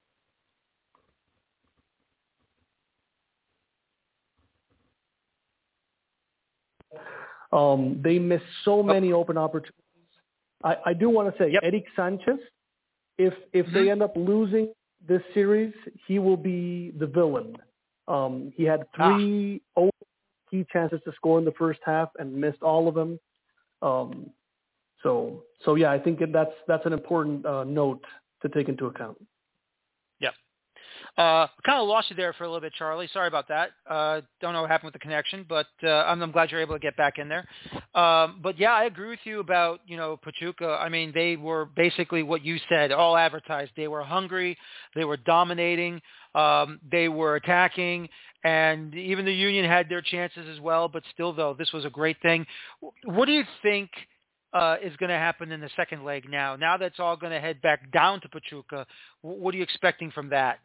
[SPEAKER 9] Um, they missed so many open opportunities. I, I do want to say,
[SPEAKER 2] yep.
[SPEAKER 9] Eric Sanchez, if if mm-hmm. they end up losing this series, he will be the villain. Um, he had three ah. key chances to score in the first half and missed all of them. Um, so so yeah, I think that's that's an important uh, note to take into account.
[SPEAKER 2] Yep. Uh, kind of lost you there for a little bit, Charlie. Sorry about that. Uh, don't know what happened with the connection, but uh, I'm, I'm glad you're able to get back in there. Um, but yeah, I agree with you about, you know, Pachuca. I mean, they were basically what you said, all advertised. They were hungry. They were dominating. Um, they were attacking. And even the Union had their chances as well. But still, though, this was a great thing. What do you think uh, is going to happen in the second leg now? Now that's all going to head back down to Pachuca. What are you expecting from that?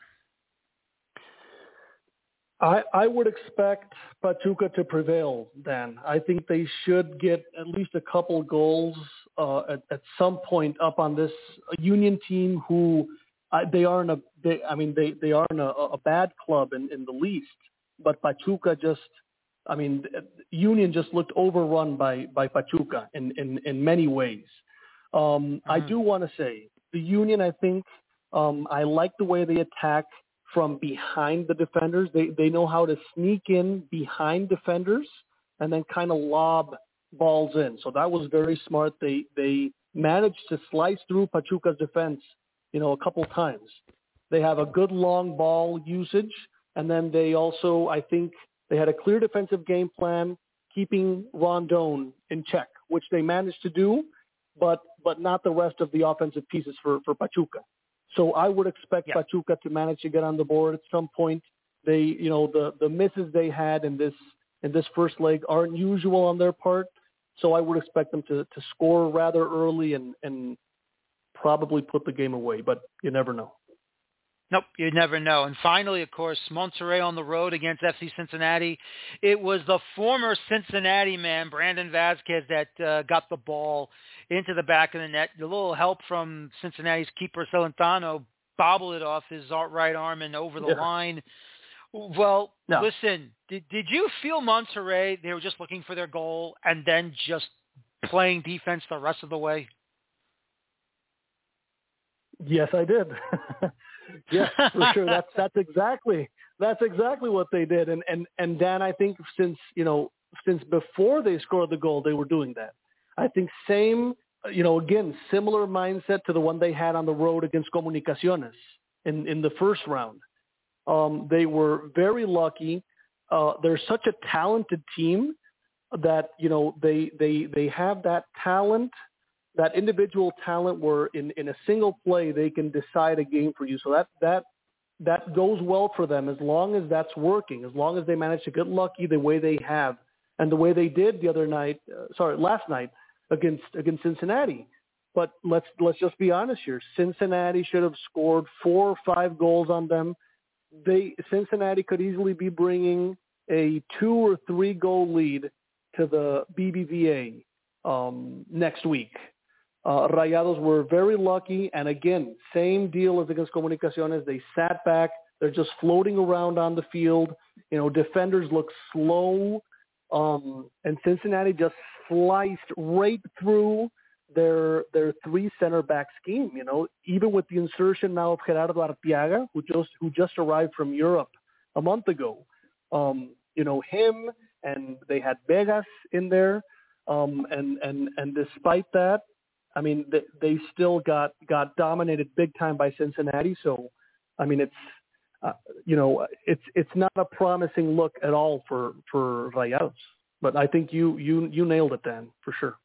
[SPEAKER 9] I, I would expect Pachuca to prevail, Dan. I think they should get at least a couple goals uh, at, at some point up on this Union team who uh, they aren't a they, I mean they, they aren't a, a bad club in, in the least, but Pachuca just I mean Union just looked overrun by, by Pachuca in, in, in many ways. Um, mm-hmm. I do want to say the Union, I think um, I like the way they attack from behind the defenders. They they know how to sneak in behind defenders and then kind of lob balls in. So that was very smart. They they managed to slice through Pachuca's defense, you know, a couple times. They have a good long ball usage, and then they also, I think, they had a clear defensive game plan, keeping Rondon in check, which they managed to do, but but not the rest of the offensive pieces for, for Pachuca. So I would expect yeah. Pachuca to manage to get on the board at some point. They, you know, the, the misses they had in this in this first leg aren't usual on their part. So I would expect them to, to score rather early and, and probably put the game away, but you never know.
[SPEAKER 2] Nope, you never know. And finally, of course, Monterrey on the road against F C Cincinnati. It was the former Cincinnati man, Brandon Vazquez, that uh, got the ball into the back of the net. A little help from Cincinnati's keeper, Celentano, bobbled it off his right arm and over the yeah. line. Well, no. listen, did, did you feel Monterrey, they were just looking for their goal and then just playing defense the rest of the way?
[SPEAKER 9] Yes, I did. Yes, for sure. That's that's exactly that's exactly what they did. And and and Dan, I think since you know since before they scored the goal, they were doing that. I think same, you know, again similar mindset to the one they had on the road against Comunicaciones in in the first round. Um, they were very lucky. Uh, they're such a talented team that you know they they they have that talent. That individual talent where in, in a single play they can decide a game for you. So that that that goes well for them as long as that's working, as long as they manage to get lucky the way they have and the way they did the other night, uh, sorry, last night against against Cincinnati. But let's let's just be honest here. Cincinnati should have scored four or five goals on them. They Cincinnati could easily be bringing a two or three goal lead to the B B V A um, next week. Uh, Rayados were very lucky, and again, same deal as against Comunicaciones. They sat back. They're just floating around on the field. You know, defenders look slow, um, and Cincinnati just sliced right through their their three center back scheme. You know, even with the insertion now of Gerardo Arteaga, who just who just arrived from Europe a month ago. Um, you know, him and they had Vegas in there, um, and and and despite that. I mean, they, they still got, got dominated big time by Cincinnati. So, I mean, it's, uh, you know, it's it's not a promising look at all for, for Rayados. But I think you, you, you nailed it, Dan, for sure.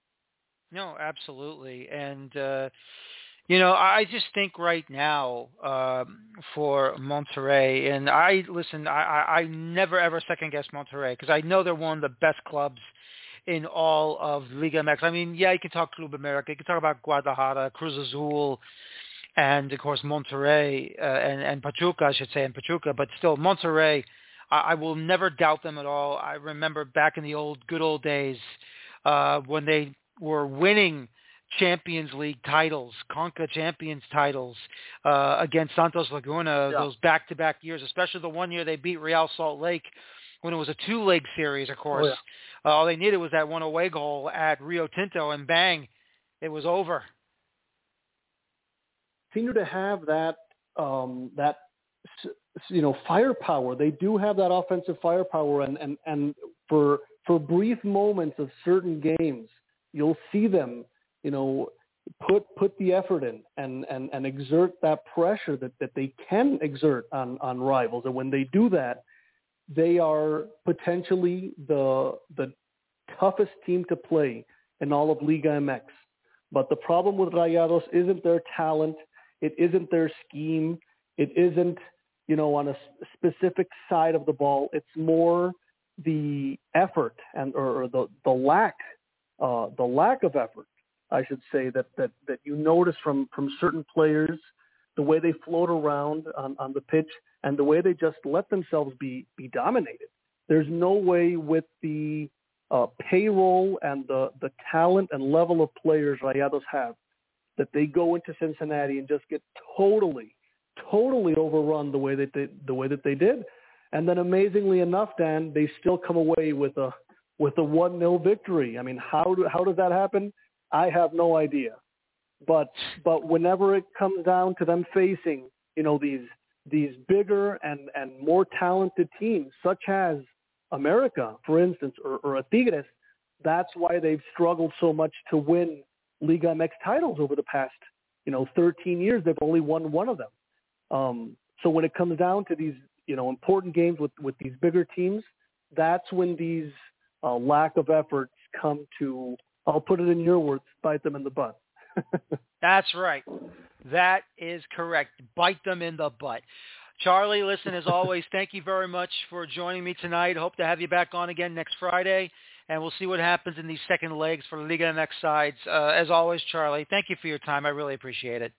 [SPEAKER 2] No, absolutely. And, uh, you know, I just think right now um, for Monterrey, and I, listen, I, I, I never ever second guess Monterrey because I know they're one of the best clubs in all of Liga M X. I mean, yeah, you can talk Club America, you can talk about Guadalajara, Cruz Azul, and of course Monterrey, uh, and, and Pachuca, I should say, and Pachuca, but still Monterrey, I, I will never doubt them at all. I remember back in the old, good old days uh, when they were winning Champions League titles, Conca Champions titles uh, against Santos Laguna, yeah. those back-to-back years, especially the one year they beat Real Salt Lake when it was a two-leg series, of course. Oh, yeah. Uh, all they needed was that one away goal at Rio Tinto, and bang, it was over.
[SPEAKER 9] Continue to have that, um, that you know, firepower. They do have that offensive firepower, and, and, and for for brief moments of certain games, you'll see them, you know, put put the effort in and, and, and exert that pressure that, that they can exert on, on rivals. And when they do that, they are potentially the the toughest team to play in all of Liga M X. But the problem with Rayados isn't their talent. It isn't their scheme. It isn't, you know, on a specific side of the ball. It's more the effort and or the the lack uh, the lack of effort, I should say, that that that you notice from from certain players, the way they float around on, on the pitch and the way they just let themselves be be dominated. There's no way with the uh, payroll and the, the talent and level of players Rayados have, that they go into Cincinnati and just get totally, totally overrun the way that they, the way that they did. And then amazingly enough, Dan, they still come away with a with a one nil victory. I mean, how do, how does that happen? I have no idea. But but whenever it comes down to them facing, you know, these these bigger and, and more talented teams, such as America, for instance, or, or a Tigres, that's why they've struggled so much to win Liga M X titles over the past, you know, thirteen years. They've only won one of them. Um, so when it comes down to these, you know, important games with, with these bigger teams, that's when these uh, lack of efforts come to, I'll put it in your words, bite them in the butt.
[SPEAKER 2] That's right. That is correct. Bite them in the butt. Charlie, listen, as always, thank you very much for joining me tonight. Hope to have you back on again next Friday, and we'll see what happens in these second legs for the Liga M X sides. Uh, as always, Charlie, thank you for your time. I really appreciate it.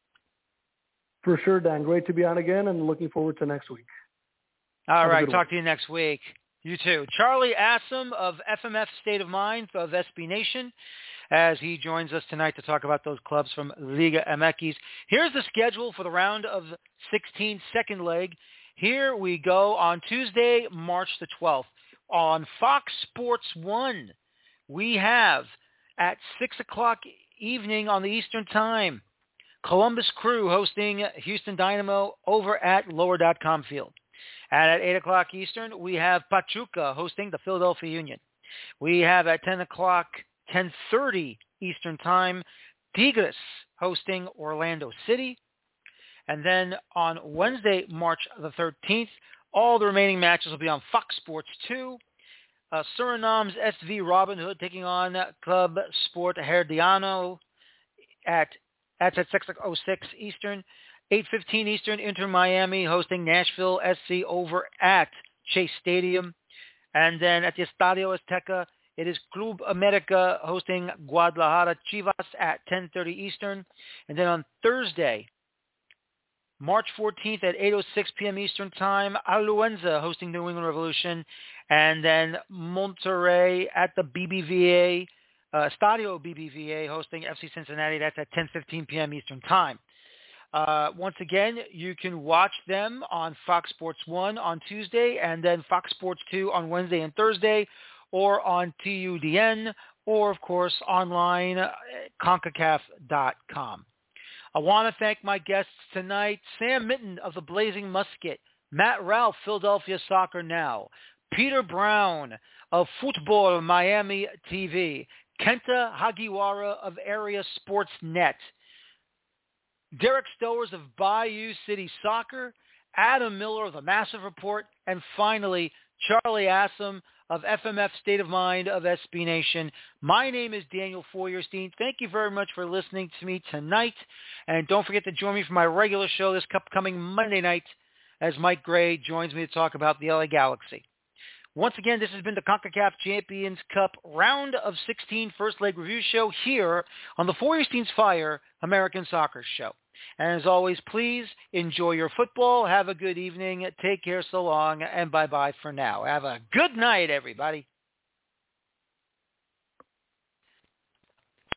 [SPEAKER 9] For sure, Dan. Great to be on again, and looking forward to next week.
[SPEAKER 2] All
[SPEAKER 9] Have
[SPEAKER 2] right. Talk one. to you next week. You too. Charlie Assam of F M F State of Mind of S B Nation, as he joins us tonight to talk about those clubs from Liga M X. Here's the schedule for the round of sixteen second leg. Here we go on Tuesday, March the twelfth. On Fox Sports one, we have at six o'clock evening on the Eastern Time, Columbus Crew hosting Houston Dynamo over at Lower dot com Field. And at eight o'clock Eastern, we have Pachuca hosting the Philadelphia Union. We have at ten o'clock, ten thirty Eastern Time, Tigres hosting Orlando City. And then on Wednesday, March the thirteenth, all the remaining matches will be on Fox Sports two. Uh, Suriname's S V Robin Hood taking on Club Sport Herediano at That's at six oh six Eastern. eight fifteen Eastern, Inter Miami hosting Nashville S C over at Chase Stadium. And then at the Estadio Azteca, it is Club America hosting Guadalajara Chivas at ten thirty Eastern. And then on Thursday, March fourteenth at eight oh six p.m. Eastern Time, Aluenza hosting New England Revolution. And then Monterrey at the B B V A, uh, Estadio B B V A hosting F C Cincinnati. That's at ten fifteen p.m. Eastern Time. Uh, once again, you can watch them on Fox Sports one on Tuesday and then Fox Sports two on Wednesday and Thursday, or on T U D N, or, of course, online at CONCACAF dot com. I want to thank my guests tonight, Sam Mitten of the Blazing Musket, Matt Ralph, Philadelphia Soccer Now, Peter Brown of Football Miami T V, Kenta Hagiwara of Area Sports Net, Derek Stowers of Bayou City Soccer, Adam Miller of the Massive Report, and finally, Charlie Assam of F M F State of Mind of S B Nation. My name is Daniel Feuerstein. Thank you very much for listening to me tonight. And don't forget to join me for my regular show this upcoming Monday night as Mike Gray joins me to talk about the L A Galaxy. Once again, this has been the CONCACAF Champions Cup Round of sixteen First Leg Review Show here on the Feuerstein's Fire American Soccer Show. And as always, please enjoy your football. Have a good evening. Take care so long, and bye-bye for now. Have a good night, everybody.